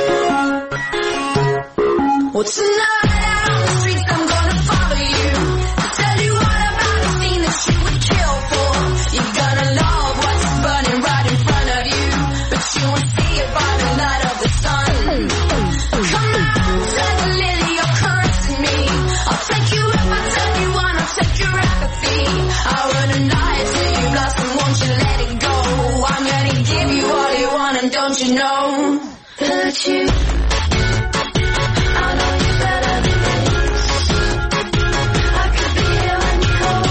Well, tonight out on the streets I'm gonna follow you. And don't you know that you I know you better than this. I could be here when you call.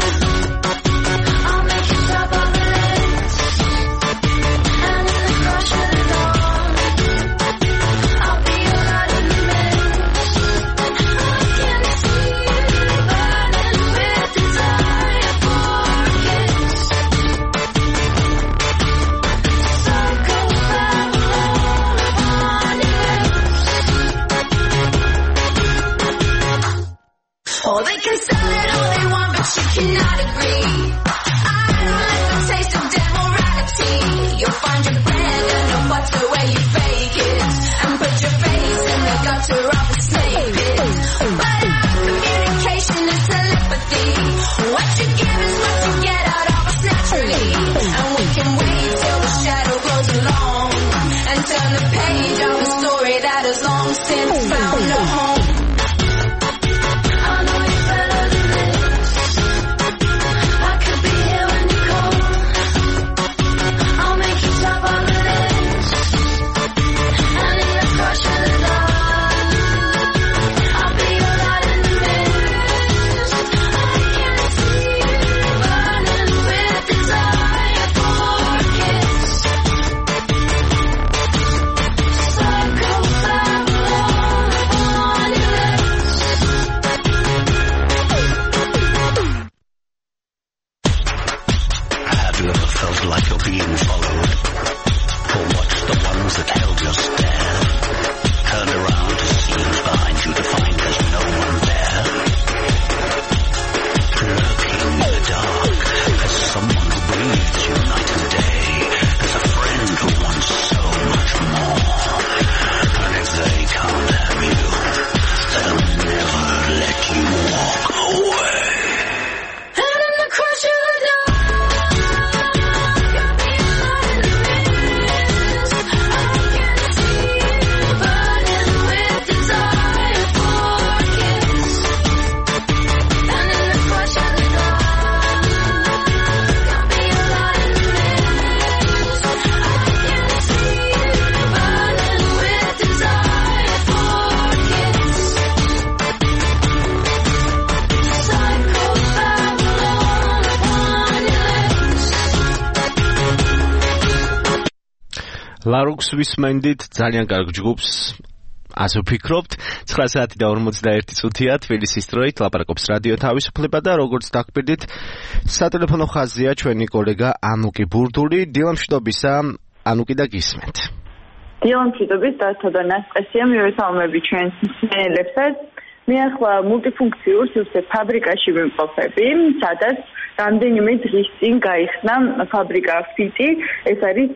I'll make you top of the list. And in the crush of the dawn, I'll be your light in the mist. I can see you burning with desire for a kiss. Psycho Babylon upon your lips. Oh, they can sell it all they want, but you cannot agree. I don't like the taste of dead morality. You'll find your brand and no butter where you bake it, and put your face in the gutter of a snake pit. But our communication is telepathy. What you give is what you get out of us naturally. And we can wait till the shadow grows along and turn the page of a story that has long since found a home. I know you better than this. I could be here when you call. I'll make you top of the list. And in the crush of the dawn, I'll be your light in the mist. I can see you burning with desire for a kiss. Psycho Babylon upon your lips. Have you ever felt like you're being followed? Or watched the ones that held your stare? Turned around to see who's behind you to find there's no one there. Lurking in the dark, there's someone who breathes you night and day. There's a friend who wants so much more. And if they can't have you, they'll never let you walk away. And in the crush of the dawn, burning with desire for a kiss. And in the crush of the dawn, I'll be your light in the mist. I can see you burning with desire for a kiss. Psycho Babylon upon your lips. ლარუქს ვისმენდით ძალიან კარგ ჯგუფს ასე ვფიქრობთ. ცხრა საათი და ორმოცდაერთი წუთია თბილისის დროით ლაპარაკობს რადიო თავისუფლება და როგორც დაგკვირდით სატელეფონო ხაზია ჩვენი კოლეგა ანუკი ბურდული. დილამშვიდობისა ანუკი და გისმენთ. დილამშვიდობის დასთა და ნასყესია მივესალმები ჩვენს მსმენელებსაც. მე ახლა მულტიფუნქციურ სივრცე ფაბრიკაში ვიმყოფები, სადაც რამდენიმე დღის წინ გაიხსნა ფაბრიკა ფიტი. ეს არის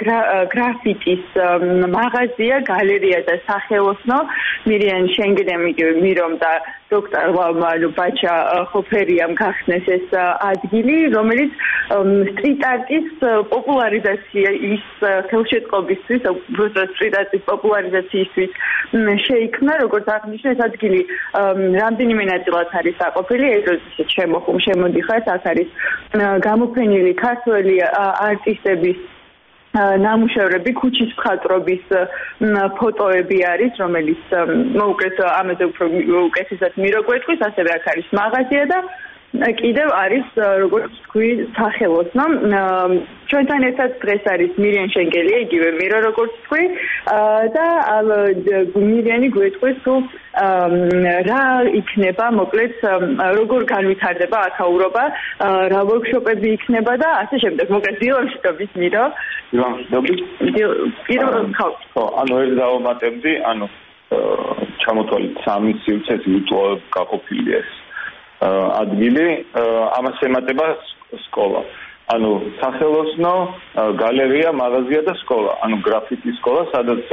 გრაფიტის მაღაზია, გალერეა და სახელოსნო. მირიან შენგდემი მირომ და დოქტორ ლამალუ ბაჩა ხოფერიამ გახსნეს ეს ადგილი, რომელიც სტრიტ არტის პოპულარიზაციის ხელშეწყობისთვის, უბრალოდ სტრიტ არტის პოპულარიზაციისთვის შეიქმნა, როგორც აღნიშნე, ეს ადგილი რამდენიმე ნაწილად არის დაყოფილი, ეს შემოხუმ შემოდიხართ, აქ არის გამოფენილი ქართველი არტისტების ნამუშევრები, ქუჩის მხატვრობის ფოტოები არის, რომელიც მოუკლედ ამაზე უფრო უკეთესად მიროგვეთქვის, ასევე აქ არის მაღაზია და კიდევ არის როგორც თქვი სახელოსნო. ჩვენთან ერთად დღეს არის მირიან შენგელია, იგივე მირო როგორც თქვი და მირიანი გვეთქვის თუ რა იქნება მოკლედ როგორ განვითარდება აქაურობა, რა ვორქშოპები იქნება და ასე შემდეგ. მოკლედ დილამშვიდობის მირო. დილამშვიდობის. პირველ ხალხ. ხო, ანუ ეს დავამატებდი, ანუ ჩამოთვალეთ სამი სივრცე ვირტუალურად გაყოფილი ეს ადგილი, ამას ემატება სკოლა. ანუ სახელოსნო, გალერეა, მაღაზია და სკოლა. ანუ გრაფიტის სკოლა, სადაც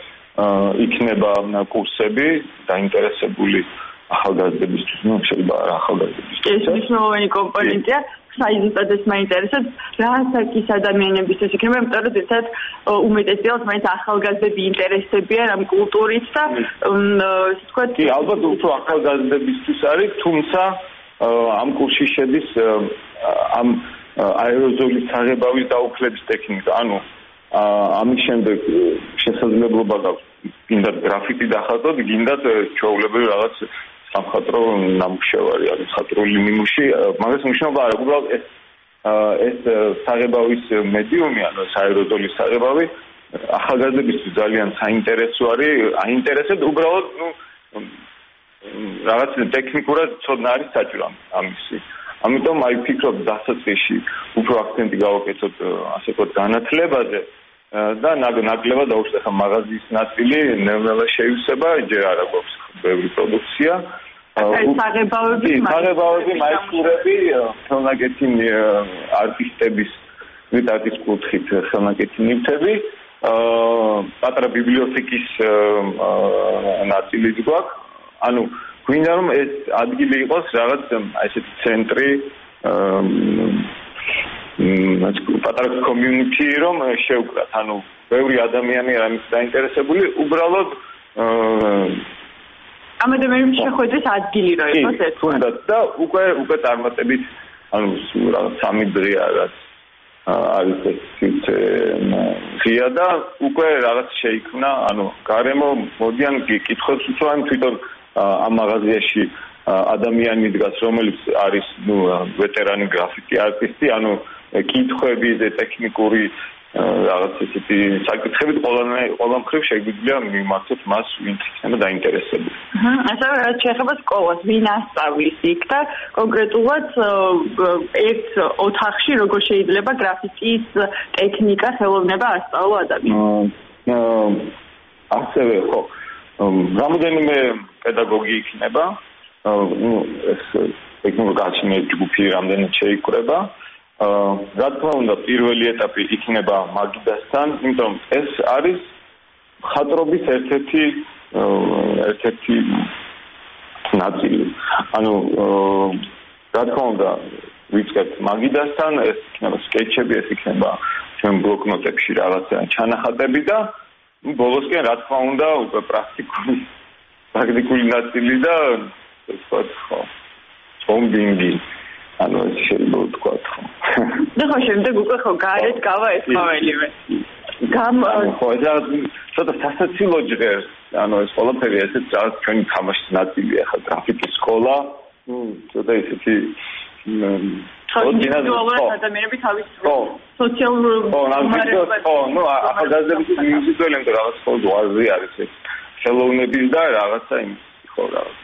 იქნება კურსები დაინტერესებული ახალგაზრდებისთვის, ну, შეიძლება ახალგაზრდებისთვის. ეს მნიშვნელოვანი კომპონენტია. საინტერესოდ ეს მაინტერესებს რა საკის ადამიანებისთვის იქნება, იმიტომ რომ ერთად უმეტესად მაინც ახალგაზრდები ინტერესებიან ამ კულტურით და ესე ვთქვათ, კი, ალბათ უფრო ახალგაზრდებისთვის არის, თუმცა ამ კურსში შედის ამ აეროზოლის საღებავის დაუფლების ტექნიკა, ანუ ამის შემდეგ შესაძლებლობა გაქვს გინდა გრაფიტი დახატოთ, გინდა ჩვეულებრივი რაღაც სამხატვრო ნამუშევარი, არის მხატვრული ნიმუში, მაგას მნიშვნელობა არ აქვს, უბრალოდ ეს ეს საღებავის მედიუმი, ანუ საეროზოლის საღებავი ახალგაზრდებისთვის ძალიან საინტერესო არის, აინტერესებს უბრალოდ ნუ რაღაც ტექნიკურად ცოდნა არის საჭირო ამისი. ამიტომ აი ვფიქრობ დასაწყისში უფრო აქცენტი გავაკეთოთ ასე ვთქვათ განათლებაზე და ნაკლებად დაუშვათ ახლა მაღაზიის ნაწილი ნელ-ნელა შეივსება, ჯერ არა გვაქვს ბევრი პროდუქცია. საღებავები, საღებავები, მაისტრები, ხელნაკეთი არტისტების ვიტატის კუთხით ხელნაკეთი ნივთები, პატარა ბიბლიოთეკის ნაწილიც გვაქვს. ანუ გვინდა რომ ეს ადგილი იყოს რაღაც ესეთი ცენტრი პატარა community რომ შევკრათ. ანუ ბევრი ადამიანი არის დაინტერესებული, უბრალოდ ამ ადამიანების შეხვედრის ადგილი რო იყოს ეს. თუნდაც და უკვე უკვე წარმატებით ანუ რაღაც სამი დღე რაღაც არის ეს ღია და უკვე რაღაც შეიქმნა, ანუ გარემო მოდიან კითხვებს უწევენ თვითონ ამ მაღაზიაში ადამიანი დგას, რომელიც არის ნუ ვეტერანი გრაფიტი არტისტი, ანუ კითხვები და ტექნიკური რაღაც ისეთი საკითხებით ყველა მხრივ შეგვიძლია მიმართოთ მას, ვინც იქნება დაინტერესებული. აჰა, ასევე რაც შეეხება სკოლას, ვინ ასწავლის იქ და კონკრეტულად ერთ ოთახში როგორ შეიძლება გრაფიკის ტექნიკა, ხელოვნება ასწავლო ადამიანს. ასევე ხო, რამოდენიმე პედაგოგი იქნება, ნუ ეს ტექნიკური გაჩენილი ჯგუფი რამდენად შეიკრება. რა თქმა უნდა, პირველი ეტაპი იქნება მაგიდასთან, იმიტომ ეს არის მხატვრობის ერთ-ერთი ერთ-ერთი ნაწილი. ანუ რა თქმა უნდა, ვიწყებთ მაგიდასთან, ეს იქნება სკეჩები, ეს იქნება ჩვენ ბლოკნოტებში რაღაც ჩანახატები და ბოლოსკენ რა თქმა უნდა, უკვე პრაქტიკული პრაქტიკული ნაწილი და ვთქვათ, ხო, ზომბინგი. ანუ ეს შეიძლება ვთქვათ, ხო. და ხო შემდეგ უკვე ხო გარეთ გავა ეს ყოველივე. გამ ხო, ეს ცოტა სასაცილო ჟღერს, ანუ ეს ყველაფერი ესეც რაღაც ჩვენი თამაშის ნაწილია, ხა გრაფიკის სკოლა, ნუ ცოტა ისეთი ინდივიდუალურად ადამიანები თავის სოციალურ მომარებებს ხო, ნუ ახალგაზრდების ინდივიდუალურად რაღაც ხო ზღვაზე არის ეს ხელოვნების და რაღაცა იმის ხო რაღაც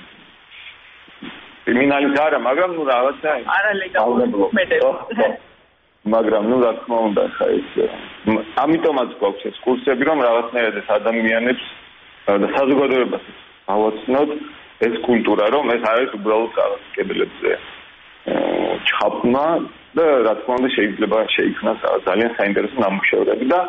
კრიმინალის არა, მაგრამ ნუ რაღაცა არალეგალური მოქმედება. მაგრამ ნუ რა თქმა უნდა, ხა ეს ამიტომაც გვაქვს ეს კურსები, რომ რაღაცნაირად ეს ადამიანებს და საზოგადოებას ავაცნოთ ეს კულტურა, რომ ეს არის უბრალოდ რაღაც კედლებზე ჩხაპნა და რა თქმა უნდა შეიძლება შეიქმნას ძალიან საინტერესო ნამუშევრები და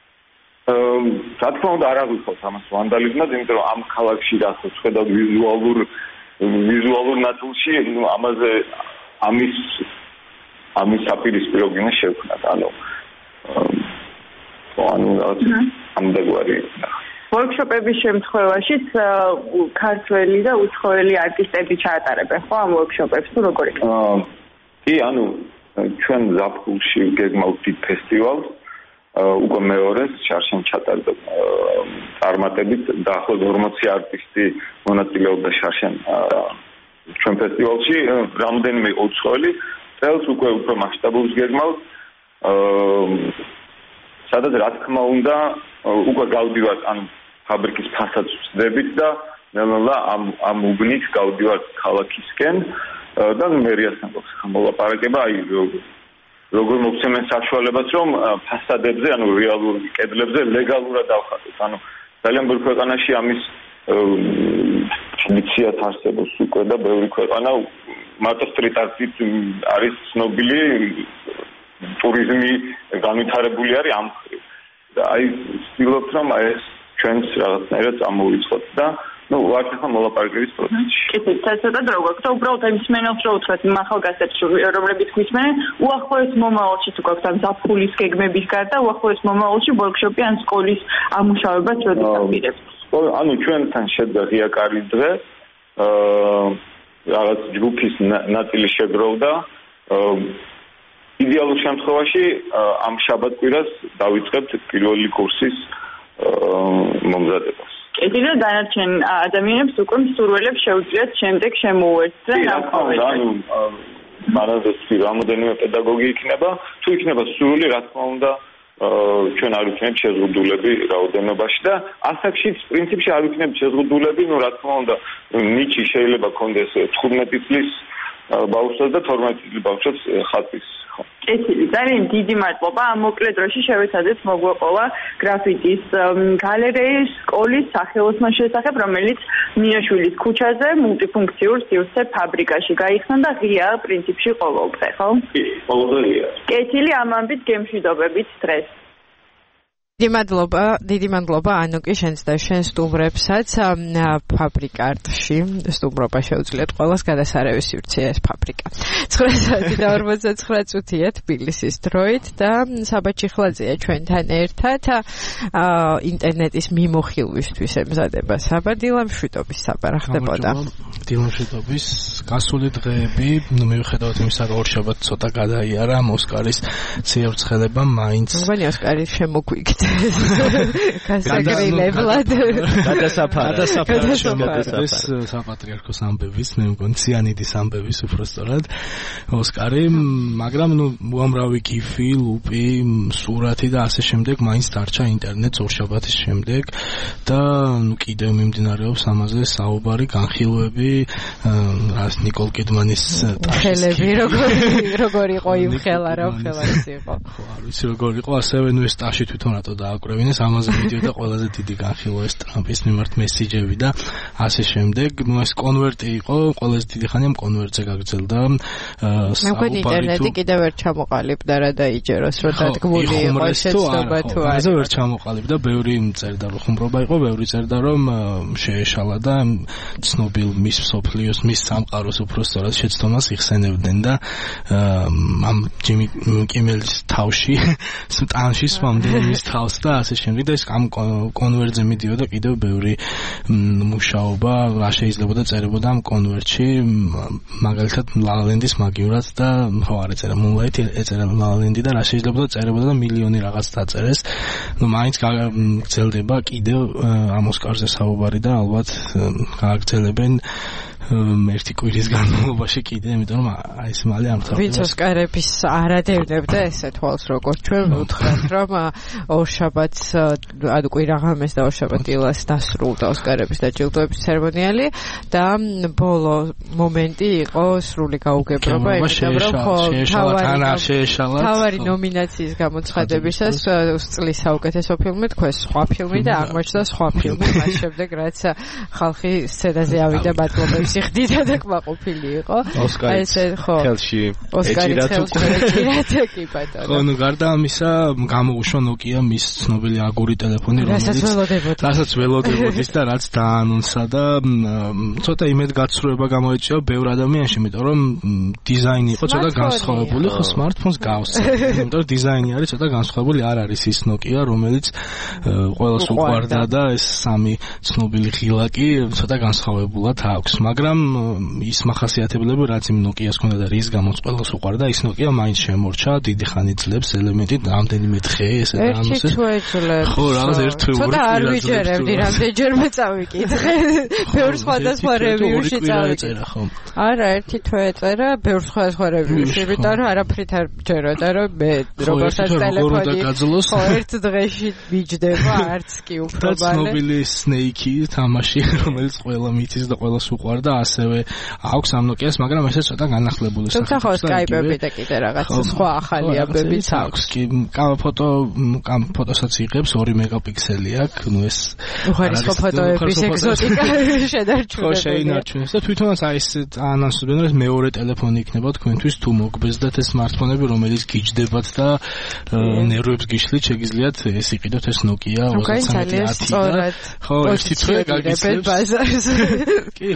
რა თქმა უნდა არ აღვიქოთ ამას ვანდალიზმად, იმიტომ რომ ამ ქალაქში რასაც ხედავთ ვიზუალურ ვიზუალურ ნაწილში, ნუ ამაზე ამის ამის საპირისპირო გინდა შევქნათ, ანუ ანუ ამდაგვარი ვორქშოპების შემთხვევაშიც ქართველი და უცხოელი არტისტები ჩაატარებენ ხო ამ ვორქშოპებს თუ როგორ იქნება? კი, ანუ ჩვენ ზაფხულში გეგმავთ დიდ ფესტივალს, უკვე მეორეს შარშან ჩატარდა წარმატებით და ახლად ორმოცი არტისტი მონაწილეობდა შარშან ჩვენ ფესტივალში, რამდენიმე უცხოელი, წელს უკვე უფრო მასშტაბურს გეგმავთ, სადაც რა თქმა უნდა უკვე გავდივართ ან ფაბრიკის ფასადს ვსდებით და ნელ-ნელა ამ ამ უბნით გავდივართ ქალაქისკენ და მერიასთან გვაქვს მოლაპარაკება, აი როგორ მოგცემენ საშუალებას, რომ ფასადებზე, ანუ რეალურ კედლებზე ლეგალურად დავხატოთ. ანუ ძალიან ბევრ ქვეყანაში ამის ტრადიციად არსებობს უკვე და ბევრი ქვეყანა მარტო სტრიტ არტით არის ცნობილი, ტურიზმი განვითარებული არის ამ მხრივ. და აი ვცდილობთ, რომ ეს ჩვენს რაღაცნაირად წამოვიწყოთ და ну, ვართ ახლა მოლაპარაკების პროცესში. კი, ცოტა დრო გვაქვს და უბრალოდ ამ მსმენელს რო უთხრათ ახალგაზრდებს, რომლებიც გვისმენენ, უახლოეს მომავალში თუ გვაქვს ამ ზაფხულის გეგმების გარდა, უახლოეს მომავალში ვორქშოპი ან სკოლის ამუშავებას როდის აპირებთ? ანუ ჩვენთან შედგა ღია კარის დღე, აა რაღაც ჯგუფის ნაწილი შეგროვდა, იდეალურ შემთხვევაში ამ შაბათ-კვირას დავიწყებთ პირველი კურსის მომზადებას. ეთილა დანარჩენ ადამიანებს უკვე მსურველებს შეუძლიათ შემდეგ შემოუერთდნენ ამ პროექტს. მანამდე რამოდენიმე პედაგოგი იქნება, თუ იქნება სრული, რა თქმა უნდა, ჩვენ არ ვიქნებთ შეზღუდულები რაოდენობაში და ასაკშიც პრინციპში არ ვიქნებთ შეზღუდულები, ну რა თქმა უნდა, ნიჭი შეიძლება კონდეს თხუთმეტი წლის ბავშვს და თორმეტი წლის ბავშვს ხატვის. ეთილი ძალიან დიდი მადლობა. ამ მოკლე დროში შევეცადეთ მოგვეყოლა გრაფიტის გალერეის სკოლის სახელოსნოს შესახებ, რომელიც მინაშვილის ქუჩაზე მულტიფუნქციურ სივრცე ფაბრიკაში გაიხსნა და ღია პრინციპში ყოველდღე, ხო? კი, ყოველდღე. ეთილი ამ ამბით გემშვიდობებით დღეს. დიდი მადლობა, დიდი მადლობა ანუკი შენს და შენ სტუმრებსაც ფაბრიკარტში სტუმრობა შეუძლიათ ყველას გადასარევი სივრცეა ეს ფაბრიკა. ცხრა საათი და ორმოცდაცხრა წუთია თბილისის დროით და საბაჩი ხლაძეა ჩვენთან ერთად ინტერნეტის მიმოხილვისთვის ემზადება საბა დილამშვიდობის საბა ხდებოდა. დილამშვიდობის გასული დღეები, ნუ მიუხედავად იმისა, რომ ორშაბათ ცოტა გადაიარა ოსკარის ციებრცხელება მაინც. მგონი ოსკარი შემოგვიგდა. გასაგრილებლად გადასაფარად საპატრიარქოს ამბების, მე მგონი ციანიდის ამბების უბრალოდ ოსკარი, მაგრამ ნუ უამრავი გიფი, ლუპი, სურათი და ასე შემდეგ მაინც დარჩა ინტერნეტს ორშაბათის შემდეგ და ნუ კიდევ მიმდინარეობს ამაზე საუბარი, განხილვები, რას ნიკოლ კიდმანის ხელები როგორი როგორი იყო იმ ხელა რა ხელაც იყო. ხო, არ ვიცი როგორი იყო, ასევე ნუ ეს ტაში თვითონ რატო დააკვრევინეს, ამაზე მიდიოდა ყველაზე დიდი განხილვა ეს ტრამპის მიმართ მესიჯები და ასე შემდეგ. ნუ ეს კონვერტი იყო, ყველაზე დიდი ხანი ამ კონვერტზე გაგრძელდა. მე მგონი ინტერნეტი კიდევ ვერ ჩამოყალიბდა რა დაიჯეროს, რომ დადგმული იყო შეცდომა თუ არა. ასე ვერ ჩამოყალიბდა, ბევრი წერდა რომ ხუმრობა იყო, ბევრი წერდა რომ შეეშალა და ცნობილ მის სოფლიოს, მის სამყაროს უბრალოდ შეცდომას იხსენებდნენ და ამ ჯიმი კიმელის თავში, სტანში სვამდნენ მის თავს და ასე შემდეგ და ეს ამ კონვერტზე მიდიოდა კიდევ ბევრი მუშაობა, რა შეიძლებოდა წერებოდა ამ კონვერტში, მაგალითად ლალენდის მაგივრად და ხო არ ეწერა მუნლაითი, ეწერა ლალენდი და რა შეიძლებოდა წერებოდა და მილიონი რაღაც დაწერეს. ნუ მაინც გაგრძელდება კიდევ ამ ოსკარზე საუბარი და ალბათ გააგრძელებენ ერთი კვირის განმავლობაში კიდე, იმიტომ რომ აი ეს მალე არ მთავრდება. ვინც ოსკარების არადევნებდა ესე თვალს როგორც ჩვენ ვუთხრათ, რომ ორშაბათს ანუ კვირაღამეს და ორშაბათ დილას დასრულდა ოსკარების დაჯილდოების ცერემონიალი და ბოლო მომენტი იყო სრული გაუგებრობა, იმიტომ რომ ხო თავარი ნომინაციის გამოცხადებისას წლის საუკეთესო ფილმი თქვეს სხვა ფილმი და აღმოჩნდა სხვა ფილმი, მას შემდეგ რაც ხალხი სცენაზე ავიდა მადლობებს იხდიდა და კმაყოფილი იყო. ოსკარის ხელში ოსკარის ხელში კი ბატონო. ხო, ნუ გარდა ამისა გამოუშვა ნოკია მის ცნობილი აგური ტელეფონი, რომელიც რასაც ველოდებოდის და რაც დაანონსა და ცოტა იმედგაცრუება გამოეწვია ბევრ ადამიანში, იმიტომ რომ დიზაინი იყო ცოტა განსხვავებული, ხო smartphones გავს. იმიტომ რომ დიზაინი არის ცოტა განსხვავებული, არ არის ის ნოკია, რომელიც ყველას უყვარდა და ეს სამი ცნობილი ღილაკი ცოტა განსხვავებულად აქვს, მაგრამ ის მახასიათებლები, რაც იმ ნოკიას ქონდა და რის გამოც ყველას უყვარდა, ის ნოკია მაინც შემორჩა, დიდი ხანი ძლებს ელემენტი, რამდენიმე დღე ესე დაანონსეს. ხო, რაღაც ერთ თვე ცოტა არ ვიჯერებდი, რამდენჯერმე წავიკითხე. ბევრ სხვადასხვა რევიუში წავიკითხე. არა, ერთი თვე ეწერა, ბევრ სხვადასხვა რევიუში, იმიტომ რომ არაფრით არ ჯეროდა, რომ მე როგორცაც ტელეფონი ხო ერთ დღეში ვიჯდება, არც კი უფრო ბალე. ცნობილი სნეიკი თამაში, რომელიც ყველა მითის და ყველას უყვარდა, ასევე აქვს ამ ნოკიას, მაგრამ ესე ცოტა განახლებული სახით. თუმცა ხო სკაიპები და კიდე რაღაც სხვა ახალი აბებიც აქვს. კი, ფოტო, ფოტოსაც იღებს ორი მეგაპიქსელი აქვს, ნუ ეს უხარისხო ფოტოების ეგზოტიკა შედარჩუნებული. ხო, შეინარჩუნეს და თვითონაც აი ეს ანონსებენ, რომ მეორე ტელეფონი იქნება თქვენთვის თუ მოგბეზდათ ეს smartphone-ები, რომელიც გიჯდებათ და ნერვებს გიშლით, შეგიძლიათ ეს იყიდოთ ეს ნოკია ოცდაათი ათი და ხო, ერთი თვე გაგიცნებს ბაზარს. კი, ხო, საშუალო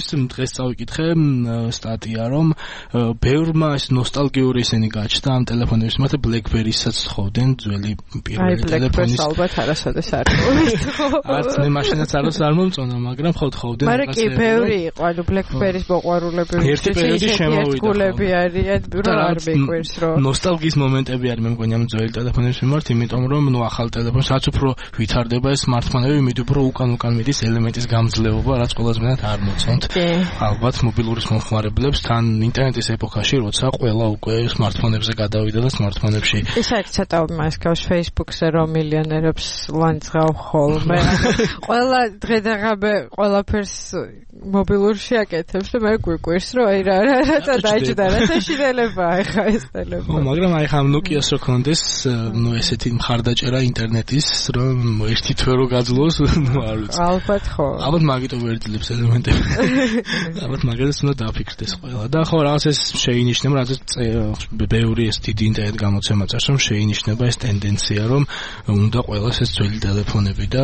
დღეს წავიკითხე სტატია, რომ ბევრმა ეს ნოსტალგიური ისენი გაჩნდა ამ ტელეფონების, მათე BlackBerry-საც თხოვდნენ ძველი პირველი ტელეფონის. აი, ალბათ არასოდეს არ მოიწო. არც მე მაშინაც არც არ მომწონა, მაგრამ ხო თხოვდნენ. მაგრამ კი ბევრი იყო, ანუ BlackBerry-ს მოყვარულები ერთი პერიოდი შემოვიდა. გულები არიან, რომ არ მეკვირს რომ ნოსტალგიის მომენტები არის მე მგონი ამ ძველი ტელეფონების მიმართ, იმიტომ რომ ნუ ახალ ტელეფონს რაც უფრო ვითარდება ეს smartphone-ები, იმით უფრო უკან უკან მიდის ელემენტის გამძლეობა, რაც ყველაზე მეტად არ მოწონთ. ალბათ მობილურის მომხმარებლებს თან ინტერნეტის ეპოქაში, როცა ყველა უკვე smartphone-ებზე გადავიდა და smartphone-ებში ის არის ცოტა მასკავს Facebook-ზე რომ მილიონერებს ლანძღავ ხოლმე. ყველა დღე და ღამე ყველაფერს მობილურში აკეთებს და მე გვიკვირს რომ აი რა რა რა დაიჭდა რა შეშინელებაა ხა ეს ტელეფონი. ხო, მაგრამ აი ხა Nokia-ს რო ქონდეს, ნუ ესეთი მხარდაჭერა ინტერნეტის, რომ ერთი თვე რო გაძლოს, ნუ არ ვიცი. ალბათ ხო. ალბათ მაგიტომ ვერძლებს ელემენტები. ალბათ მაგას უნდა დაფიქრდეს ყველა. და ხო, რაღაც ეს შეინიშნება, რაღაც ბევრი ეს დიდი ინტერნეტ გამოცემა წარს, რომ შეინიშნება ეს ტენდენცია, რომ უნდა ყველას ეს ძველი ტელეფონები და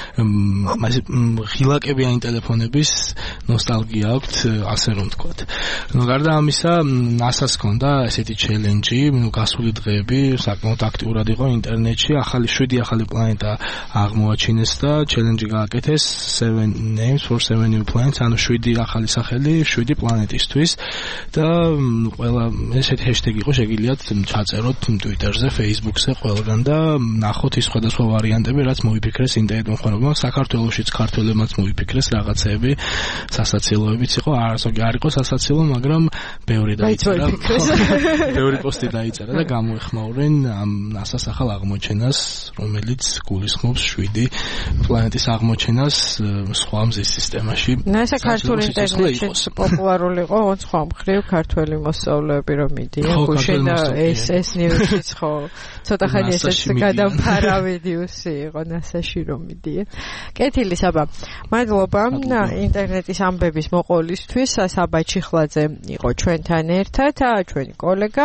მასე ღილაკებიანი ტელეფონების ნოსტალგია აქვს, ასე რომ ვთქვათ. ნუ გარდა ამისა, ნასას ჰქონდა ესეთი ჩელენჯი, ნუ გასული დღეები საკმაოდ აქტიურად იყო ინტერნეტში, ახალი შვიდი ახალი პლანეტა აღმოაჩინეს და ჩელენჯი გააკეთეს seven names for seven new planets, ანუ შვიდი ახალი სახელი შვიდი პლანეტისთვის და ყველა ესეთი ჰეშტეგი იყო, შეგიძლიათ ჩაწეროთ Twitter-ზე, Facebook-ზე ყველგან და ნახოთ ის სხვადასხვა ვარიანტები, რაც მოიფიქრეს ინტერნეტ მომხმარებელმა, საქართველოშიც ქართველებმაც მოიფიქრეს რაღაცეები, სასაცილოებიც იყო, არასოგი არ იყო სასაცილო, მაგრამ ბევრი დაიწერა. ბევრი პოსტი დაიწერა და გამოეხმაურენ ამ ნასას ახალ აღმოჩენას, რომელიც გულისხმობს შვიდი პლანეტის აღმოჩენას სხვა მზის სისტემაში. ნასა ქართულ ინტერნეტში პოპულარული იყო, სხვა მხრივ ქართველი მოსწავლეები რომ მიდიან, გუშინ ეს ეს ნიუსიც ხო ცოტა ხანი ესეც გადამფარავდი უსი იყო ნასაში რომ მიდიან. კეთილი საბა. მადლობა ინტერნეტის ამბების მოყოლისთვის. საბა ჩიხლაძე იყო ჩვენთან ერთად, ჩვენი კოლეგა.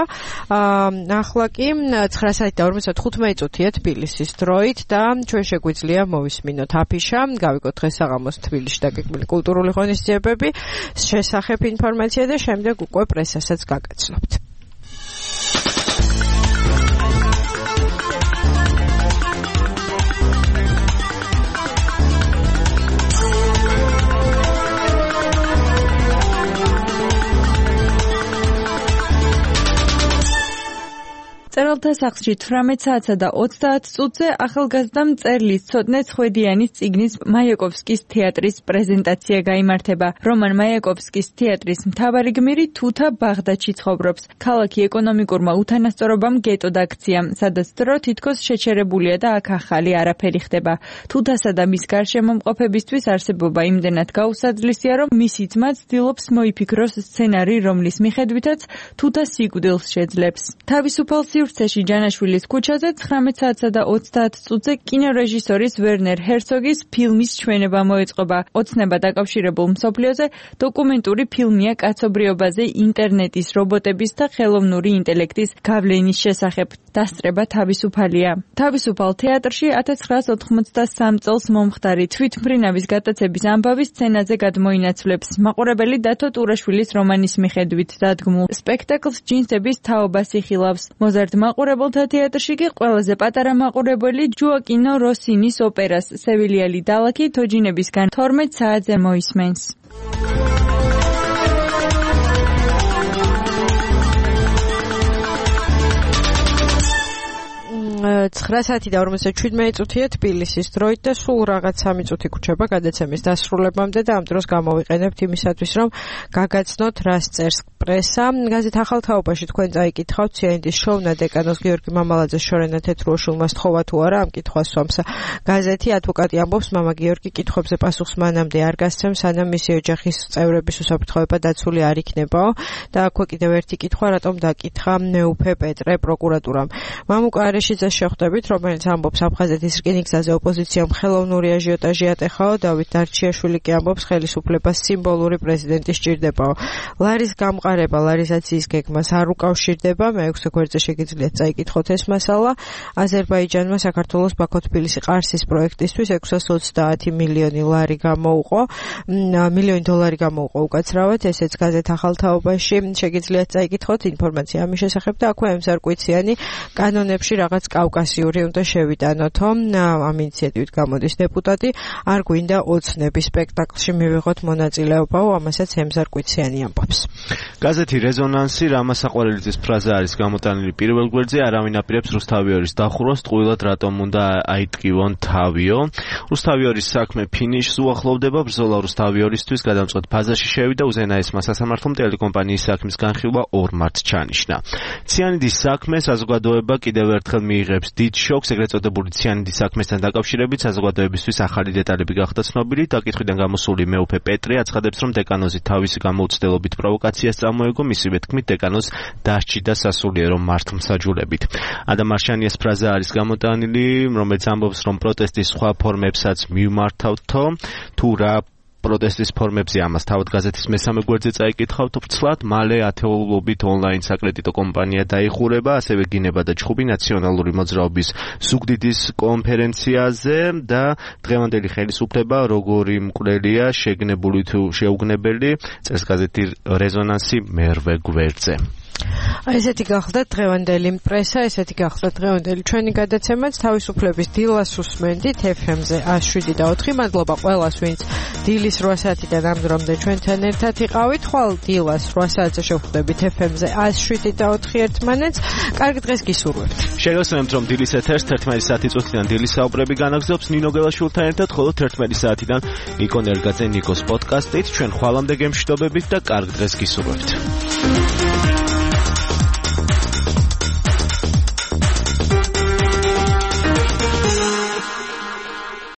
ახლა კი ცხრა საათი და ორმოცდათხუთმეტი წუთია თბილისის დროით და ჩვენ შეგვიძლია მოვისმინოთ აფიშა, გავიგოთ დღესაღამოს თბილისში დაგეგმილი კულტურული ღონისძიებები, შესახებ ინფორმაცია და შემდეგ უკვე პრესასაც გაგაცნობთ. წერალთა სახლში თვრამეტ საათსა და ოცდაათ წუთზე ახალგაზრდა მწერლის ცოტნე ხვედიანის წიგნის მაიაკოვსკის თეატრის პრეზენტაცია გაიმართება. რომან მაიაკოვსკის თეატრის მთავარი გმირი თუთა ბაღდადში ცხოვრობს. ქალაქი ეკონომიკურმა უთანასწორობამ გეტოდ აქცია, სადაც დრო თითქოს შეჩერებულია და აქ ახალი არაფერი ხდება. თუთასა და მის გარშემომყოფებისთვის არსებობა იმდენად გაუსაძლისია, რომ მისი ძმა ცდილობს მოიფიქროს სცენარი, რომლის მიხედვითაც თუთა სიკვდილს შეძლებს. თავისუფალ სივრცეში ჯანაშვილის ქუჩაზე ცხრამეტ საათსა და ოცდაათ წუთზე კინორეჟისორის ვერნერ ჰერცოგის ფილმის ჩვენება მოეწყობა. ოცნება დაკავშირებულ მსოფლიოზე დოკუმენტური ფილმია კაცობრიობაზე ინტერნეტის, რობოტების და ხელოვნური ინტელექტის გავლენის შესახებ. დასწრება თავისუფალია. თავისუფალ თეატრში ათას ცხრაას ოთხმოცდასამ წელს მომხდარი თვითმფრინავის გატაცების ამბავი სცენაზე გადმოინაცვლებს. მაყურებელი დათო ტურაშვილის რომანის მიხედვით დადგმულ სპექტაკლს ჯინსების თაობას იხილავს. მოზარდ მაყურებელთა თეატრში კი ყველაზე პატარა მაყურებელი ჯოაკინო როსინის ოპერას სევილიალი დალაქი თოჯინებისგან თორმეტ საათზე მოისმენს. ცხრა საათი და ორმოცდაშვიდმეტი წუთია თბილისის დროით და სულ რაღაც სამი წუთი გრჩება გადაცემის დასრულებამდე და ამ დროს გამოვიყენებთ იმისათვის, რომ გაგაცნოთ რას წერს პრესა. გაზეთ ახალ თაობაში თქვენ წაიკითხავთ სიენდის შოვნა დეკანოს გიორგი მამალაძეს შორენა თეთრუაშვილმა სთხოვა თუ არა ამ კითხვას სვამს. გაზეთი ადვოკატი ამბობს, მამა გიორგი კითხვებზე პასუხს მანამდე არ გასცემს, სანამ მისი ოჯახის წევრების უსაფრთხოება დაცული არ იქნებაო. და აქვე კიდევ ერთი კითხვა, რატომ დაკითხა მეუფე პეტრე პროკურატურამ. მამუკა არეშიძეს შეხვდებით, რომელიც ამბობს აფხაზეთის რკინიგზაზე ოპოზიციამ ხელოვნური აჟიოტაჟი ატეხაო. დავით დარჩიაშვილი კი ამბობს, ხელისუფლებას სიმბოლური პრეზიდენტი სჭირდებაო. ლარის გამყარება ემყარება ლარიზაციის გეგმას არ უკავშირდება. მეექვსე გვერდზე შეგიძლიათ წაიკითხოთ ეს მასალა. აზერბაიჯანმა საქართველოს ბაქო-თბილისი ყარსის პროექტისთვის ექვსას ოცდაათი მილიონი ლარი გამოუყო, მილიონი დოლარი გამოუყო უკაცრავად, ესეც გაზეთ ახალ თაობაში შეგიძლიათ წაიკითხოთ ინფორმაცია ამის შესახებ და აქვე ემსარკვიციანი კანონებში რაღაც კავკასიური უნდა შევიტანოთო. ამ ინიციატივით გამოდის დეპუტატი, არ გვინდა ოცნების სპექტაკლში მივიღოთ მონაწილეობაო, ამასაც ემსარკვიციანი ამბობს. გაზეთი რეზონანსი რამასაყვარელიძის ფრაზა არის გამოტანილი პირველ გვერდზე, არავინ აპირებს რუსთავიორის დახურვას, ტყუილად რატომ უნდა აიტკივონ თავიო. რუსთავიორის საქმე ფინიშს უახლოვდება, ბრძოლა რუსთავიორისთვის გადამწყვეტ ფაზაში შევიდა, უზენაესმა სასამართლომ ტელეკომპანიის საქმის განხილვა ორ მარტს ჩანიშნა. ციანიდის საქმე საზოგადოება კიდევ ერთხელ მიიღებს დიდ შოკს, ეგრეთ წოდებული ციანიდის საქმესთან დაკავშირებით საზოგადოებისთვის ახალი დეტალები გახდა ცნობილი. დაკითხვიდან გამოსული მეუფე პეტრე აცხადებს, რომ დეკანოზი თავისი გამოუცდელობით პროვოკაციას წამოეგო, მისივე თქმით დეკანოზს დასჭირდა სასულიერო მართლმსაჯულებით. ადამ მარშანიას ფრაზა არის გამოტანილი, რომელიც ამბობს, რომ პროტესტის სხვა ფორმებსაც მივმართავთო, თუ რა პროტესტის ფორმებზე ამას თავად გაზეთის მესამე გვერდზე წაიკითხავთ ვრცლად, მალე ათეულობით ონლაინ საკრედიტო კომპანია დაიხურება, ასევე გინება და ჩხუბი ნაციონალური მოძრაობის ზუგდიდის კონფერენციაზე და დღევანდელი ხელისუფლება როგორი მკვლელია შეგნებული თუ შეუგნებელი, წერს გაზეთი რეზონანსი მერვე გვერდზე. ესეთი გახდა დღევანდელი პრესა, ესეთი გახდა დღევანდელი ჩვენი გადაცემაც. თავისუფლების დილას უსმენდით ეფ ემ-ზე ათს შვიდი და ოთხი. მადლობა ყველას, ვინც დილის რვა საათიდან ამ დრომდე ჩვენთან ერთად იყავით. ხვალ დილას რვა საათზე შევხვდებით ეფ ემ-ზე ათს შვიდი და ოთხი ერთმანეთს. კარგ დღეს გისურვებთ. შეგახსენებთ, რომ დილის ეთერს თერთმეტი საათი წუთიდან დილის საუბრები განაგზობს ნინო გელაშვილთან ერთად, ხოლო თერთმეტი საათიდან ნიკო ნერგაძე ნიკოს პოდკასტით. ჩვენ ხვალამდე გემშვიდობებით და კარგ დღეს გისურვებთ.